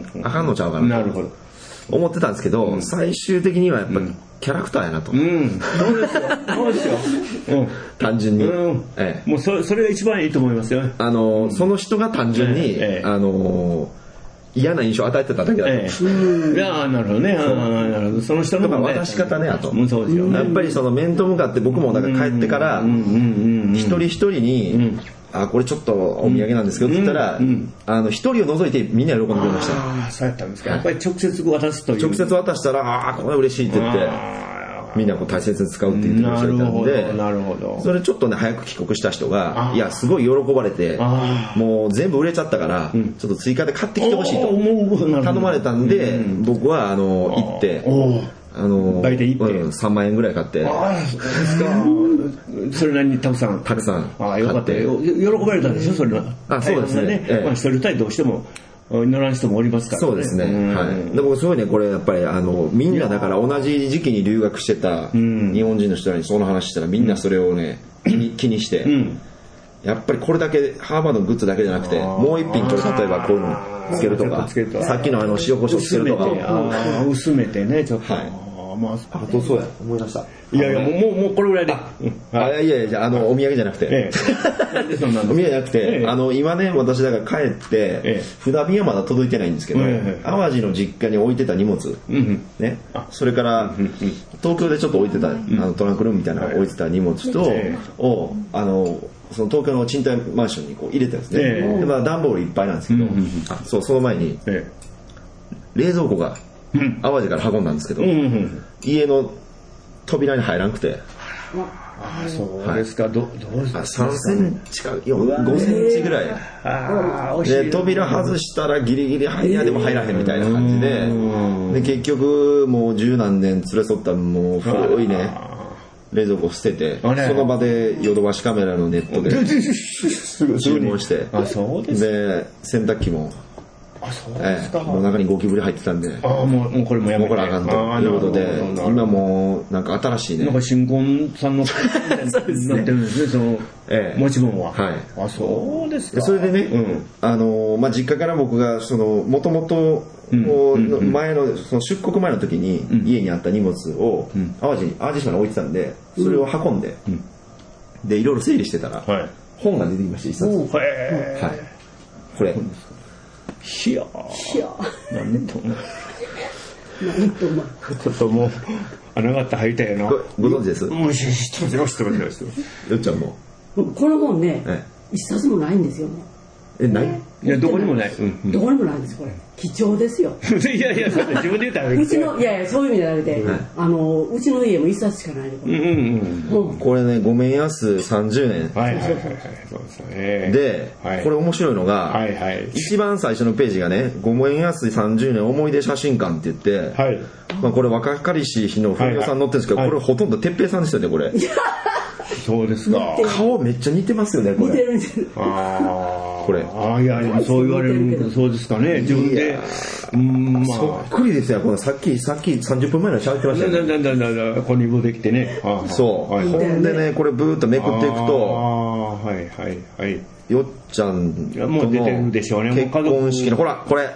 あかんのちゃうかな。 なるほど。 思ってたんですけど、うん、最終的にはやっぱりキャラクターやなと。うん。 そうですよ。そうですよ。うん。 単純に。うん。 ええ。もうそそれが一番いいと思いますよ。 あの、その人が単純に、ええ、あの、嫌な印象を与えてただけだと。ええ、いやなるほどね。あなるほど。その人の、 ね、渡し方ね、あと。 うん、そうですよ、ね。 やっぱりその面と向かって僕もなんか帰ってから、一人一人に、うんあこれちょっとお土産なんですけどって言ったら、うんうん、あの一人を除いてみんな喜んでくれました。 ああそうやったんですか。やっぱり直接渡すという。 直接渡したらああこれは嬉しいって言ってみんなこう大切に使うって言ってくれたんで、 なるほど。 それちょっとね早く帰国した人がいやすごい喜ばれてもう全部売れちゃったから、うん、ちょっと追加で買ってきてほしいと頼まれたんで、うん、僕はあの行って。あの大体いって、 うん、さんまんえんぐらい買って。 ああ、そうですか。それなりにたくさん。 たくさん。 ああ、よかったよ。喜ばれたんでしょ、それは。 あ、そうですね。 ええ、まあ、一人二人どうしても、乗らん人もおりますからね。 そうですね。はい。でも、すごいね、これ、やっぱり、あの、みんなだから同じ時期に留学してた日本人の人らにその話したら、みんなそれをね、気に気にして、うん、やっぱりこれだけ、ハーバードのグッズだけじゃなくて、もう一品これ、例えばこういうのつけるとか、さっきのあの、塩コショウつけるとか。 薄めてね、ちょっと。 はい。まあ、あとそうや思い出した。 いやいやもうもうこれぐらいで。 あいやいやあのお土産じゃなくて、ええ、お土産じゃなくて、ええ、あの今ね私だから帰って、ええ、船便はまだ届いてないんですけど、ええ、淡路の実家に置いてた荷物、うん、ね、それから、うん、東京でちょっと置いてた、うん、あのトランクルームみたいなの置いてた荷物と、ええ、をあのその東京の賃貸マンションにこう入れてるんですね。ええ、でまあ段ボールいっぱいなんですけど、うん、あそうその前に、ええ、冷蔵庫が淡路から運んだんですけど、うんうん、家の扉に入らなくて、 ああそうですか、はい、どどうですか。 さんセンチかごセンチぐらい、あで扉外したらギリギリ入りやでも入らへんみたいな感じで、で結局もう十何年連れ添ったもう古いね冷蔵庫捨てて、その場でヨドバシカメラのネットで注文して、 あそうですで洗濯機もあそうですか、 ええ、もう中にゴキブリ入ってたんで、 あもうもうこれもやめて、 もうこれあかんということで、今もうなんか新しいね、 なんか新婚さんのそうですね、 なってるんですね、その、 ええ、 持ち物は。 はい。 あそうですか。 それでね、うん、あのまあ実家から僕がその元々前のその出国前の時に家にあった荷物を淡路に淡路島に置いてたんで、それを運んで、うん、でいろいろ整理してたら、はい、本が出てきました一冊。はい。これ。 いやーなんともなんともちょっともう穴があって入りたいよな。 ご存知です？ もう知ってます知ってます。 よっちゃんもこの本ね、ええ、一冊もないんですよね。 えない？ いやどこにもない、 うん、どこにもないんですこれ。貴重ですよ。 いやいや自分で言ったらうちのいやいやそういう意味じゃなくて、はい、あのうちの家も一冊しかないでこれ。うんうんうん、これねごめんやすさんじゅうねん。 はいはいはいそうですね。 で、はい、これ面白いのが、はいはい、一番最初のページがねごめんやすさんじゅうねん思い出写真館って言って、はい、まあこれ若かりし日の文雄さん載ってるんですけど、はいはい、これほとんど哲平さんですよねこれ。 そうですか。 顔めっちゃ似てますよねこれ。 似てる似てる。 ああこれ。 ああいやそう言われるけどそうですかね自分で。 うんまあそっくりですよこのさっきさっきさんじゅっぷんまえの喋ってましたよね。 だだだだだここにもできてね。 そう。ほんでねこれブーッとめくっていくと。 ああはいはいはい。 よっちゃんとの結婚式のほらこれ。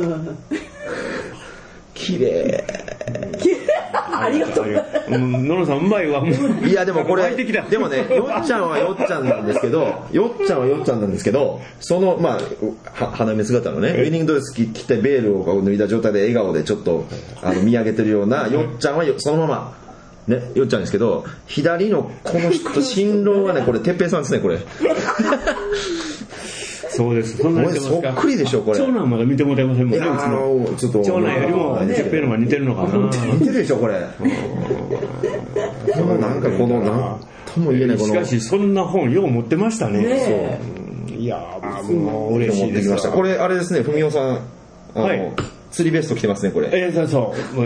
綺麗。 ありがとう。 ののさんうまいわ。 いやでもこれでもねよっちゃんはよっちゃんなんですけどよっちゃんはよっちゃんなんですけどそのまあ花嫁姿のねウェディングドレス着てベールを脱いだ状態で笑顔でちょっとあの見上げてるようなよっちゃんはそのままねよっちゃんですけど左のこの人新郎はねこれ哲平さんですねこれ。 そうです。そんなにそっくりでしょこれ。 長男まだ見てもらえませんもんね。 あのちょっと長男よりも哲平の方が似てるのかな。 似てるでしょこれ。なんかこのなんとも言えないこの。 しかしそんな本よう持ってましたね。 ねそう。いやもう嬉しいです。 これあれですね文雄さんあの、はい、 釣りベスト着てますねこれ。 えー、そうそう。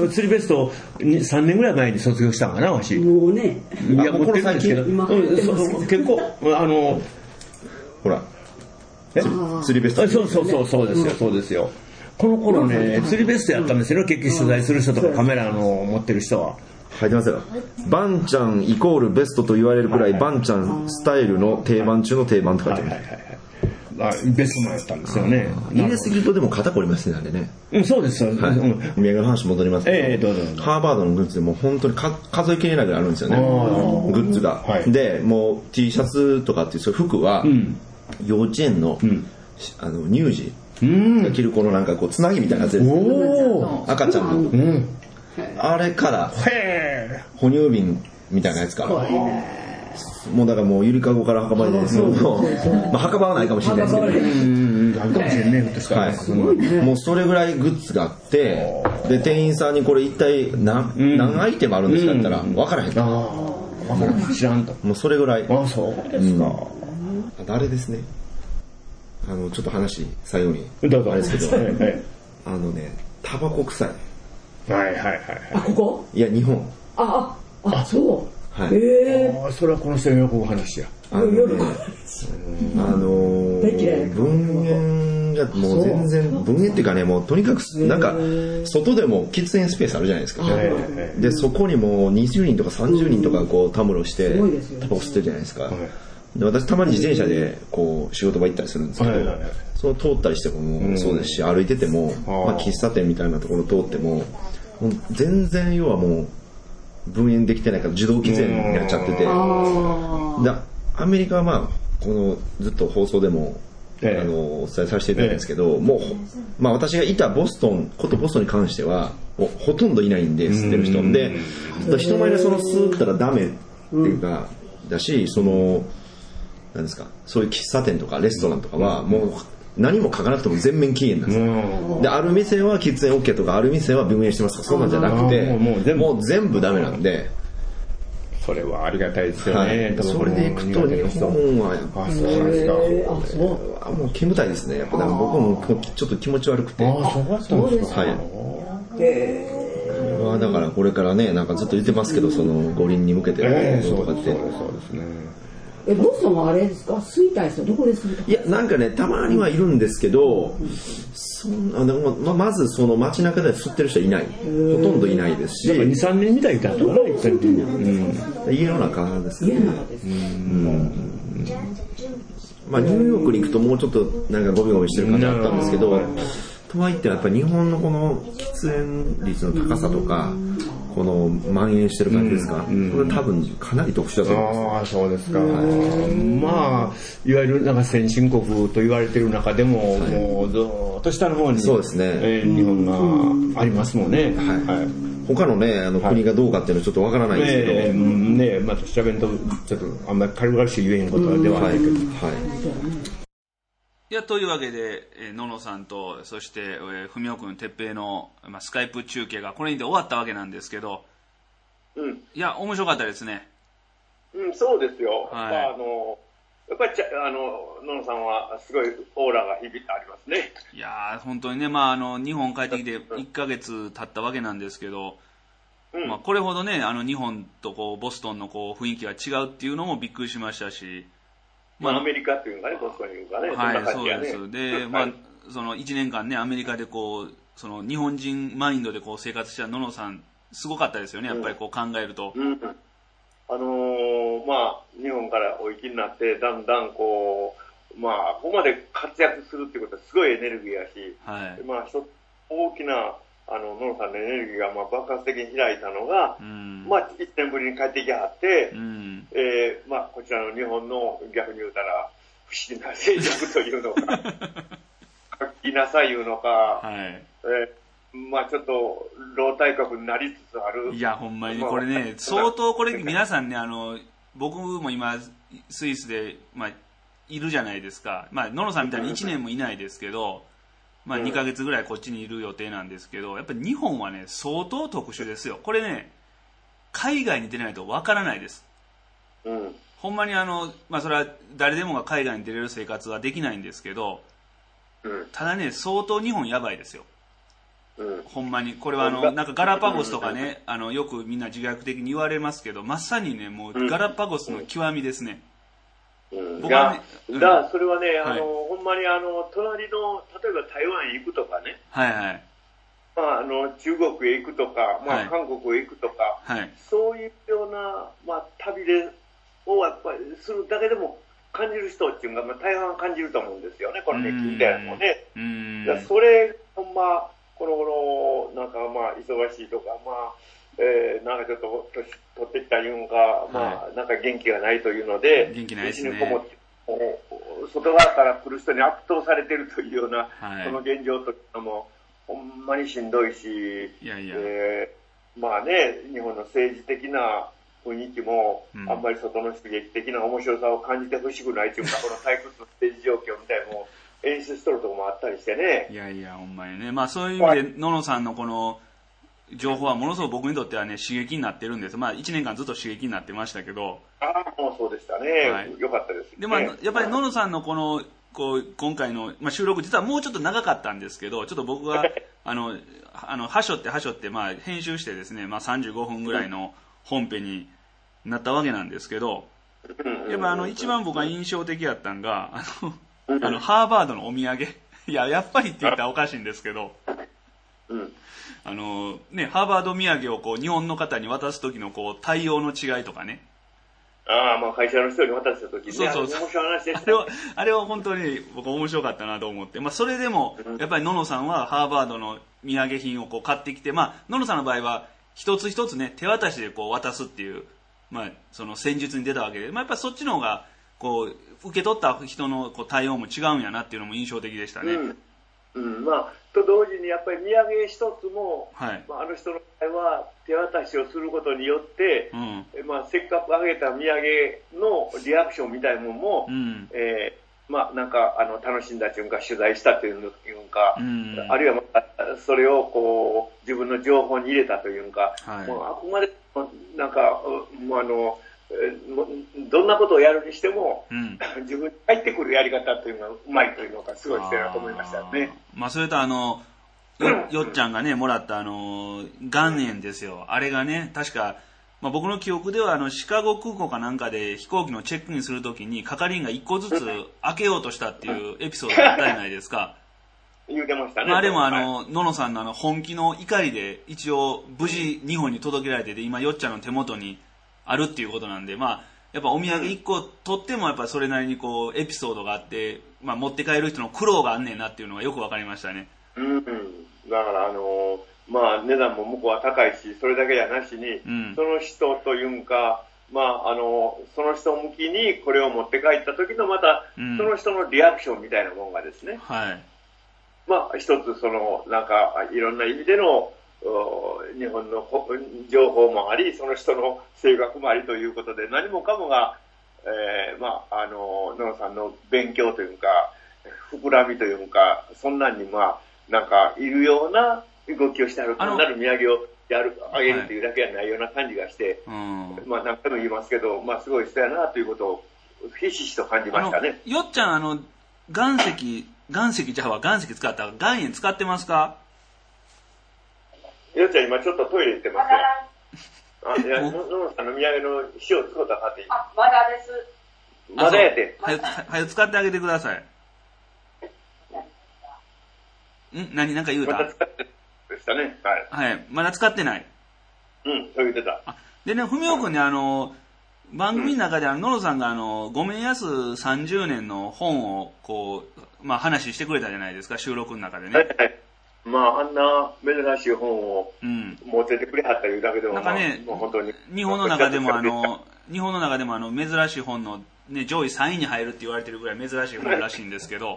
釣りベストさんねんぐらい前に卒業したんかなわし。 もうね。 いや持ってるんですけど。 今入ってますけど。 結構あのほら。釣りベスト。 そうそうそうそうですよそうですよ。この頃ね釣りベストやったんですよ。結局取材する人とかカメラの持ってる人は。 入ってますよ。バンちゃんイコールベストと言われるくらいバンちゃんスタイルの定番中の定番って書いてある。はいはいはいはい。 あベストもやったんですよね。 入れすぎるとでも肩こりますねあれね。 うん、そうですよ。 はい。うん、宮の話戻りますけど、 えー、どうぞどうぞ。 ハーバードのグッズでもう本当にか数えきれないぐらいあるんですよね。グッズが、はい。でもう T シャツとかっていうそういう服は、うん、幼稚園の、うん、あの乳児が着るこのなんかこうつなぎみたいなやつです、ね。赤ちゃんの、うん、あれから哺乳瓶みたいなやつから。もうだからもうゆりかごから墓場にですけど、まあ墓場はないかもしれないですけど、うんあるかもしれないね。 はい。もうそれぐらいグッズがあって、で店員さんにこれ一体何、うん、何アイテムあるんですかって言ったら分からへん。ああ、分からへん。知らんと。 もうそれぐらい。 あ、そうですか。 あとあれですね。あのちょっと話最後にどうぞあれですけど、はいはい、あのねタバコ臭い。 はいはいはいはい。 あここ？ いや日本。 あああそう。 はい、 えー、 あそれはこの人の喜ぶ話や。 あの、ね、あのー、分煙がもう全然分煙っていうかねもうとにかくなんか外でも喫煙スペースあるじゃないですか。でそこにもうにじゅうにんとかさんじゅうにんとかこうたむろしてタバコ吸ってるじゃないですか。で私たまに自転車でこう仕事場行ったりするんですけど、はいはいはい、その通ったりしてももうそうですし、歩いてても、まあ、喫茶店みたいなところ通っても、もう全然要はもう分煙できてないから自動喫煙になっちゃってて、でアメリカはまあこのずっと放送でも、ええ、あのお伝えさせていただいたんですけど、ええ、もう、まあ、私がいたボストンことボストンに関してはもうほとんどいないんで吸ってる人で、人前でその吸ったらダメっていうか、うん、だしそのなんですかそういう喫茶店とかレストランとかはもう何も書かなくても全面禁煙なんですよ。である店は喫煙 OK とかある店は分煙してますとかそんなんじゃなくてもう全 部, もう全部ダメなんでそれはありがたいですよね、 はい、それでいくと日本はやっぱそうあもう煙たいですね。やっぱ僕もちょっと気持ち悪くて。 あそうですか。はい。 えー、まあだからこれからねなんかずっと言ってますけどその五輪に向けてとかって、えー、そうですね。 えボストンはあれですか吸いたい人どこで吸いたい？ いやなんかねたまにはいるんですけど、うん、そんあでも、ま、まずその街中で吸ってる人いない、ほとんどいないですし、 にさんねんみたいなとかな、うん、 家の中ですね。 家の中です、うんうんまあ、ニューヨークに行くともうちょっとなんかゴミゴミしてる感じだったんですけど、とはいってやっぱり日本のこの喫煙率の高さとか、この蔓延してる感じですか、うん、これ多分かなり特殊だと思います。 ああそうですか。まあいわゆるなんか先進国と言われてる中でも、はい、もうずっと下の方にそうですね、 えー、日本がありますもんね、 はいはい、他のねあの国がどうかっていうのはちょっとわからないですけど、はい、えー、 ねまた調べんとちょっとあんまり軽々しく言えへんことではないけど、うん、はい、はいいやというわけで、えー、ののさんとそして、えー、文雄君哲平の、まあ、スカイプ中継がこれにて終わったわけなんですけど、 うん、 いや面白かったですね。 うんそうですよ、 はい、 まあ、あのやっぱりあのののさんはすごいオーラが響いてありますね。 いや本当にね、まあ、あの日本帰ってきていっかげつ経ったわけなんですけど、うんまあ、これほどねあの日本とこうボストンのこう雰囲気が違うっていうのもびっくりしましたし、 まあ、アメリカっていうかね、ボストンいうかね、 はい、 そんな感じそうです。で、まあ、そのいちねんかんね、アメリカでこう、その日本人マインドでこう生活したののさん、すごかったですよね、やっぱりこう考えると。 うんうん、あのー、まあ、日本からお行きになって、だんだんこう、まあ、ここまで活躍するってことはすごいエネルギーやし、 はい、 まあ、大きな、あの、ののさんのエネルギーがまあ爆発的に開いたのが、うん、まあ、いちねんぶりに帰ってきはって、うんえー、まあ、こちらの日本の逆に言うたら、不思議な性格というのか、活気なさいうのか、 はいえー、まあちょっと老体格になりつつある。 いや、ほんまにこれね、相当これ皆さんね、あの、僕も今、スイスで、まあ、いるじゃないですか。まあ、ののさんみたいにいちねんもいないですけど、まあにかげつぐらいこっちにいる予定なんですけど、やっぱり日本はね、相当特殊ですよ。これね、海外に出ないとわからないです。 うん。 ほんまにあの、まあそれは誰でもが海外に出れる生活はできないんですけど、 うん、 ただね、相当日本やばいですよ。 うん、ほんまに。これはあの、なんかガラパゴスとかね、あの、よくみんな自虐的に言われますけど、まさにね、もうガラパゴスの極みですね。 うん、僕はね、だからそれはね、あの、はい、ほんまにあの、隣の、例えば台湾へ行くとかね。 はいはい。 まあ、あの、中国へ行くとか、まあ、はい、韓国へ行くとか、はい、そういうような、まあ、旅で、をやっぱりするだけでも感じる人っていうのが、まあ、大半感じると思うんですよね、この熱気みたいなのもね。うん。だそれ、ほんま、この頃、なんかまあ、忙しいとか、まあ、えー、なんかちょっと年取ってきたいうんか、はい、まあ、なんか元気がないというので、 元気ないですね。 こもって外側から来る人に圧倒されてるというような、はい、この現状というのも、ほんまにしんどいし、 いやいやえー、まあね、日本の政治的な雰囲気も、うん、あんまり外の刺激的な面白さを感じてほしくないというか、この退屈の政治状況みたいなのも演出しとるところもあったりしてね。 いやいや、ほんまにね。まあそういう意味で、野野さんのこの情報はものすごく僕にとってはね、刺激になってるんです。まあいちねんかんずっと刺激になってましたけど。 ああ、もうそうでしたね。はい、よかったです、ね。 で、まあ、やっぱり野野さんのこの、こう、今回の、まあ、収録、実はもうちょっと長かったんですけど、ちょっと僕が、あの、あの、はしょってはしょって、まあ、編集してですね、まあ、さんじゅうごふんぐらいの本編になったわけなんですけど、やっぱあの、一番僕が印象的だったのが、あの、あの、ハーバードのお土産。いや、やっぱりって言ったらおかしいんですけど、あの、ね、ハーバード土産をこう、日本の方に渡す時のこう、対応の違いとかね、 ああ、まあ会社の人に渡した時に、ね、 そうそうそう。 面白い話でした。 あれは、あれは本当に僕面白かったなと思って。まあそれでも、やっぱり野野さんはハーバードの土産品をこう買ってきて、まあ野野さんの場合は一つ一つね、手渡しでこう渡すっていう、まあその戦術に出たわけで、まあやっぱりそっちの方が、こう、受け取った人のこう対応も違うんやなっていうのも印象的でしたね。 うんうん、まあ、と同時にやっぱり土産一つも、はい、まあ、あの人の場合は手渡しをすることによって、うん、まあ、せっかくあげた土産のリアクションみたいなものも、うん、えー、まあ、なんか、あの、楽しんだというか、取材したというか、うん、あるいは、まあ、それをこう、自分の情報に入れたというか、はい、もうあくまで、なんか、もうあの、どんなことをやるにしても、うん、自分に入ってくるやり方というのがうまいというのがすごいしてるなと思いましたね。 まあそれとあの、よ, よっちゃんがね、もらったあの、岩塩ですよ。あれがね、確か、まあ僕の記憶ではあの、シカゴ空港かなんかで飛行機のチェックインするときに係員が一個ずつ開けようとしたっていうエピソードがあったじゃないですか。 言うてましたね。 まあ、あれもあの、はい、野野さんのあの、本気の怒りで一応無事日本に届けられてて、今よっちゃんの手元にあるっていうことなんで、まあ、やっぱお土産一個取ってもやっぱそれなりにこうエピソードがあって、まあ持って帰る人の苦労があんねんなっていうのがよくわかりましたね。 うん。だからあの、まあ値段も向こうは高いし、それだけじゃなしに、うん、その人というんか、まああの、その人向きにこれを持って帰った時のまた、うん、その人のリアクションみたいなものがですね。 はい。 まあ一つその、なんかいろんな意味での、日本の情報もあり、その人の性格もありということで、何もかもが、えー、まあ、あの、野野さんの勉強というか、膨らみというか、そんなんにまあ、なんか、いるような動きをしてある、単なる土産をやる、あげるというだけじゃないような感じがして、はい、まあ何回も言いますけど、まあすごい人やなということを、ひしひしと感じましたね。 よっちゃん、あの、岩石、岩石じゃあ岩石使った岩塩使ってますか？ よっちゃん今ちょっとトイレ行ってますよ。あ、いや、ののさんの土産の塩使ったかって。 あ、まだです。 まだやて。 はよ、はよ使ってあげてください。ん何なんか言うた？ まだ使ってでしたね。 はい。はい。まだ使ってない。 うん、そう言ってた。 あでね、ふみおくんね、あの、番組の中であの、野呂さんがあの、ごめんやすさんじゅうねんの本を、こう、まあ話してくれたじゃないですか、収録の中でね。 はいはい。まあ、あんな珍しい本を持っててくれはったいうだけでも、 なんかね、まあ、本当に日本の中でもあの、日本の中でもあの、珍しい本の、ね、上位さんいに入るって言われてるぐらい珍しい本らしいんですけど。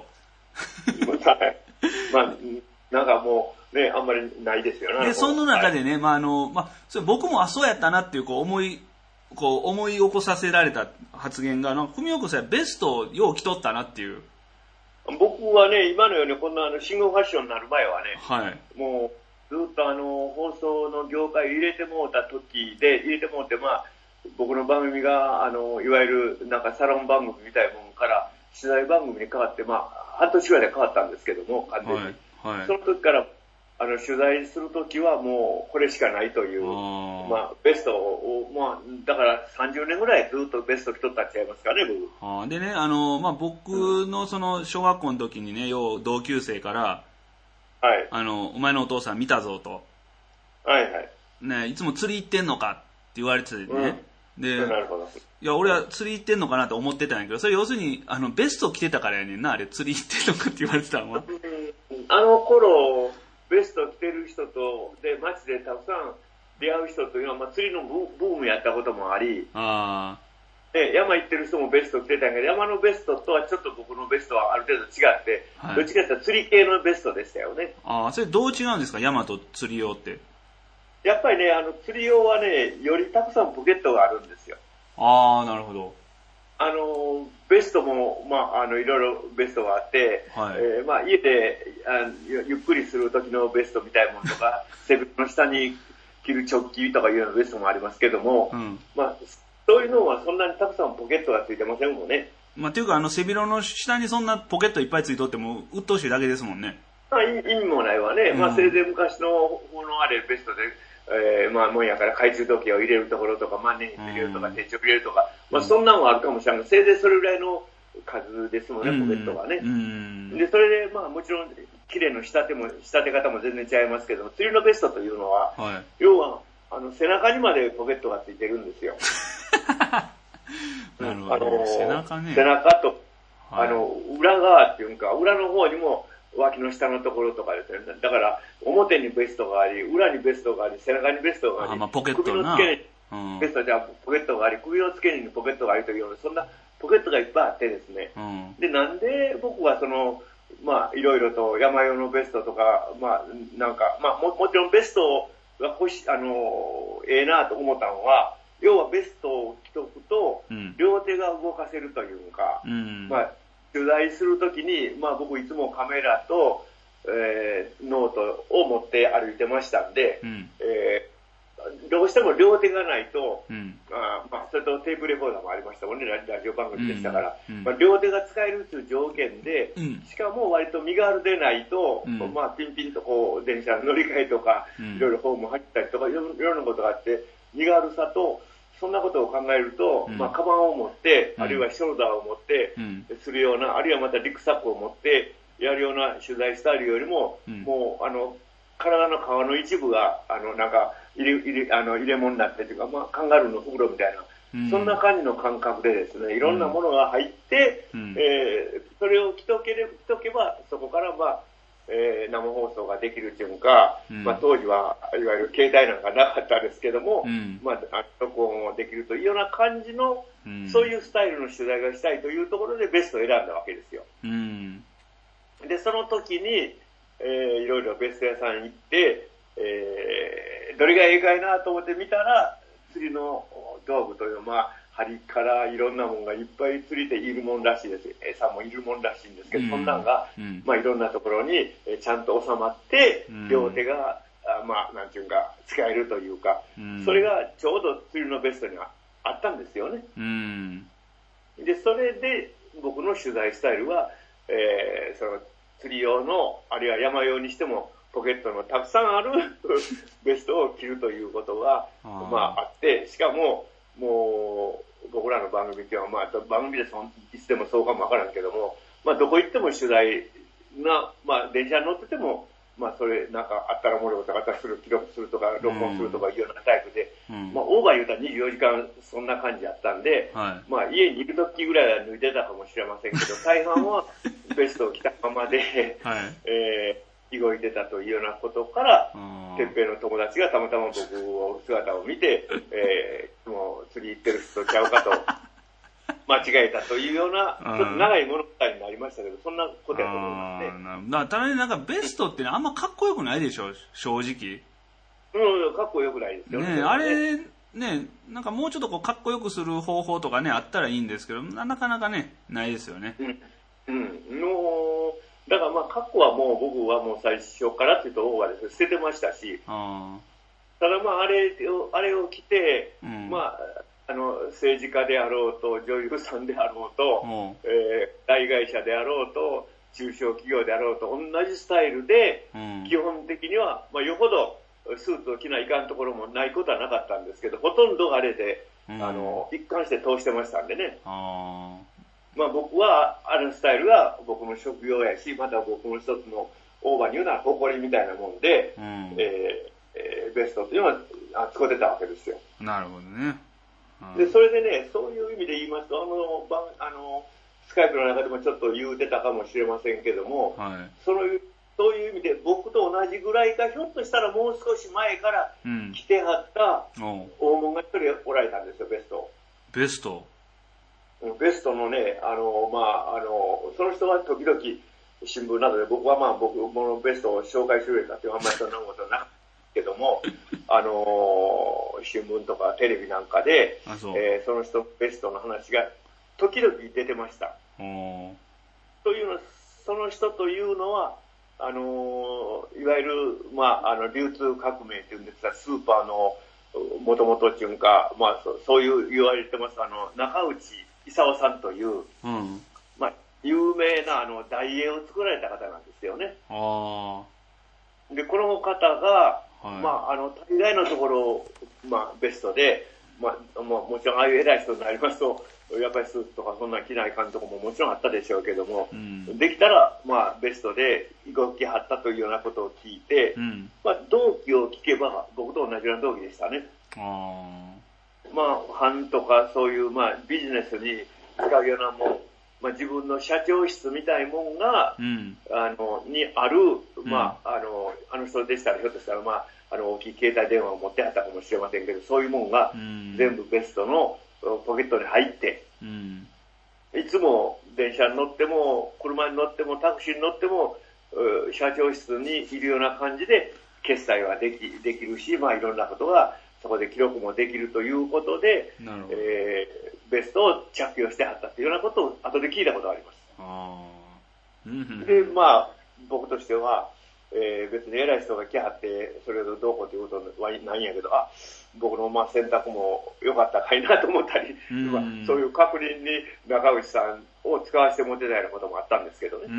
まあ、なんかもう、ね、あんまりないですよね。 で、その中でね、はい、まああの、まあ、それ僕もあ、そうやったなっていう、こう、思い、こう、思い起こさせられた発言が、あの、ふみおくんさんベストをよう着とったなっていう。 僕はね、今のようにこんなあの、シングルファッションになる前はね、 はい、 もう、ずっとあの、放送の業界入れてもうた時で、入れてもうて、まあ、僕の番組が、あの、いわゆる、なんかサロン番組みたいなものから、取材番組に変わって、まあ、半年ぐらいで変わったんですけども、完全に。はいはい、その時から、 あの、取材するときはもうこれしかないという、まあ、ベストを、まあ、だからさんじゅうねんぐらいずっとベスト着とったんちゃいますかね、 僕。でね、あの、まあ、僕のその、小学校の時にね、よう同級生から、はい。あの、お前のお父さん見たぞと。 はいはい。 ね、いつも釣り行ってんのかって言われててね。うん、で、 なるほど。 いや、俺は釣り行ってんのかなと思ってたんやけど、それ要するに、あの、ベスト着てたからやねんな、あれ、釣り行ってんのかって言われてたのは。 あの頃、ベスト着てる人と、で、街でたくさん出会う人というのは、まあ、釣りのブームやったこともあり、あで、山行ってる人もベスト着てたんやけど、山のベストとはちょっと僕のベストはある程度違って、はい、どっちかというと釣り系のベストでしたよね。 ああ、それどう違うんですか、山と釣り用って。 やっぱりね、あの、釣り用はね、よりたくさんポケットがあるんですよ。 ああ、なるほど。 あの、ベストも、まあ、あの、いろいろベストがあって、はい、えー、まあ、家であゆっくりする時のベストみたいなものとか、背中の下に着るチョッキとかいうようなベストもありますけども、うん、まあ、そういうのはそんなにたくさんポケットがついてませんもんね。 まあ、っていうか、あの、背広の下にそんなポケットいっぱいついとっても、鬱陶しいだけですもんね。 まあ、意味もないわね。うん、まあ、せいぜい昔の方のあれ、ベストで、えー、まあ、もんやから懐中時計を入れるところとか、万年筆入れるとか、手帳入れるとか、まあ、そんなのはあるかもしれないけど、せいぜいそれぐらいの数ですもんね、ポケットがね。で、それで、まあ、もちろん、綺麗の仕立ても、仕立て方も全然違いますけど、釣りのベストというのは、はい、要は、あの、背中にまでポケットがついてるんですよ。 なるほど。あの、背中ね。 背中と、はい、あの、裏側っていうか、裏の方にも、脇の下のところとかですね。だから、表にベストがあり、裏にベストがあり、背中にベストがあり、 あ、まあ、ポケットな。 首の付けに、ベストじゃポケットがあり、首の付けにポケットがありというような、そんなポケットがいっぱいあってですね。うん、で、なんで僕はその、まあ、いろいろと山用のベストとか、まあ、なんか、まあ、も、もちろんベストが欲し、あの、ええなと思ったのは、要はベストを着とくと、うん、両手が動かせるというか、うん、まあ、取材するときに、まあ僕いつもカメラと、えー、ノートを持って歩いてましたんで、うん、えー、どうしても両手がないと、うん、あまあそれとテープレコーダーもありましたもんね、ラジオ番組でしたから、うんうん、まあ、両手が使えるという条件で、うん、しかも割と身軽でないと、うん、まあピンピンとこう電車の乗り換えとか、うん、いろいろホーム入ったりとかいろいろなことがあって、身軽さと、そんなことを考えると、うん、まあ、カバンを持って、うん、あるいはショルダーを持って、うん、するような、あるいはまたリュックサックを持って、やるような取材スタイルよりも、うん、もう、あの、体の皮の一部が、あの、なんか、入れ、入れ、あの、入れ物になってというか、まあ、カンガルーの袋みたいな、うん、そんな感じの感覚でですね、いろんなものが入って、うん、えー、それを着とけれ、着とけば、そこからまあ、えー、生放送ができるっていうか、うん、まあ当時はいわゆる携帯なんかなかったですけども、うん、まあ録音もできるというような感じの、うん、そういうスタイルの取材がしたいというところでベストを選んだわけですよ。うん、で、その時に、えー、いろいろベスト屋さん行って、えー、どれがいいかいなと思って見たら、釣りの道具というのは、まあ、針からいろんなものがいっぱい釣りでいるもんらしいです。餌もいるもんらしいんですけど、うん、そんなんが、うん、まあいろんなところにちゃんと収まって、うん、両手が、まあなんていうか、使えるというか、うん、それがちょうど釣りのベストにはあったんですよね。うん、で、それで僕の取材スタイルは、えー、その釣り用の、あるいは山用にしても、ポケットのたくさんあるベストを着るということが、あまああって、しかも、もう、僕らの番組っていうのは、まあ、番組でそんいつでもそうかもわからんけども、まあ、どこ行っても取材な、まあ、電車に乗ってても、まあ、それ、なんか、あったらもろいことがあったらする、記録するとか、録音するとかいうようなタイプで、うん、まあ、オーバー言うたらにじゅうよじかん、そんな感じだったんで、はい、まあ、家にいる時ぐらいは抜いてたかもしれませんけど、大半はベストを着たままで、はい、えー動いてたというようなことから、てっぺいの友達がたまたま僕の姿を見て、えー、もう釣り行ってる人ちゃうかと間違えたというような、ちょっと長い物語になりましたけど、そんなことやと思いますね。 だただね、なんかベストって、ね、あんまかっこよくないでしょ、正直。 うん、かっこよくないですよね。 ねあれ、ね、なんかもうちょっとこうかっこよくする方法とかね、あったらいいんですけど、なかなかね、ないですよね。うん。 うん。のだからまあ、カッコはもう僕はもう最初からっていうとオーバーです捨ててましたし、あただまあ、あれを、あれを着て、うん、まあ、あの、政治家であろうと、女優さんであろうと、うん、えー、大会社であろうと、 中小企業であろうと同じスタイルで、 うん、 基本的には、まあ、よほどスーツを着ないかんところもないことはなかったんですけど、ほとんどあれで、うん、あの、一貫して通してましたんでね。 あまあ僕は、あのスタイルが僕の職業やし、また僕の一つのオーバーに言うなら誇りみたいなもんで、うん、えーえー、ベストっていうのは使ってたわけですよ。 なるほどね。 うん、で、それでね、そういう意味で言いますと、あの、あの、スカイプの中でもちょっと言うてたかもしれませんけども、 はい、 そのそういう意味で僕と同じぐらいか、ひょっとしたらもう少し前から来てはった大物が一人おられたんですよ、ベスト。 ベストベストのね、あの、まあ、あの、その人は時々新聞などで、僕はまあ僕のベストを紹介してくれたっていうあんまりそんなことはなかったけども、あの、新聞とかテレビなんかで、そ,、えー、その人ベストの話が時々出てました。というの、その人というのは、あのいわゆる、まあ、あの流通革命っていうんですが、スーパーのもともとっていうか、まあ、そ, そういう言われてます、あの中内勲さんという、うん、まあ、有名なあの大英を作られた方なんですよね。 あでこの方が、はい、まあ、あの大概のところ、まあ、ベストで、まあ、まあ、もちろんああいう偉い人になりますと、やっぱりスーツとかそんな着ないかんとこももちろんあったでしょうけども、うん、できたら、まあ、ベストで動きはったというようなことを聞いて、うん、まあ、同期を聞けば、僕と同じような同期でしたね。 あまあ、班とかそういう、まあ、ビジネスに使うようなもん、まあ、自分の社長室みたいもんが、うん、あの、にある、まあ、あの、あの人でしたら、ひょっとしたら、まあ、あの、大きい携帯電話を持ってはったかもしれませんけど、そういうもんが、全部ベストのポケットに入って、うん、いつも電車に乗っても、車に乗っても、タクシーに乗っても、社長室にいるような感じで、決済はでき、できるし、まあ、いろんなことが、そこで記録もできるということで、えー、ベストを着用してはったというようなことを後で聞いたことがあります。 あで、まあ、僕としては、えー、別に偉い人が来はって、それをどうこうということはないんやけど、あ、僕のまあ選択も良かったかいなと思ったり、まあ、そういう確認に中内さんを使わせてもらってたようなこともあったんですけどね。 うん、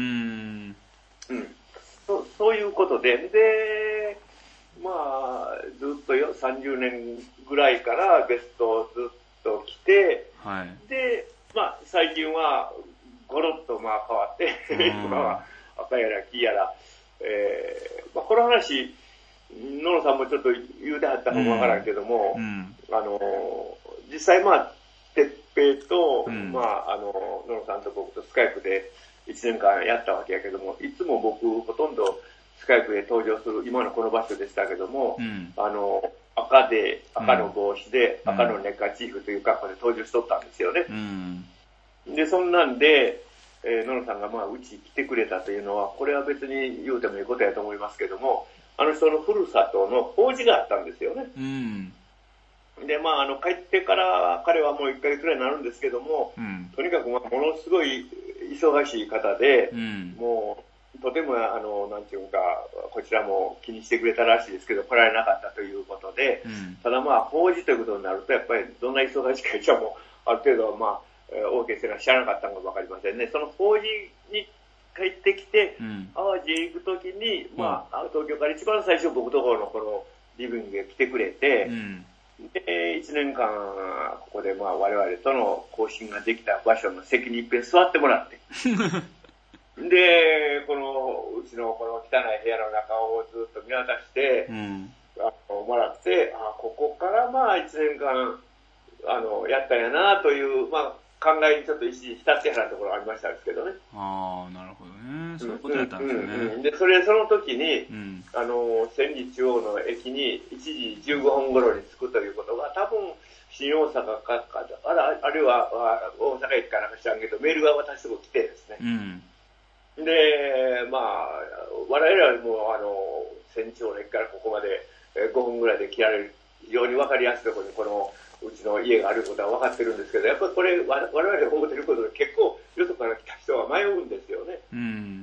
うん、そ, そういうことで、で、まあ、ずっとよさんじゅうねんぐらいからベストをずっと来て、 はい、 で、まあ、最近はゴロッとまあ変わって、今は赤やら黄やら、えーまあ、この話、野野さんもちょっと言うてはったかもわからんけども、うん、あの、実際まあ、哲平と、うん、まあ、あの、野野さんと僕とスカイプでいちねんかんやったわけやけども、いつも僕ほとんどスカイプで登場する、今のこの場所でしたけども、うん、あの、赤で、赤の帽子で、うん、赤のネッカチーフという格好で登場しとったんですよね。うん、で、そんなんで、えー、野野さんがまあ、うち来てくれたというのは、これは別に言うてもいいことやと思いますけども、あの人のふるさとの法事があったんですよね。 うん、 で、まあ、あの、帰ってから彼はもういっかげつくらいになるんですけども、うん、とにかくまあ、ものすごい忙しい方で、うん、もう、とても、あの、なんていうか、こちらも気にしてくれたらしいですけど、来られなかったということで、うん、ただまあ、法事ということになると、やっぱりどんな忙しいか、じゃあもう、ある程度、まあ、オーケーしてるのは知らなかったのかわかりませんね。その法事に帰ってきて、うん、淡路へ行くときに、まあ、うん、東京から一番最初僕ところのこのリビングへ来てくれて、うん、で、一年間、ここでまあ我々との交信ができた場所の席に一遍座ってもらって、で、この、うちのこの汚い部屋の中をずっと見渡して、うん、あのもらって、あ、ここからまあ一年間、あの、やったんやなという、まあ、考えにちょっと一時浸ってはらところありましたんですけどね。 ああ、なるほどね。そういうことやったんですね。うんうんうん、 で、それ、その時に、うん、あの、千里中央の駅にいちじじゅうごふん頃に着くということが、多分、新大阪か、かあら、あるいは大阪駅かなんか知らんけど、メールが私のとこ来てですね。うん、で、まあ、我々も、あの、千里中央の駅からここまでごふんぐらいで来られる、非常にわかりやすいところに、この、うちの家があることは分かってるんですけど、やっぱりこれ、我々が思ってることで結構、よそから来た人は迷うんですよね。 うん、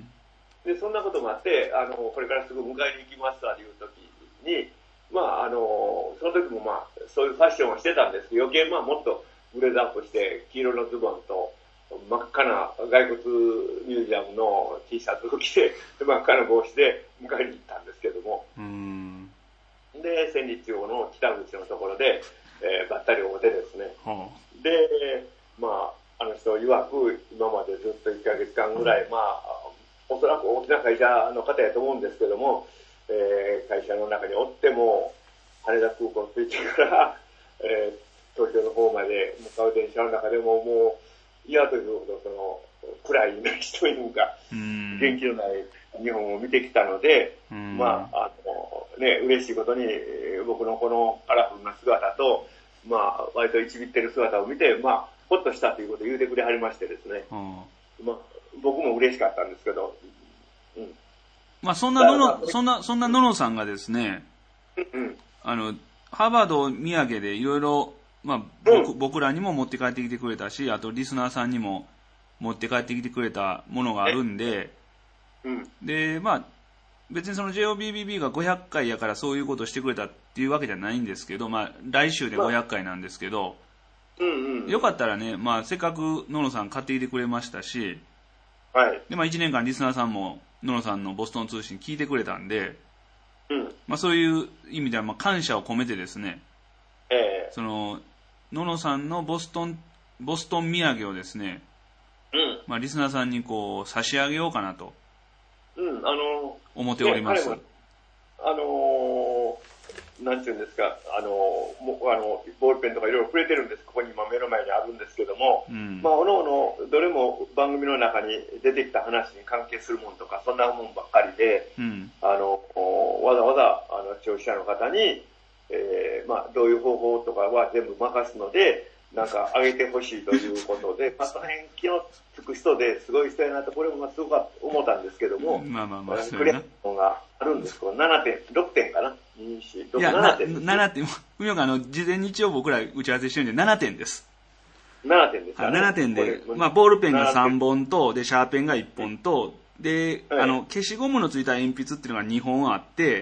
で、そんなこともあって、あの、これからすぐ迎えに行きますわという時に、まあ、あの、その時もまあ、そういうファッションをしてたんですけど、余計まあ、もっとブレザーアップして、黄色のズボンと、 真っ赤な骸骨ミュージアムの T シャツを着て、真っ赤な帽子で迎えに行ったんですけども。 うん。 で、千里中央の北口のところで、えー、ばったり会うてですね。 はあ、 で、まあ、あの人曰く、今までずっといっかげつかんぐらい、まあ、おそらく大きな会社の方やと思うんですけども、えー、会社の中におっても、羽田空港着いてから、えー、東京の方まで向かう電車の中でも、もう、嫌というほど、その、暗い人というか、元気のない日本を見てきたので、まあ、あの、ね、嬉しいことに、僕のこのカラフルな姿と、まあ、割と一びってる姿を見て、まあ、ほっとしたということを言うてくれはりましてですね。まあ、僕も嬉しかったんですけど、うん。 まあ、そんなのの、そんな、そんなののさんがですね、 うん、 あの、ハーバード土産でいろいろ、まあ、僕、うん、僕らにも持って帰ってきてくれたし、あとリスナーさんにも持って帰ってきてくれたものがあるんで、 うん、 で、まあ、別にその ジェイオービービービー がごひゃっかいやからそういうことをしてくれたっていうわけじゃないんですけど、まあ、来週でごひゃっかいなんですけど、 まあうんうん、 よかったらね、まあ、せっかくののさん買ってきてくれましたし、 はい。 で、まあ、いちねんかんリスナーさんもののさんのボストン通信聞いてくれたんで、 うん、 まあ、そういう意味ではまあ感謝を込めてですね、 えー、 そのののさんのボストンボストン土産をですね、 うんまあ、リスナーさんにこう差し上げようかなと、 うん、あの思っております。 ね、あのー、なんていうんですか、あのー、もあのボールペンとかいろいろ触れてるんです。ここに今目の前にあるんですけども、 うん、 まあおのおのどれも番組の中に出てきた話に関係するものとかそんなもんばっかりで、 うん、 あのわざわざあの聴取者の方に、えー、まあどういう方法とかは全部任すので。なんか上げてほしいということで、まあ、その辺気のつく人ですごい人やなと、これもすごく思ったんですけども、 まあまあまあ、 クリアのがあるんです。このななてん、ろくてんかな。に、よん、ろく、 いや、 ななてん。 ななてん。ふみおかあの、事前に一応僕ら打ち合わせしてるんで、ななてんです。 ななてんですかね。 ななてんで、まあ、ボールペンがさんぼんと、で、シャーペンがいっぽんと、で、はい、あの、消しゴムのついた鉛筆っていうのがにほんあって、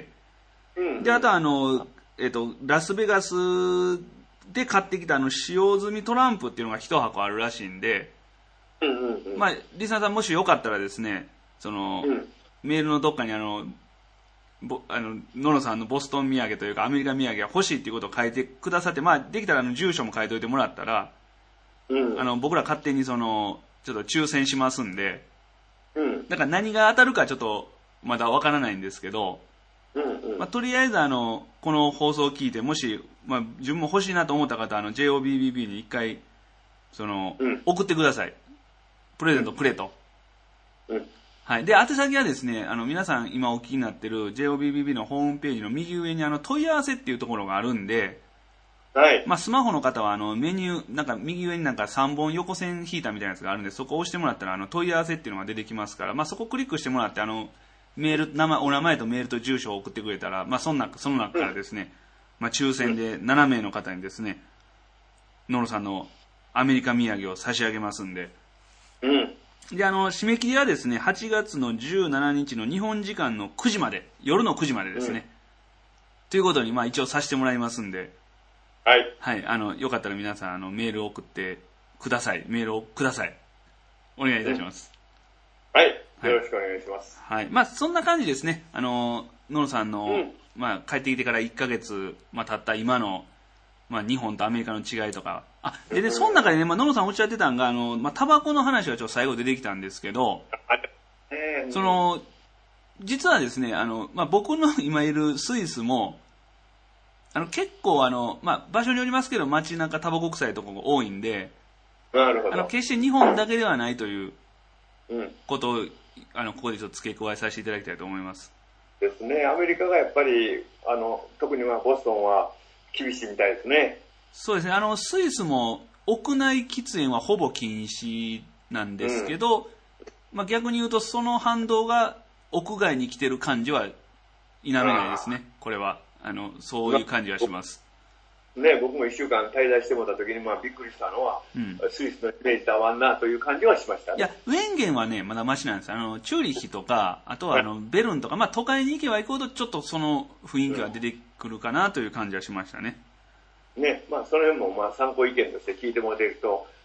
うん、 で、あとあの、えっと、ラスベガス、で買ってきたあの使用済みトランプっていうのが一箱あるらしいんで、 うんうんうん、 まあリスナーさんもしよかったらですね、その、うん、メールのどっかにあのぼあのののさんのボストン土産というかアメリカ土産が欲しいっていうことを書いてくださって、まあできたらあの住所も書いておいてもらったら、 うん、 あの僕ら勝手にそのちょっと抽選しますんで、 うん、 だから何が当たるかちょっとまだわからないんですけど。 うんうんまあ、とりあえずあのこの放送を聞いてもし、まあ、自分も欲しいなと思った方はあの ジェイオービービービー に一回その、 うん、 送ってください。プレゼントくれと、 うん、 はい。で宛先はですね、あの皆さん今お聞きになってる ジェイオービービービー のホームページの右上にあの問い合わせっていうところがあるんで、 はいまあ、スマホの方はあのメニューなんか右上になんかさんぼん横線引いたみたいなやつがあるんで、そこを押してもらったらあの問い合わせっていうのが出てきますから、まあ、そこをクリックしてもらってあのメール名前お名前とメールと住所を送ってくれたら、まあ、その中その中からですね、まあ、抽選でななめいの方にですね、ののさんのアメリカ土産を差し上げますんで、 うん、 であの締め切りはですねはちがつのじゅうしちにちの日本時間のくじまで、夜のくじまでですね、うん、ということにまあ一応させてもらいますんで、 はい、 はい、あのよかったら皆さんあのメールを送ってください。メールをください。お願いいたします。 うん、はい。よろしくお願いします。 はい。まあ、そんな感じですね。あの、ののさんの、 うん、 まあ、帰ってきてからいっかげつ、まあ、経った今の、まあ、日本とアメリカの違いとか。あ、でね、その中でね、まあ、ののさんおっしゃってたんが、あの、まあ、タバコの話がちょっと最後出てきたんですけど、 えー、 その、実はですね、あの、まあ、僕の今いるスイスも、あの、結構あの、まあ、場所によりますけど、街中タバコ臭いところが多いんで、 なるほど。 あの、決して日本だけではないといううんことを、あのここでちょっと付け加えさせていただきたいと思います。 ですね。アメリカがやっぱりあの特にまあボストンは厳しいみたいですね。 そうですね。あのスイスも屋内喫煙はほぼ禁止なんですけど、うんまあ、逆に言うとその反動が屋外に来てる感じは否めないですね。これはあのそういう感じはします。 ね、僕もいっしゅうかん滞在してもらった時に、まあ、びっくりしたのは、うん、スイスのイメージと合わんなという感じはしましたね。 いや、ウェンゲンはね、まだマシなんです。あの、チューリッヒとか、あとはあの、ベルンとか、まあ、都会に行けば行くほど、ちょっとその雰囲気が出てくるかなという感じはしましたね。 ね、まあ、その辺も、まあ、参考意見として聞いてもらえると、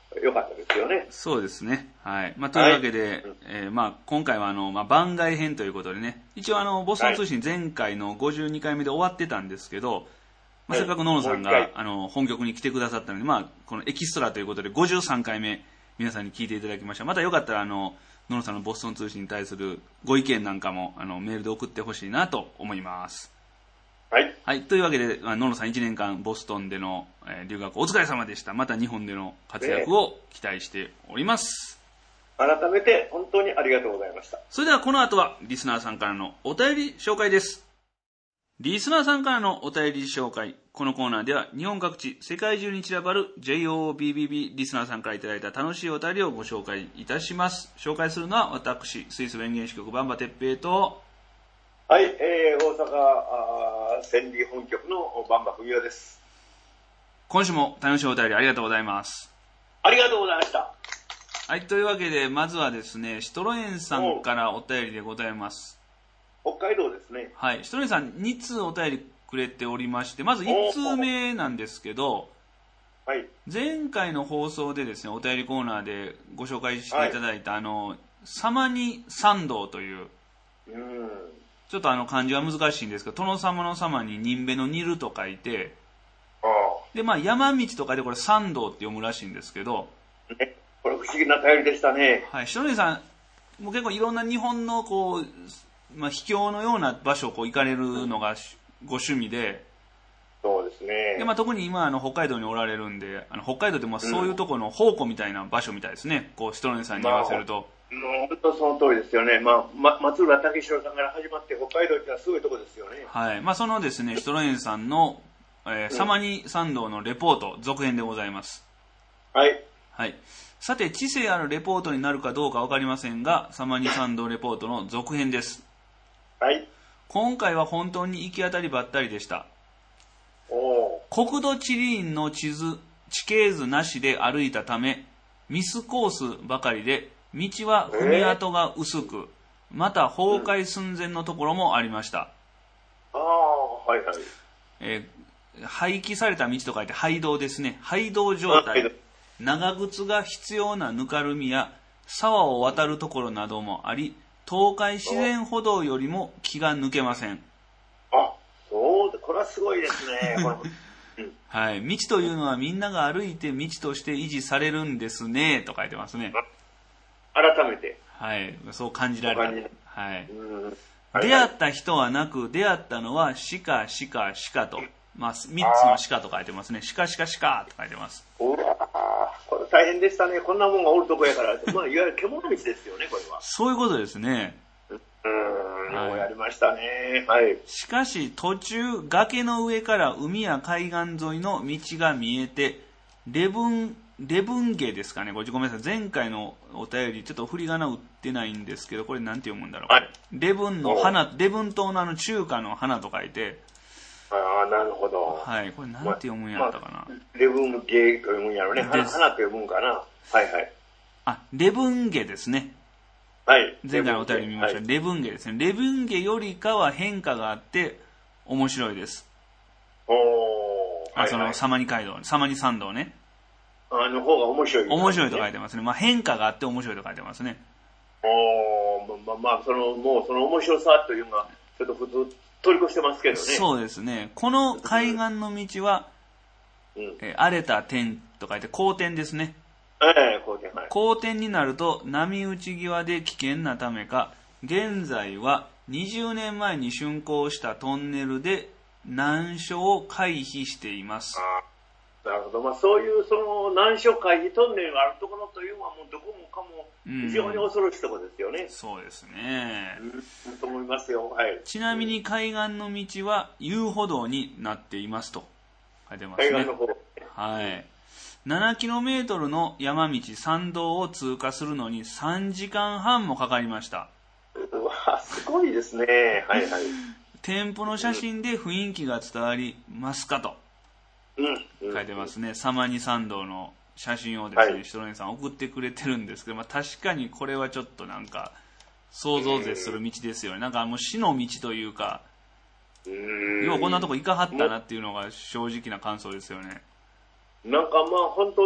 良かったですよね。 そうですね。はい。まあ、というわけで、はい、えー、まあ、今回はあの、まあ、番外編ということでね、一応あの、ボストン通信前回のごじゅうにかいめで終わってたんですけど、まあ、せっかく野野さんが、あの、本局に来てくださったので、まあ、このエキストラということでごじゅうさんかいめ、皆さんに聞いていただきました。またよかったら、あの、野野さんのボストン通信に対するご意見なんかも、あの、メールで送ってほしいなと思います。 はい。 はい。というわけで、野野さんいちねんかんボストンでの、えー、留学お疲れ様でした。また日本での活躍を期待しております。 改めて本当にありがとうございました。 それではこの後はリスナーさんからのお便り紹介です。リスナーさんからのお便り紹介。このコーナーでは日本各地、世界中に散らばる ジェイオービービービー リスナーさんからいただいた楽しいお便りをご紹介いたします。紹介するのは私、スイス弁言支局バンバ哲平と、 はい、えー、大阪千里本局のバンバ文雄です。 今週も楽しいお便りありがとうございます。 ありがとうございました。 はい、というわけで、まずはですね、シトロエンさんからお便りでございます。 北海道ですね。 はい、シトロエンさんにつうお便りくれておりまして、まずいつつめなんですけど、 はい、 前回の放送でですね、お便りコーナーでご紹介していただいた、はい、あの、サマニ参道という、 うん、 ちょっとあの漢字は難しいんですけど、殿様の様に人べの煮ると書いて、 あで、まあ山道とかでこれ参道って読むらしいんですけど、 ね、これ不思議な便りでしたね。 はい、シトロエンさん、もう結構いろんな日本のこう、まあ、秘境のような場所をこう行かれるのがご趣味で、 そうですね。 で、まあ、特に今あの北海道におられるんで、あの北海道でもそういうところの宝庫みたいな場所みたいですね、こうシトロエンさんに言わせると。 まあ、もう本当その通りですよね。まあ、ま、松浦武四郎さんから始まって北海道ってのはすごいとこですよね。 はい。まあ、そのですね、シトロエンさんの、えー、サマニ参道のレポート続編でございます。 はい。 はい。さて、知性あるレポートになるかどうかわかりませんが、サマニ参道レポートの続編です。 はい。 今回は本当に行き当たりばったりでした。 お国土地理院の地図、地形図なしで歩いたため、ミスコースばかりで、道は踏み跡が薄く、また崩壊寸前のところもありました。 うん、ああ、はいはい。 えー、廃棄された道と書いて廃道ですね。廃道状態。長靴が必要なぬかるみや沢を渡るところなどもあり、東海自然歩道よりも気が抜けません。 あ、そう、これはすごいですね。これうん、はい。道というのはみんなが歩いて道として維持されるんですね、と書いてますね。 改めて。 はい。そう感じられた。はい。 うん、 出会った人はなく、出会ったのは鹿、鹿、鹿と。まあ、みっつの鹿と書いてますね。鹿、鹿、鹿と書いてます。 うわこれ大変でしたね。こんなもんがおるとこやから。まあ、いわゆる獣道ですよね、これは。 そういうことですね。 うーん、ようやりましたね。はい。 しかし、途中、崖の上から海や海岸沿いの道が見えて、レブン、レブンゲですかね。これごめんなさい。前回のお便り、ちょっと振り仮名打ってないんですけど、これなんて読むんだろう。はい、レブンの花、レブン島のあの中華の花と書いて、 ああ、なるほど。 はい。これなんて読むんやったかな。まあ、 レブンゲと読むんやろね。花と読むんかな。はいはい。 あ、レブンゲですね。 はい。 前回のお便り見ました。レブンゲですね。レブンゲよりかは変化があって面白いです。 おー。 あ、はいはい、そのサマニ街道、サマニ参道ね。 あの方が面白い、ね。 面白いと書いてますね。まあ変化があって面白いと書いてますね。 おー、まあまあ、その、もうその面白さというのが、ちょっと普通、通り越してますけどね。 そうですね。この海岸の道は、うん、え荒れた天と書いて好天ですね。 ええ、好天、はい。 好天になると波打ち際で危険なためか、現在はにじゅうねんまえに竣工したトンネルで難所を回避しています。 ああ、なるほど。まあそういうその難所回避トンネルがあるところというのはもうどこもかも非常に恐ろしいところですよね。 うん、そうですね。 うん、と思いますよ。はい。 ちなみに海岸の道は遊歩道になっていますと書いてますね。 海岸の方。 はい。ななキロメートルの山道山道を通過するのにさんじかんはんもかかりました。 うわ、すごいですね。はいはい。 店舗の写真で雰囲気が伝わりますかと書いてますね。サマニ参道の写真をですね、シトロエンさん送ってくれてるんですけど、まあ、確かにこれはちょっとなんか想像を絶する道ですよね。なんかもう死の道というか、要はこんなとこ行かはったなっていうのが正直な感想ですよね。 なんかまあ本当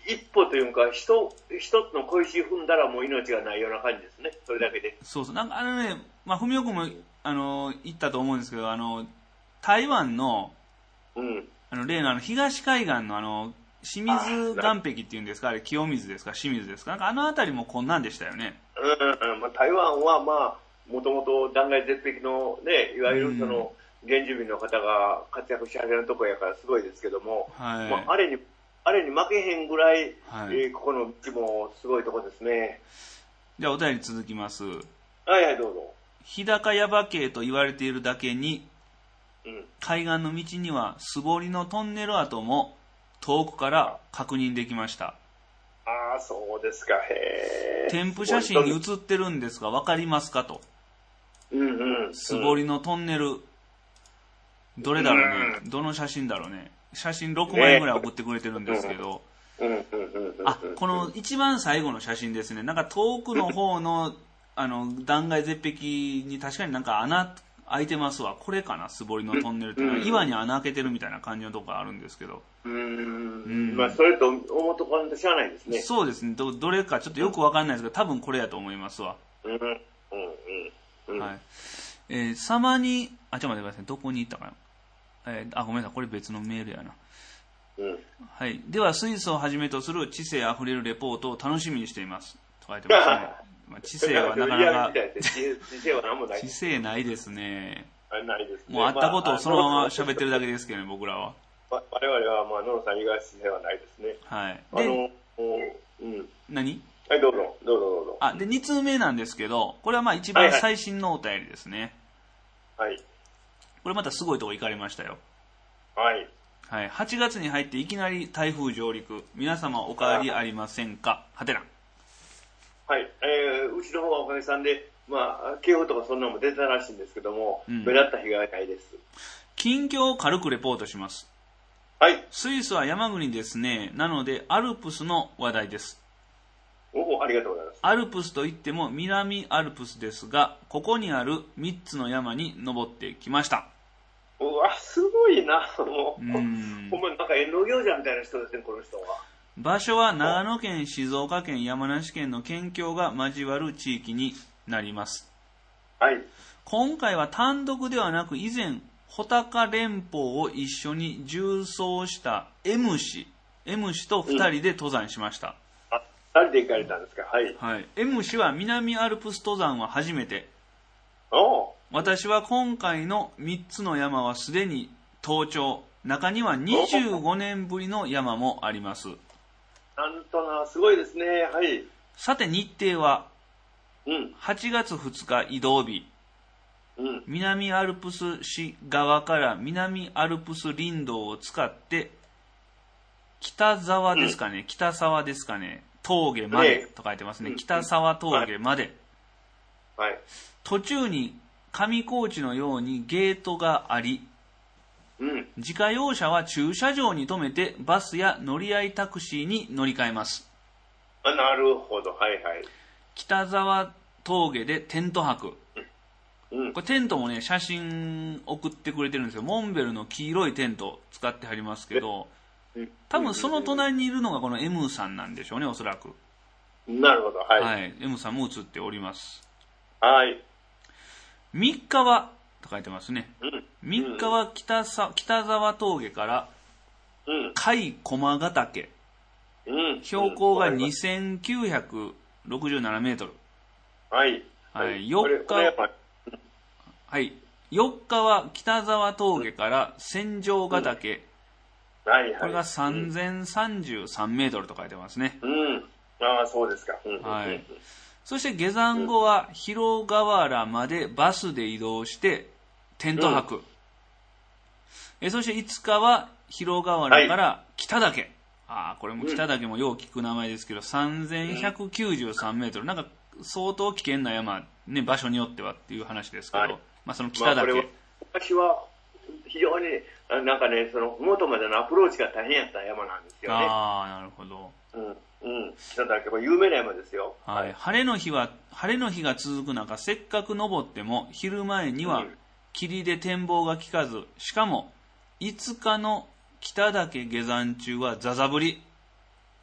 一歩というか、一つの小石踏んだらもう命がないような感じですね。それだけで。 そうそう。なんかあのね、まあ、文雄君も、あの、言ったと思うんですけど、あの、台湾の、 うん。 あの、例のあの、東海岸のあの、清水岩壁っていうんですか、あれ、清水ですか、清水ですか、なんかあの辺りもこんなんでしたよね。 うん、うん、まあ、台湾はまあ、もともと断崖絶壁のね、いわゆるその、原住民の方が活躍しはるとこやからすごいですけども、はい、まあ、あれに、あれに負けへんぐらい、はい、えー、ここの道もすごいとこですね。 じゃあお便り続きます。 はいはい、どうぞ。 日高耶馬渓と言われているだけに、うん、海岸の道には素彫りのトンネル跡も遠くから確認できました。 ああ、そうですか。へえ。 添付写真に写ってるんですが、わかりますかと。 うんうん。 素彫りのトンネル。どれだろうね。うん、どの写真だろうね。写真ろくまいぐらい送ってくれてるんですけど。あ、この一番最後の写真ですね。なんか遠くの方の、あの、断崖絶壁に確かになんか穴開いてますわ。これかな、素彫りのトンネルっていうのは。岩に穴開けてるみたいな感じのところあるんですけど。 うーん。うん、まあ、それと思うところ知らないですね。 そうですね。ど、どれかちょっとよくわかんないですけど、多分これやと思いますわ。 うん。うん。うん。 はい。えー、様に、あ、ちょっと待ってください。どこに行ったかな。えー、あ、ごめんなさい。これ別のメールやな。 うん、 はい。では、スイスをはじめとする知性あふれるレポートを楽しみにしています。と書いてますね。まあ、知性はなかなか。 知性は何もない。 知性ないですね。 ないですね。 もうあったことをそのまま喋ってるだけですけどね、僕らは。 我々は、まあ、野呂さん以外知性はないですね。 はい。で、 あの、うん。 何？ はい、どうぞ、どうぞどうぞ。 あ、で、に通目なんですけど、これはまあ一番最新のお便りですね。 はい。はい、 これまたすごいとこ行かれましたよ。 はい。 はい。はちがつに入っていきなり台風上陸。皆様お変わりありませんか？はてな。 はい。えー、うちの方はおかげさんで、まあ、警報とかそんなのも出たらしいんですけども、うん、目立った被害はないです。 近況を軽くレポートします。 はい。 スイスは山国ですね。なので、アルプスの話題です。 おお、ありがとうございます。 アルプスといっても南アルプスですが、ここにあるみっつの山に登ってきました。 うわ、すごいな。もう、うんほんまなんか遠慮行者みたいな人ですね、この人は。 場所は長野県、静岡県、山梨県の県境が交わる地域になります。 はい。 今回は単独ではなく、以前、穂高連峰を一緒に縦走した M 氏、M 氏とふたりで登山しました。 うん、あ、ふたりで行かれたんですか。はい。 はい。M 氏は南アルプス登山は初めて。 お私は今回のみっつの山はすでに登頂。中にはにじゅうごねんぶりの山もあります。 なんとな、すごいですね。はい。 さて日程は、 うん、 はちがつふつか移動日。 うん、 南アルプス市側から南アルプス林道を使って北沢ですかね、うん、北沢ですかね、峠までと書いてますね、うん、北沢峠まで、 はいはい、 途中に上高地のようにゲートがあり、 うん、 自家用車は駐車場に停めてバスや乗り合いタクシーに乗り換えます。 あ、なるほど、はいはい。 北沢峠でテント泊、 うん、 これテントもね、写真送ってくれてるんですよ。モンベルの黄色いテント使ってはりますけど、多分その隣にいるのがこの M さんなんでしょうね、おそらく。 なるほど、はい。 はい、M さんも写っております。 はい。 みっかは、と書いてますね。 うん、 みっかは 北さ、北沢峠から、 うん、 甲斐駒ヶ岳、 うん、 標高がにせんきゅうひゃくろくじゅうななメートル。 はい。 はい、よっか、はい。よっかは北沢峠から千丈ヶ岳、 うん、はいはい、 これがさんぜんさんじゅうさんメートルと書いてますね。 うん。ああ、そうですか。うん、 はい。そして下山後は広河原までバスで移動してテント泊。うん、えそしていつかは広河原から北岳。はい、ああ、これも北岳もよう聞く名前ですけど、さんぜんひゃくきゅうじゅうさんメートル。なんか相当危険な山、ね、場所によってはっていう話ですけど、はい、まあその北岳。まあ、 私は非常になんかね、その麓までのアプローチが大変やった山なんですよね。 ああ、なるほど。 うん、うん。北岳は有名な山ですよ。 はい。晴れの日は、晴れの日が続く中、せっかく登っても、昼前には霧で展望が効かず、しかも、いつかの北岳下山中はザザ降り。 あ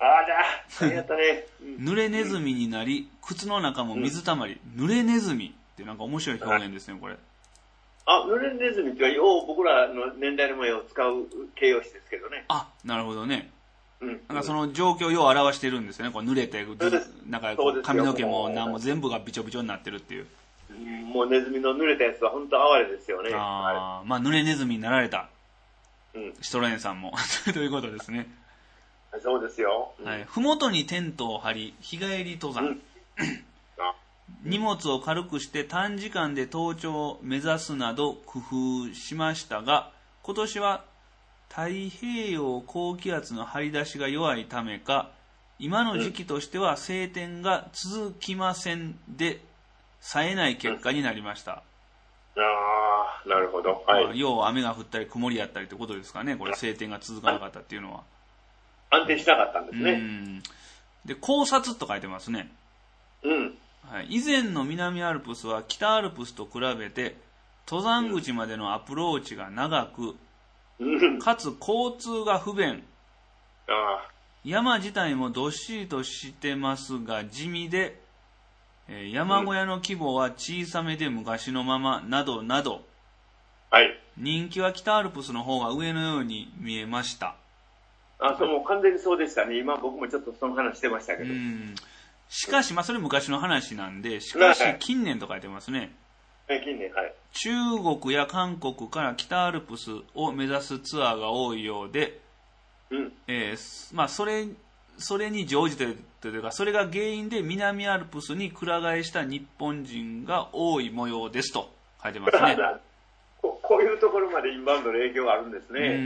あら、やったね。 濡れネズミになり、靴の中も水たまり。濡れネズミってなんか面白い表現ですね、これ。 あ、濡れネズミっては、よう僕らの年代の前を使う形容詞ですけどね。 あ、なるほどね。 うん。 なんかその状況をよう表してるんですよね。こう濡れて、なんかこう髪の毛も何も全部がびちょびちょになってるっていう。 もうネズミの濡れたやつは本当哀れですよね。 ああ、まあ濡れネズミになられた。 うん。 シトロエンさんも。ということですね。 そうですよ。 うん、はい。ふもとにテントを張り、日帰り登山。うん、荷物を軽くして短時間で登頂を目指すなど工夫しましたが、今年は太平洋高気圧の張り出しが弱いためか、今の時期としては晴天が続きませんで、冴えない結果になりました。 うん、ああ、なるほど。はい。 まあ、要は雨が降ったり曇りやったりということですかね。これ晴天が続かなかったっていうのは。 安定しなかったんですね。 うん。で、考察と書いてますね。 うん。 はい、以前の南アルプスは北アルプスと比べて登山口までのアプローチが長く、うん、かつ交通が不便。 ああ。 山自体もどっしりとしてますが地味で、えー、山小屋の規模は小さめで昔のままなどなど、 はい、 人気は北アルプスの方が上のように見えました。 あ、そう、もう完全にそうでしたね。今僕もちょっとその話してましたけど。 うん、しかし、まあそれ昔の話なんで、しかし近年と書いてますね。 はい、近年、はい。 中国や韓国から北アルプスを目指すツアーが多いようで、 うんえー、まあそれ、それに乗じてというか、それが原因で南アルプスにくら替えした日本人が多い模様ですと書いてますね。 こ, こういうところまでインバウンドの影響があるんですね。 うん。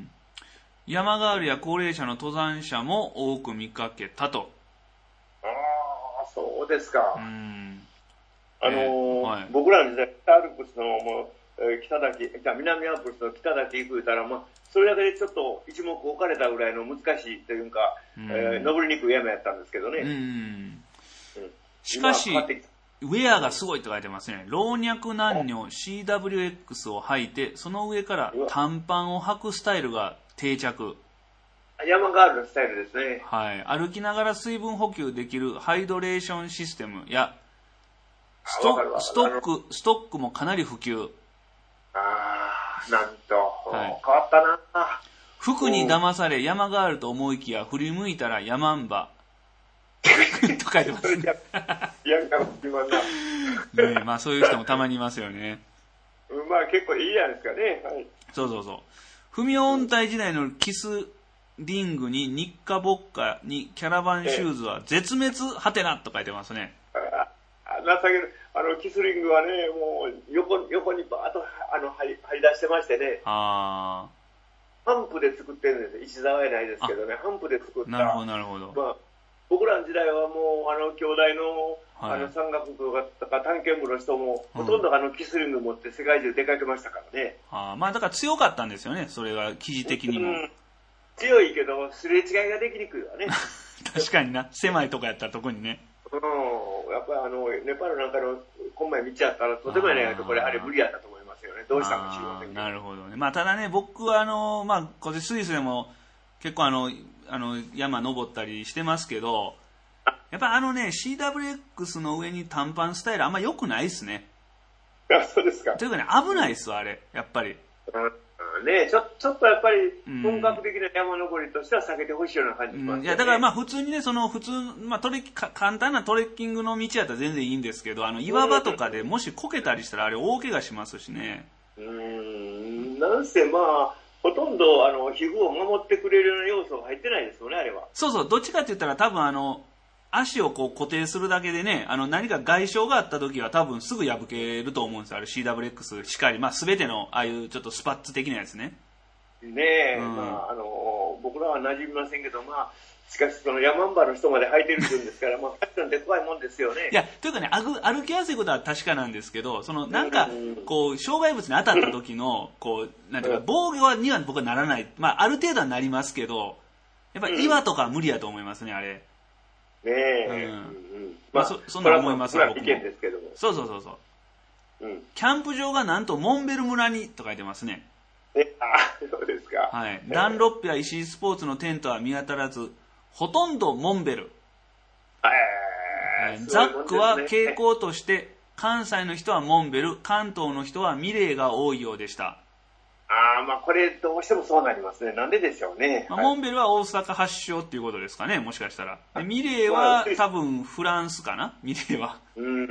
山ガールや高齢者の登山者も多く見かけたと。 ああ、そうですか。 うん。 あのーえーはい、 僕らの時代、北アルプスのもう、えー、北岳、南アルプスの北岳行くたら、まあ、それだけでちょっと一目置かれたぐらいの難しいというか、うん、えー、登りにくい山やったんですけどね。 うん。うん、しかし、ウェアがすごいと書いてますね。老若男女 シーダブリューエックス を履いて、その上から短パンを履くスタイルが定着。 山ガールのスタイルですね。 はい。歩きながら水分補給できるハイドレーションシステムや、ストック、ストック、ストックもかなり普及。 ああ、なんと、はい、変わったな。 服に騙され山ガールと思いきや振り向いたらヤンバ。と書いてますね。 ヤンバ今な。 ね、まあそういう人もたまにいますよね。 まあ結構いいじゃないですかね。はい、 そうそうそう。不明音体時代のキスリングにニッカボッカにキャラバンシューズは絶滅はてなと書いてますね。 情ける。あの、キスリングはね、もう横、横にバーッとあの張り、張り出してましてね。 ああ。ハンプで作ってるんです。石沢やないですけどね、ハンプで作った。 なるほど、なるほど。 まあ、僕らの時代はもう、あの、兄弟の、はい、あの、山岳部とか探検部の人も、ほとんどあの、キスリング持って世界中出かけましたからね。 ああ、まあだから強かったんですよね、それが、記事的にも。うん、 強いけど、すれ違いができにくいわね。 確かにな、狭いとこやったら特にね。 うん、やっぱりあの、ネパールなんかの、こんまい道やったら、とてもやないとこれ、あれ無理やったと思いますよね。どうしたか知りませんけど。 なるほどね。まあただね、僕はあの、まあ、これスイスでも、結構あの、あの、山登ったりしてますけど、やっぱあのね、シーダブリューエックス の上に短パンスタイルあんま良くないっすね。 あ、そうですか。 というかね、危ないっすわ、あれ、やっぱり。 うん、ねちょ、ちょっとやっぱり、本格的な山登りとしては避けてほしいような感じしますね、うん。いや、 だからまあ普通にね、その普通、まあトレか簡単なトレッキングの道やったら全然いいんですけど、あの、岩場とかでもしこけたりしたらあれ大怪我しますしね。 うーん、なんせまあ、ほとんどあの、皮膚を守ってくれるような要素が入ってないですよね、あれは。 そうそう、どっちかって言ったら多分あの、足をこう固定するだけでね、あの何か外傷があった時は多分すぐ破けると思うんですよ、あれ シーダブリューエックス しかり、まあ全てのああいうちょっとスパッツ的なやつね。 ねえ、うん、まああの僕らは馴染みませんけど、まあしかしそのヤマンバの人まで履いてるんですから、まあファッションって怖いもんですよね。 いやというかね、歩歩きやすいことは確かなんですけど、そのなんかこう障害物に当たった時のこうなんていうか防御には僕はならない、まあある程度はなりますけど、やっぱり岩とか無理やと思いますね、あれ。 ねえ、うんうん、 まあ、そ, そんな思いますよ、 僕も。意見ですけども。 そうそうそうそう、うん。キャンプ場がなんとモンベル村にと書いてますね。 え、あ、そうですか。 はい。ダンロップや石井スポーツのテントは見当たらず、 ほとんどモンベル。 えー、 ザックは傾向として、関西の人はモンベル、関東の人はミレーが多いようでした。 ああ、まあこれどうしてもそうなりますね。なんででしょうね。 まあ、モンベルは大阪発祥っていうことですかね、もしかしたら。でミレーは多分フランスかな、ミレーは。 うん、うん。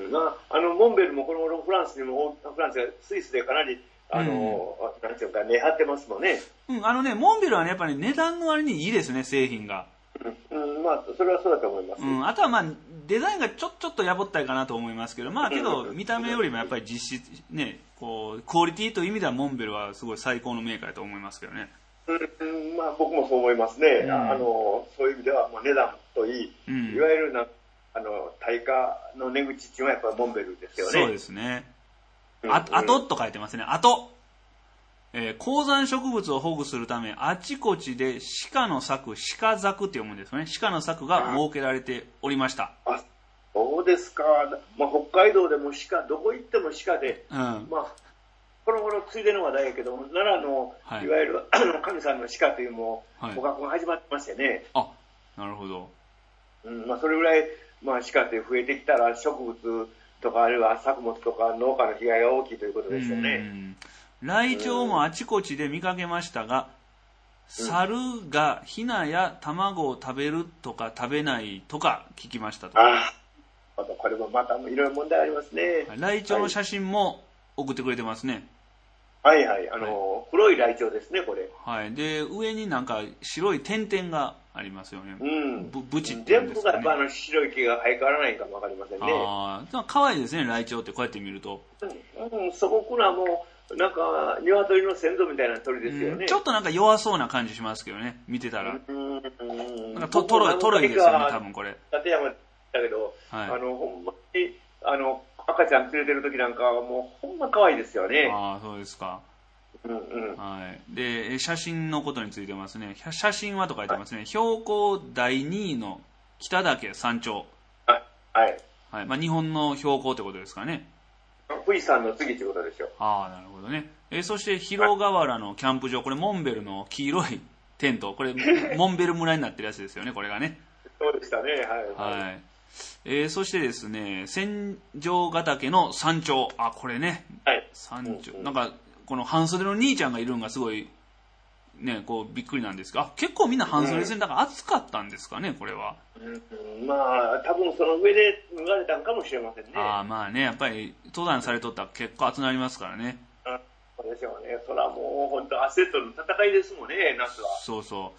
まあ、あの、モンベルもこの頃フランスにも、フランスがスイスでかなり、あの、うん、なんていうか、値張ってますもんね。 うん、あのね、モンベルはね、やっぱり値段の割にいいですね、製品が。 うん、まあ、それはそうだと思います。 うん、あとはまあ、デザインがちょ、ちょっとやぼったいかなと思いますけど、まあけど、見た目よりもやっぱり実質、ね、こう、クオリティという意味ではモンベルはすごい最高のメーカーだと思いますけどね。 うん、まあ僕もそう思いますね。うん、あの、そういう意味では、まあ、値段といい、うん、いわゆるな、あの、対価の値口っていうのはやっぱりモンベルですよね。 そうですね。あ、あとと書いてますね。あと。えー、高山植物を保護するため、あちこちで鹿の柵、鹿柵って読むんですよね。鹿の柵が設けられておりました。 あ、そうですか。まあ、北海道でも鹿、どこ行っても鹿で、うん、まあ、この頃ついでの話題やけど、奈良の、はい、いわゆる神さんの鹿というも、はい、捕獲が始まってましてね。 あ、なるほど。 うん、まあ、それぐらい、まあ、鹿って増えてきたら、植物とか、あるいは作物とか農家の被害が大きいということですよね。うんライチョウもあちこちで見かけましたが、猿がヒナや卵を食べるとか食べないとか聞きましたと。 ああ、これもまたいろいろ問題ありますね。 ライチョウの写真も送ってくれてますね。 はいはい、あの、はい、黒いライチョウですね、これ。 はい。で、上になんか白い点々がありますよね。 うん。 ぶ、ブチって言うんですかね。 全部がやっぱあの白い毛が生え変わらないかもわかりませんね。 ああ、可愛いですね、ライチョウってこうやって見ると。 うん、うん、素朴なもう、なんか、鶏の先祖みたいな鳥ですよね、うん。 ちょっとなんか弱そうな感じしますけどね、見てたら。うん、なんかトトロイ、トロイですよね、多分これ。 立山だけど、はい、あの、ほんまに、あの、赤ちゃん連れてる時なんかはもうほんま可愛いですよね。 ああ、そうですか。 うんうん。 はい。で、写真のことについてますね。写真はと書いてますね。はい、標高だいにいの北岳山頂。 はい。はい。 はい。まあ、日本の標高ってことですかね。 富士山の次ということでしょう。 ああ、なるほどね。えー、そして広河原のキャンプ場、これモンベルの黄色いテント、これモンベル村になってるやつですよね、これがね。 そうでしたね、はい。 はい。えー、そしてですね、千丈ヶ岳の山頂、あ、これね、 はい、 山頂、うんうん、なんかこの半袖の兄ちゃんがいるのがすごいね、こうびっくりなんですが、あ、結構みんな半袖ですね。だから暑かったんですかね、これは。 うん、まあ多分その上で脱がれたんかもしれませんね。 ああ、まあね、やっぱり登山されとったら結構暑くなりますからね。 そうでしょうね。それはもう本当汗との戦いですもんね、夏は。 そうそう。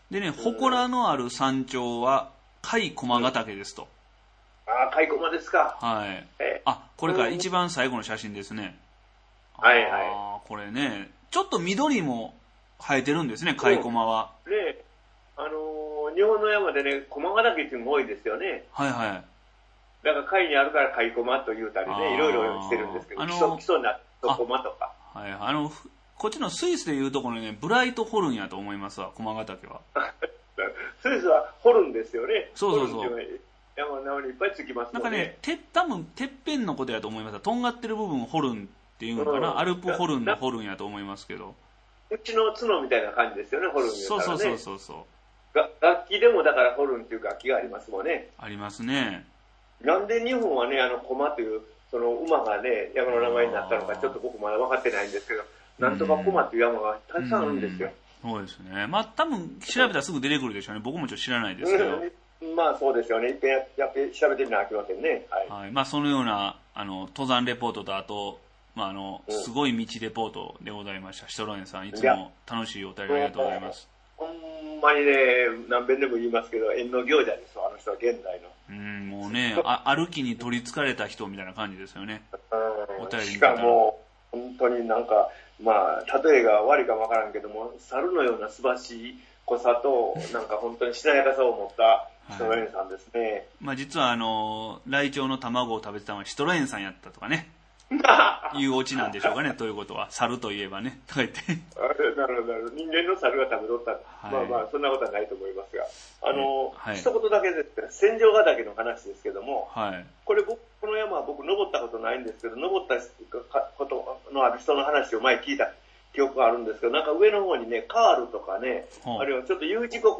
でね、祠のある山頂は甲斐駒ヶ岳ですと。 うん、ああ、甲斐駒ですか。 はい。えあ、これから一番最後の写真ですね。 はいはい。 ああ、これね、ちょっと緑も生えてるんですね、甲斐駒は。 ねえ、あのー、日本の山でね、駒ヶ岳っていうのも多いですよね。 はいはい。 だから甲斐にあるから甲斐駒と言うたりね、いろいろしてるんですけど、あのー、基礎、基礎になった駒とか。 はい、あの、こっちのスイスでいうところね、ブライトホルンやと思いますわ、駒ヶ岳は。 スイスはホルンですよね。 そうそうそう。 山の名にいっぱいつきますもんね。 なんかね、て多分てっぺんのことやと思います。とんがってる部分ホルンっていうのかな、うん、アルプホルンのホルンやと思いますけど。 うちの角みたいな感じですよね、ホルン言うたらね。 そうそうそうそう。 が楽器でもだからホルンっていう楽器がありますもんね。 ありますね。 なんで日本はね、あの駒というその馬がね、山の名前になったのかちょっと僕まだ分かってないんですけど、なんとか駒っていう山がたくさんあるんですよ。 うそうですね。まあ多分調べたらすぐ出てくるでしょうね。僕もちょっと知らないですけど。 まあそうですよね。いっぺんやって調べてみなきゃいけませんね。はい。 はい、まあそのようなあの登山レポートとあと、まああの、うん、すごい道レポートでございました。シトロエンさんいつも楽しいお便りありがとうございます。 ほんまにね、何遍でも言いますけど、縁の行者ですよ、あの人は現代の。 うん、もうね、あ歩きに取りつかれた人みたいな感じですよね。 うん、お便りしかも、本当になんか、まあ、例えが悪いかもわからんけども、猿のようなすばしい濃さと、なんか本当にしなやかさを持ったシトロエンさんですね。はい、 まあ実はあの、ライチョウの卵を食べてたのはシトロエンさんやったとかね。いうオチなんでしょうかね、ということは。猿といえばね、とか言って。 なるほど、なるほど。人間の猿が食べとった。はい、まあまあ、そんなことはないと思いますが。あの、はい、一言だけですね、千丈ヶ岳の話ですけども、はい、これ僕、この山は僕登ったことないんですけど、登ったことのある人の話を前聞いた記憶があるんですけど、なんか上の方にね、カールとかね、あるいはちょっと U 字国に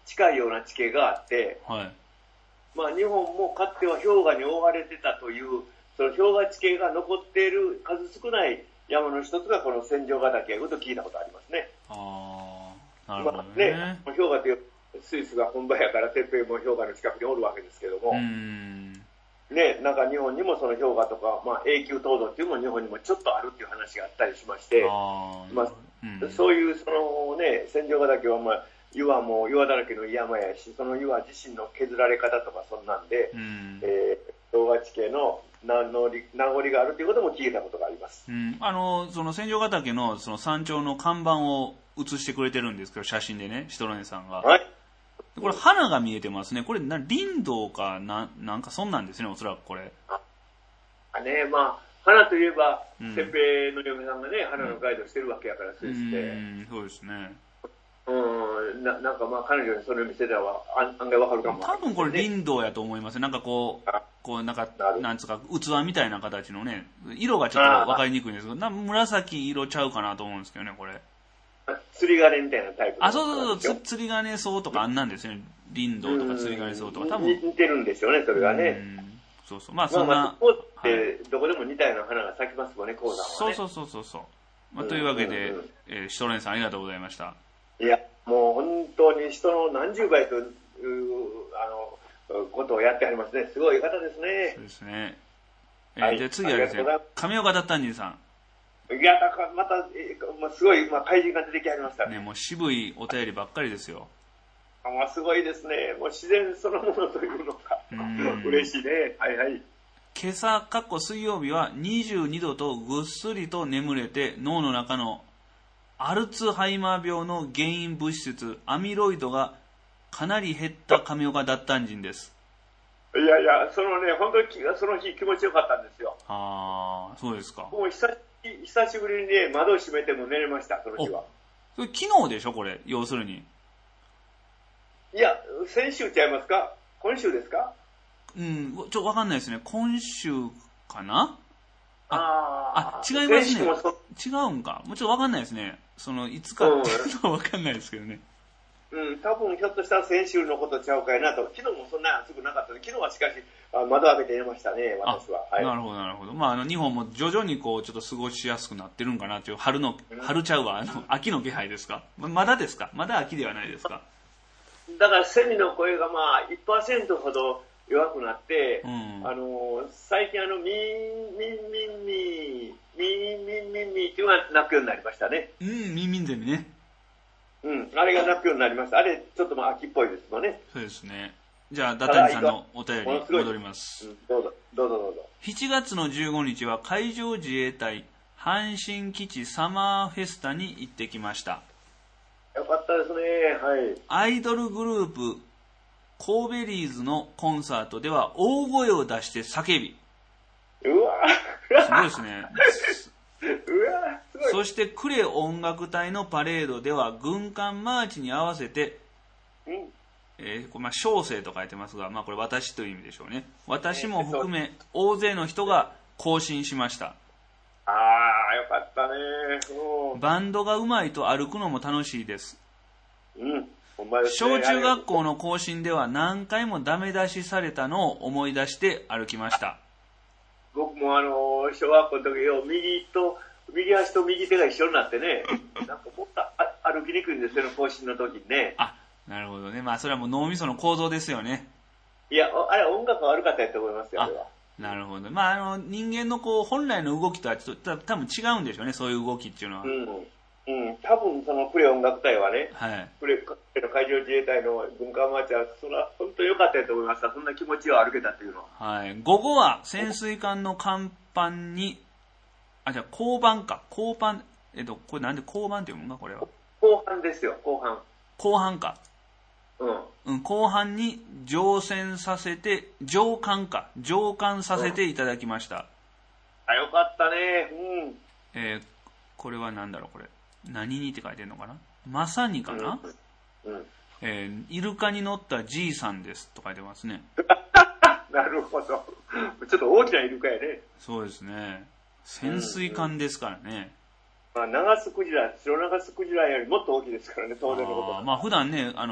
近いような地形があって、 はい。 まあ日本もかつては氷河に覆われてたという、その氷河地形が残っている数少ない山の一つがこの千丈ヶ岳やこと聞いたことありますね。 ああ、なるほどね。まあ、ね、 氷河というスイスが本場やから、てっぺんも氷河の近くにおるわけですけども、 うんね、なんか日本にもその氷河とか、まあ、永久凍土っていうのも日本にもちょっとあるっていう話があったりしまして、あまあうん、そういうそのね、千丈ヶ岳はまあ、岩も岩だらけの山やし、その岩自身の削られ方とかそんなんで、うん、えー、氷河地形の名残があるということも聞いたことがあります。 うん、あの、その千丈ヶ岳のその山頂の看板を写してくれてるんですけど、写真でね、シトロネさんが。はい。これ花が見えてますね。これな林道かな、なんかそんなんですね、おそらくこれ。 あね、まあ花といえば、うん、先平の嫁さんがね、花のガイドしてるわけやから、スイスで。うん、 そうですね。 うんな、なんかまあ彼女にそれを見せたら案外わかるかも、ね。 多分これ林道やと思います。なんかこう、こうなんか、なんつうか、器みたいな形のね、色がちょっとわかりにくいんですけど、な紫色ちゃうかなと思うんですけどね、これ。 釣り鐘みたいなタイプ。 あ、そうそうそう、釣り鐘草とかあんなんですよね。林道とか釣り鐘草とか。多分。 似てるんでしょうね、それがね。 そうそう。まあそんな。まあ、まあ、 ここってどこでも似たような花が咲きますもんね、鉱山はね。 そうそうそうそう。まあ、というわけで、うんうん、えー、シトレンさんありがとうございました。 いや、もう本当に人の何十倍という、あの、ことをやってありますね。すごい方ですね。 そうですね。えーはい、で次はですね、亀岡だったんじんさん。 いや、だからまた、えー、まあ、すごい、まあ、怪人が出てきはりましたね。 ね、もう渋いお便りばっかりですよ。 あ、まあ、すごいですね。もう自然そのものというのか。嬉しいね。はいはい。 今朝、かっこ水曜日はにじゅうにどとぐっすりと眠れて、脳の中のアルツハイマー病の原因物質、アミロイドがかなり減った亀岡だったんじんです。 いやいや、そのね、本当にその日気持ちよかったんですよ。 ああ、そうですか。 もう久久しぶりにね、窓を閉めても寝れました、その日は。 それ昨日でしょ、これ、要するに。 いや、先週ちゃいますか？今週ですか？ うん、ちょっとわかんないですね。今週かな？ ああ、違いますね。違うんか。もうちょっとわかんないですね。その、いつかっていうのはわかんないですけどね。 うん、多分ひょっとしたら先週のことちゃうかいなと。昨日もそんな暑くなかったので、昨日はしかし、あ窓開けて寝ましたね、私は。はい、 なるほど、なるほど。まあ、あの、日本も徐々にこう、ちょっと過ごしやすくなってるんかなっていう、春の、春ちゃうわ、あの、秋の気配ですか？まだですか？まだ秋ではないですか？ だから、セミの声がまあ、いちパーセント ほど弱くなって、うん、あの、最近あの、ミーン、ミンミンミー、ミーンミンミンミーっていうのが鳴くようになりましたね。 うん、ミンミンゼミね。 うん、あれが鳴くようになりました。あれ、ちょっとまあ秋っぽいですもんね。 そうですね。じゃあ、ダタニさんのお便り戻ります。 うん、どうぞ、どうぞどうぞ。 しちがつのじゅうごにちは海上自衛隊阪神基地サマーフェスタに行ってきました。 よかったですね。はい。 アイドルグループ、コーベリーズのコンサートでは大声を出して叫び。 うわすごいですね。 うわすごい。 そして呉音楽隊のパレードでは軍艦マーチに合わせて、うんえーこれまあ小生と書いてますが、まあ、これ私という意味でしょうね。私も含め大勢の人が行進しました。 ああ、よかったね。 バンドが上手いと歩くのも楽しいです。 うん、ほんまですね。小中学校の行進では何回もダメ出しされたのを思い出して歩きました。 僕もあの小学校の時よ、右と右足と右手が一緒になってね、なんかもっと歩きにくいんですよ、行進の時にね。 あ、なるほどね。まあそれはもう脳みその構造ですよね。 いや、あれ音楽が悪かったやと思いますよ、あれは。 なるほど。まああの人間のこう本来の動きとはちょっと多分違うんでしょうね、そういう動きっていうのは。 うんうん、多分その呉音楽隊はね、 はい、 呉の海上自衛隊の軍艦マーチはそれは本当に良かったやと思いました。そんな気持ちを歩けたっていうのは。 はい。午後は潜水艦の甲板にあ、じゃあ、交番か。交番、えっと、これなんで交番って読むのか、これは。 後半ですよ、後半。 後半か。 うん。 うん、後半に乗船させて、乗艦か。乗艦させていただきました。うん、 あ、よかったね。うん。 えー、これはなんだろう、これ。何にって書いてんのかな？まさにかな？ うん。うん、 えー、イルカに乗ったじいさんですと書いてますね。 なるほど。ちょっと大きなイルカやね。 そうですね。潜水艦ですからね。 うんうん、まあ、ナガスクジラ、白ナガスクジラよりもっと大きいですからね、当然のこと。 あまあ普段ね、あの、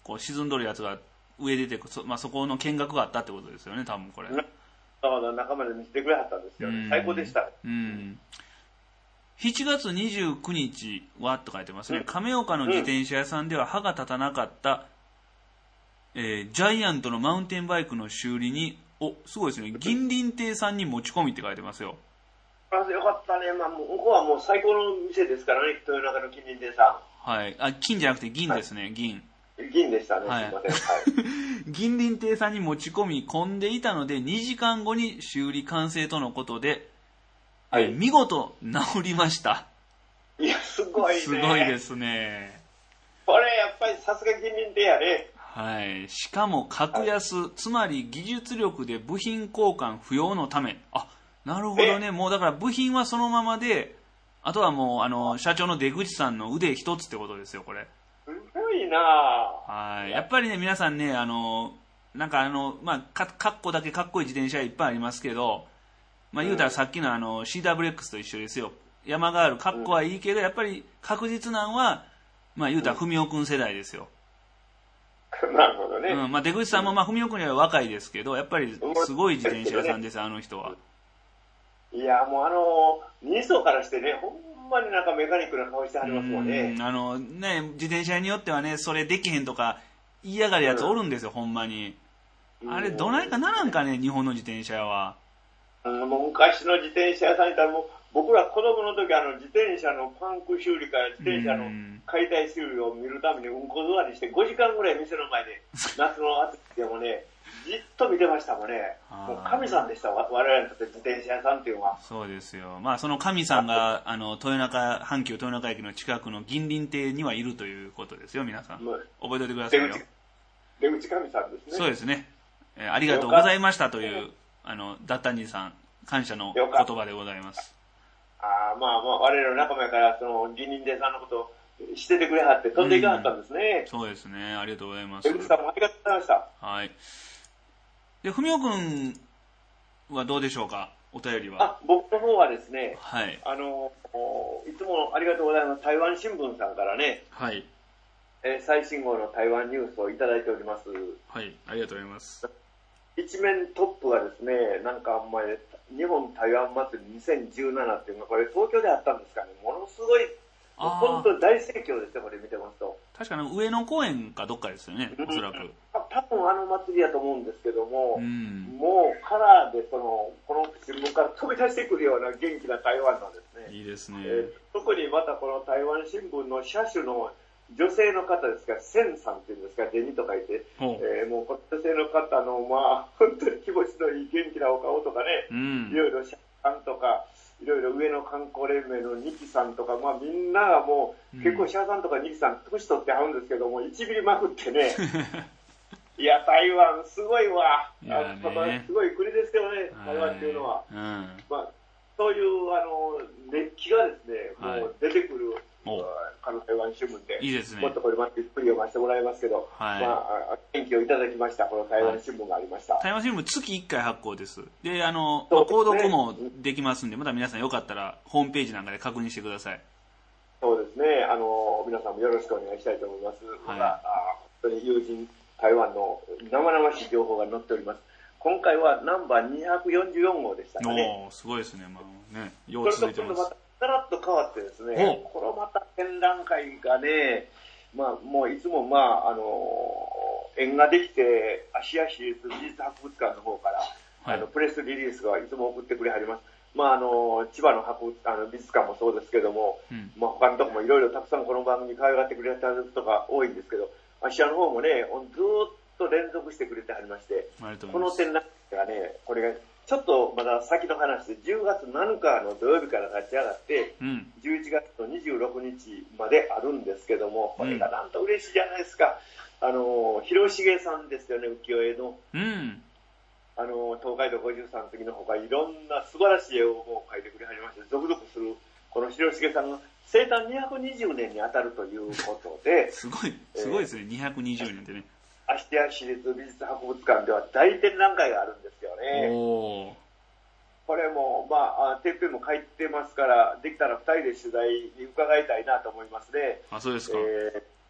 こう沈んどるやつが上出て、そ、まあ、そこの見学があったってことですよね、多分これ。 そうだ、仲間で見せてくれはったんですよね。最高でした。 うん。しちがつにじゅうくにちはと書いてますね。うん、亀岡の自転車屋さんでは歯が立たなかった、えー、ジャイアントのマウンテンバイクの修理に、お、すごいですね。銀鱗亭さんに持ち込みって書いてますよ。 あ、よかったね。まあ、向こうはもう最高の店ですからね、豊中の金鱗亭さん。はい。あ、金じゃなくて銀ですね、はい、銀。 銀でしたね、 はい、 すいません。はい。 銀鱗亭さんに持ち込み、混んでいたので、にじかんごに修理完成とのことで、はい、え見事治りました。 いや、すごいね。 すごいですね。 これ、やっぱりさすが銀鱗亭やね。 はい。しかも、格安、はい、つまり技術力で部品交換不要のため。あ、なるほどね。もうだから部品はそのままで、あとはもう、あの、社長の出口さんの腕一つってことですよ、これ。 すごいなはい。やっぱりね、皆さんね、あの、なんかあの、まあ、か、かっこだけかっこいい自転車いっぱいありますけど、まあ言うたらさっきのあの シーダブリューエックス と一緒ですよ。山があるかっこはいいけど、やっぱり確実なんは、まあ言うたら文雄くん世代ですよ。 なるほどね。 うん。まあ出口さんもまあ文雄くんよりは若いですけど、やっぱりすごい自転車屋さんです、あの人は。 いや、もうあの、に層からしてね、ほんまになんかメカニックな顔してはりますもんね。 うん。あのね、自転車によってはね、それできへんとか言いやがるやつおるんですよ、うん、ほんまに。あれ、どないかならんかね、日本の自転車屋は。 もう昔の自転車屋さんにいたらもう僕ら子供の時あの自転車のパンク修理から自転車の解体修理を見るためにうんこ座りしてごじかんぐらい店の前で夏の暑くてもねじっと見てましたもんね。もう神さんでした、我々にとって自転車屋さんっていうのは。 そうですよ。まあその神さんがあの豊中阪急豊中駅の近くの銀鱗亭にはいるということですよ、皆さん。覚えておいてくださいよ。 出口神さんですね。 そうですね。えー、ありがとうございましたというあのダッタンジーさん感謝の言葉でございます。 ああ、まあまあ我々の仲間やからその銀鱗亭さんのことを知っててくれはって飛んでいかはったんですね、 うん。そうですね。ありがとうございます。 出口さんもありがとうございました。 はい。で、ふみおくんはどうでしょうか、お便りは。 あ、僕の方はですね、 はい。 あのいつもありがとうございます。台湾新聞さんからね。 はい。 えー、最新号の台湾ニュースをいただいております。 はい、ありがとうございます。 一面トップがですね、なんか前、日本台湾祭りにせんじゅうななっていうのがこれ東京であったんですかね。ものすごい、本当に大盛況ですよ、これ見てますと。 確かに上野公園かどっかですよね、おそらく。 多分あの祭りやと思うんですけども、 うん、 もうカラーでその、この新聞から飛び出してくるような元気な台湾のですね。 いいですね。 えー、特にまたこの台湾新聞の社主の女性の方ですが、センさんっていうんですか、デニと書いて、えー、もう女性の方の、まあ、本当に気持ちのいい元気なお顔とかね、うん、いろいろ社さんとか、いろいろ上野観光連盟のニキさんとか、まあみんながもう、うん、結構社さんとかニキさん、年取って会うんですけども、いちびりまくってね、いや、台湾すごいわ。いやね、すごい国ですよね、台湾っていうのは。うん、まあ、そういう、あの、熱気がですね、もう出てくる。はい、あの台湾新聞で、 いいですね、 もっとこれまでゆっくり読ませてもらいますけど、はい、まあ、元気をいただきました、この台湾新聞がありました。はい、 台湾新聞月いっかい発行です。で、あの、ね、購読もできますんで、また皆さんよかったら、ホームページなんかで確認してください。 そうですね、あの、皆さんもよろしくお願いしたいと思います。はい、また、あ本当に友人、台湾の生々しい情報が載っております。今回はナンバーにひゃくよんじゅうよん号でしたね。 おー、すごいですね、まあね、よう続いてます。 ガラッと変わってですね、このまた展覧会がね、まあもういつもまああの縁ができて芦屋市立美術博物館の方から、はい、あのプレスリリースがいつも送ってくれはります。まああの千葉の博物あの美術館もそうですけども、うん、まあ他のとこもいろいろたくさんこの番組に可愛がってくれた人が多いんですけど、芦屋の方もねずーっと連続してくれてはりまして、この展覧会がねこれがちょっとまだ先の話でじゅうがつなのかの土曜日から立ち上がって、うん、じゅういちがつのにじゅうろくにちまであるんですけども、これがなんと嬉しいじゃないですか。あの、広重さんですよね、浮世絵の。うん、あの、東海道ごじゅうさんの時のほか、いろんな素晴らしい絵をもう描いてくれはりまして、続々する、この広重さんが生誕にひゃくにじゅうねんに当たるということで。 すごい、すごいですね、えー、にひゃくにじゅうねんってね。 芦屋市立美術博物館では大展覧会があるんですよね。おこれも、まあ、てっぺんも書いてますから、できたらふたりで取材に伺いたいなと思いますね。 あ、そうですか。 えー、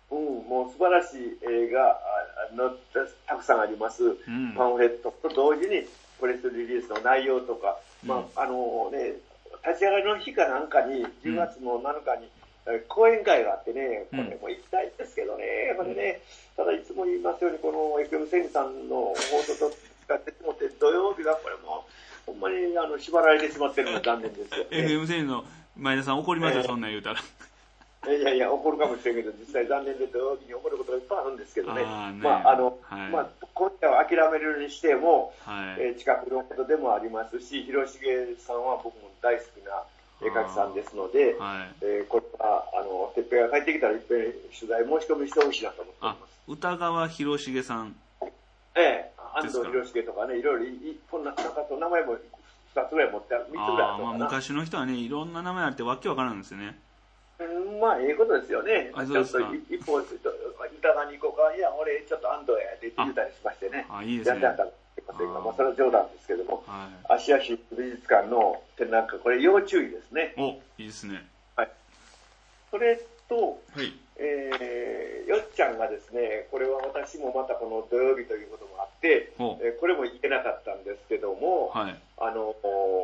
うん、もう素晴らしい映画のたくさんあります、うん、パンフレットと同時にプレスリリースの内容とか、うん、まああのね、立ち上がりの日かなんかにじゅうがつのなのかに、うん、講演会があってね、これも行きたいですけどね、これね、ただいつも言いますように、この エフエム センさんの放送と使ってもって土曜日がこれもほんまにあの縛られてしまってるのが残念ですよ、ね。 エフエム センの前田さん怒りますよ、えー、そんなん言うたら。 いやいや、怒るかもしれんけど、実際残念で土曜日に怒ることがいっぱいあるんですけどね。あねまあ、あの、はい、まあ、今夜は諦めるにしても、はいえー、近くのことでもありますし、広重さんは僕も大好きな絵描きさんですので、はいえー、これは、あの、てっぺいが帰ってきたらいっぺん取材申し込みしてほしいなと思っております。 歌川広重さん。 ええー、安藤広重とかね、いろいろ、こんな、なんかと名前もふたつぐらい持ってある、みっつぐらいあるのかな。 あまあ、昔の人はね、いろんな名前あってわけわからんですよね。 まあ、ええことですよね。ちょっと一方、歌川に行こうか、いや、俺、ちょっと安藤やって言ったりしましてね。 あ、いいですね。 やってたんですけど、まあ、それは冗談ですけども、はい、芦屋市美術館の展覧会、これ要注意ですね。 お、いいですね。 はい。それと、はい、えー、よっちゃんがですね、これは私もまたこの土曜日ということもあって、えー、これも行けなかったんですけども、はい、あの、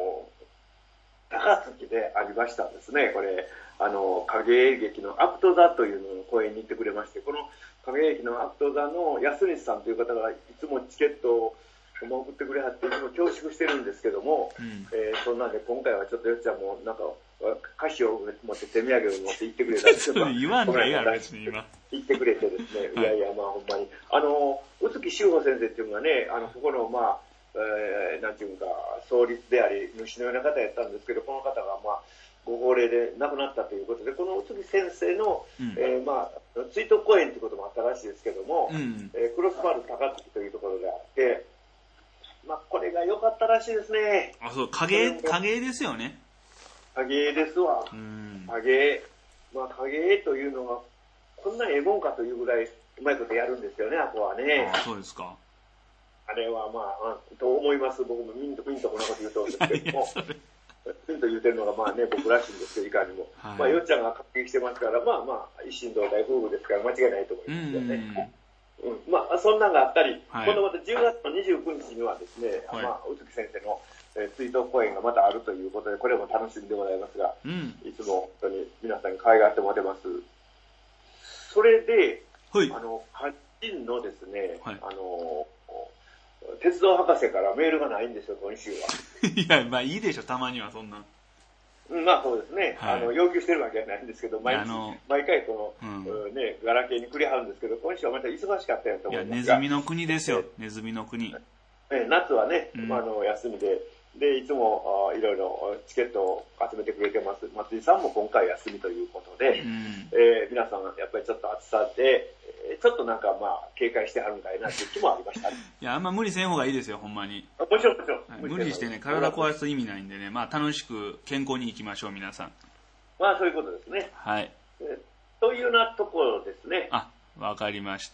高槻でありましたんですね、これ。あの影絵劇のアクト座というのの公演に行ってくれまして、この影絵劇のアクト座の安西さんという方がいつもチケットを送ってくれはっていつも恐縮してるんですけども、うんえー、そんなんで今回はちょっとよっちゃんもなんか歌詞を持って手土産を持って行ってくれたんですけど言わんでええやろ別に今行ってくれてですね、はい、いやいやまあほんまにあの宇月修法先生っていうのがね、あのここのまあ、えー、なんていうか創立であり主のような方やったんですけど、この方がまあご高齢で亡くなったということで、この宇月先生の、うんえーまあ、追悼公演ということもあったらしいですけども、うんえー、クロスバール高槻というところであって、まあ、これが良かったらしいですね。 あ、そう、影絵、影絵ですよね。 影絵ですわ。うん、影絵。まあ、影絵というのが、こんなええもんかというぐらい、うまいことやるんですよね、あとはね。 あ、そうですか。 あれはまあ、あと思います。僕もミントミントこんなこと言うとんですけども。ピンと言うてるのがまあね、僕らしいんですけど、いかにも。はい、まあ、よっちゃんが感激してますから、まあまあ、一心同体夫婦ですから間違いないと思いますよね。うん、うん、まあ、そんなんがあったり、はい、今度またじゅうがつのにじゅうくにちにはですね、はい、まあ、宇月先生の、えー、追悼公演がまたあるということで、これも楽しみでございますが、うん、いつも本当に皆さんに可愛がってもらってます。それで、はい、あの、肝心のですね、はい、あの、鉄道博士からメールがないんですよ、今週は。 いや、まあいいでしょ、たまにはそんな。 まあそうですね、はい、あの要求してるわけじゃないんですけど、毎日毎回この、うんね、ガラケーにくれはるんですけど、今週はまた忙しかったよと思いますが。いや、 ネズミの国ですよ、ネズミの国。 え夏はね、うんまあ、あの休みで、で、いつもあいろいろチケットを集めてくれてます。松井さんも今回休みということで、うんえー、皆さんやっぱりちょっと暑さで、ちょっとなんかまあ警戒してはるんかいなっていう気もありました、ね。 いや、あんま無理せん方がいいですよ、ほんまに。 もちろんもちろん。 はい、無理してね、体壊すと意味ないんでね、まあ楽しく健康に行きましょう、皆さん。 まあそういうことですね。 はい。 えというようなところですね。 あ、わかりました。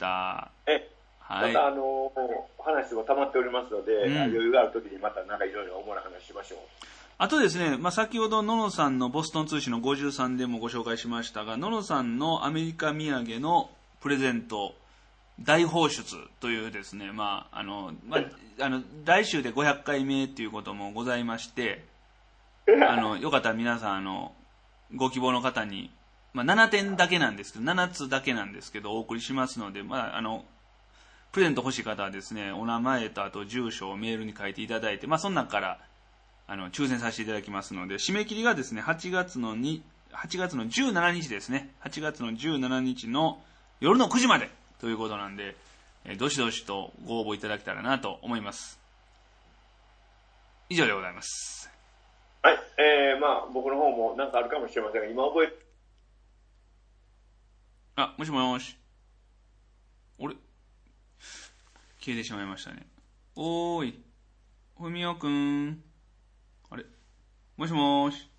え、はい。またあのー、話も溜まっておりますので、うん、余裕があるときにまたなんかいろいろ主な話しましょう。 あとですね、まあ、先ほど野野さんのボストン通信のごじゅうさんでもご紹介しましたが、野野さんのアメリカ土産のプレゼント、大放出というですね、まあ、あの、まあ、あの、来週でごひゃっかいめっていうこともございまして、あの、よかったら皆さん、あの、ご希望の方に、まあ、ななてんだけなんですけど、ななつだけなんですけど、お送りしますので、まあ、あの、プレゼント欲しい方はですね、お名前とあと住所をメールに書いていただいて、まあ、その中から、あの、抽選させていただきますので、締め切りがですね、はちがつのに、はちがつのじゅうしちにちですね、はちがつのじゅうしちにちの夜のくじまでということなんで、えー、どしどしとご応募いただけたらなと思います。以上でございます。 はい、えー、まあ、僕の方もなんかあるかもしれませんが、今覚え、 あ、もしもし。あれ消えてしまいましたね。おーい、ふみおくん。あれもしもーし。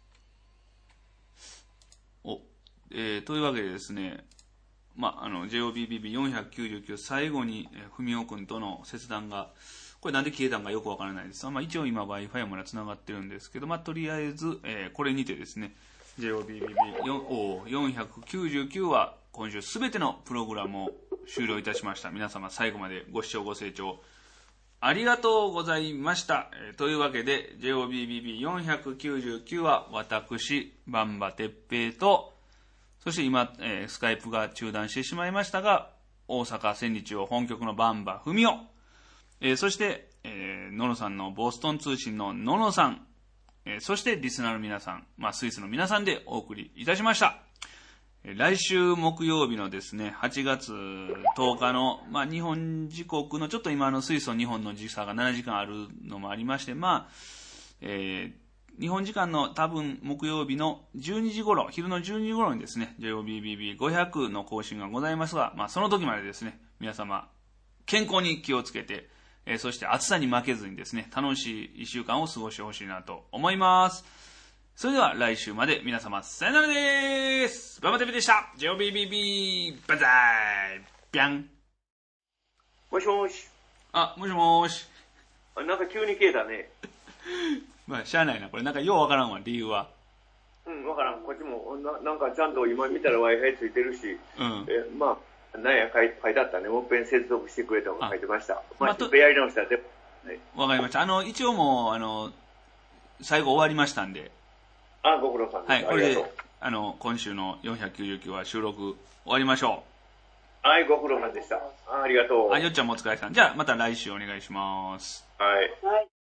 お、えー、というわけでですね、まあ、あの、ジェイオービービービーよんひゃくきゅうじゅうきゅう最後に、えー、ふみおくんとの切断が、これなんで消えたんかよくわからないです。まあ、一応今 Wi-Fi もまだ繋がってるんですけど、まあ、とりあえず、えー、これにてですね、ジェイオービービービーよんひゃくきゅうじゅうきゅう は今週すべてのプログラムを終了いたしました。皆様最後までご視聴ご清聴ありがとうございました。えー、というわけで ジェイオービービービーよんひゃくきゅうじゅうきゅう は私バンバ哲平と、そして今、えー、スカイプが中断してしまいましたが、大阪千里を本局のバンバ文雄、えー、そして、えー、野野さんのボストン通信の野野さん、えー、そしてリスナーの皆さん、まあ、スイスの皆さんでお送りいたしました。来週木曜日のですね、はちがつとおかの、まあ、日本時刻の、ちょっと今のスイスと日本の時差がななじかんあるのもありまして、まあ、えー、日本時間の多分木曜日のじゅうにじ頃、昼のじゅうにじ頃にですね、ジェイオービービービーごひゃく の更新がございますが、まあ、その時までですね、皆様、健康に気をつけて、えー、そして暑さに負けずにですね、楽しいいっしゅうかんを過ごしてほしいなと思います。それでは来週まで皆様さよならでーす。バンバテビでした。ジェイオービービービーバンザーイピャン。 もしもし。 あ、もしもーし。 あ、なんか急に消えたね。 まあ、しゃあないな。これなんかようわからんわ、理由は。 うん、わからん。こっちもな、なんかちゃんと今見たら Wi-Fi ついてるし、 うん。 え、まあ、なんや書い書いてあったね。もう一遍接続してくれたのが書いてました。まあ、ちょっとやり直したらで、 わかりました。あの、一応もう、あの、最後終わりましたんで。 あ、ご苦労さんです。 はい、これで、あの、今週のよんひゃくきゅうじゅうきゅうは収録終わりましょう。はい、ご苦労さんでした。あ、ありがとう。 あ、よっちゃんもお疲れさん。じゃあ、また来週お願いします。 はい。はい。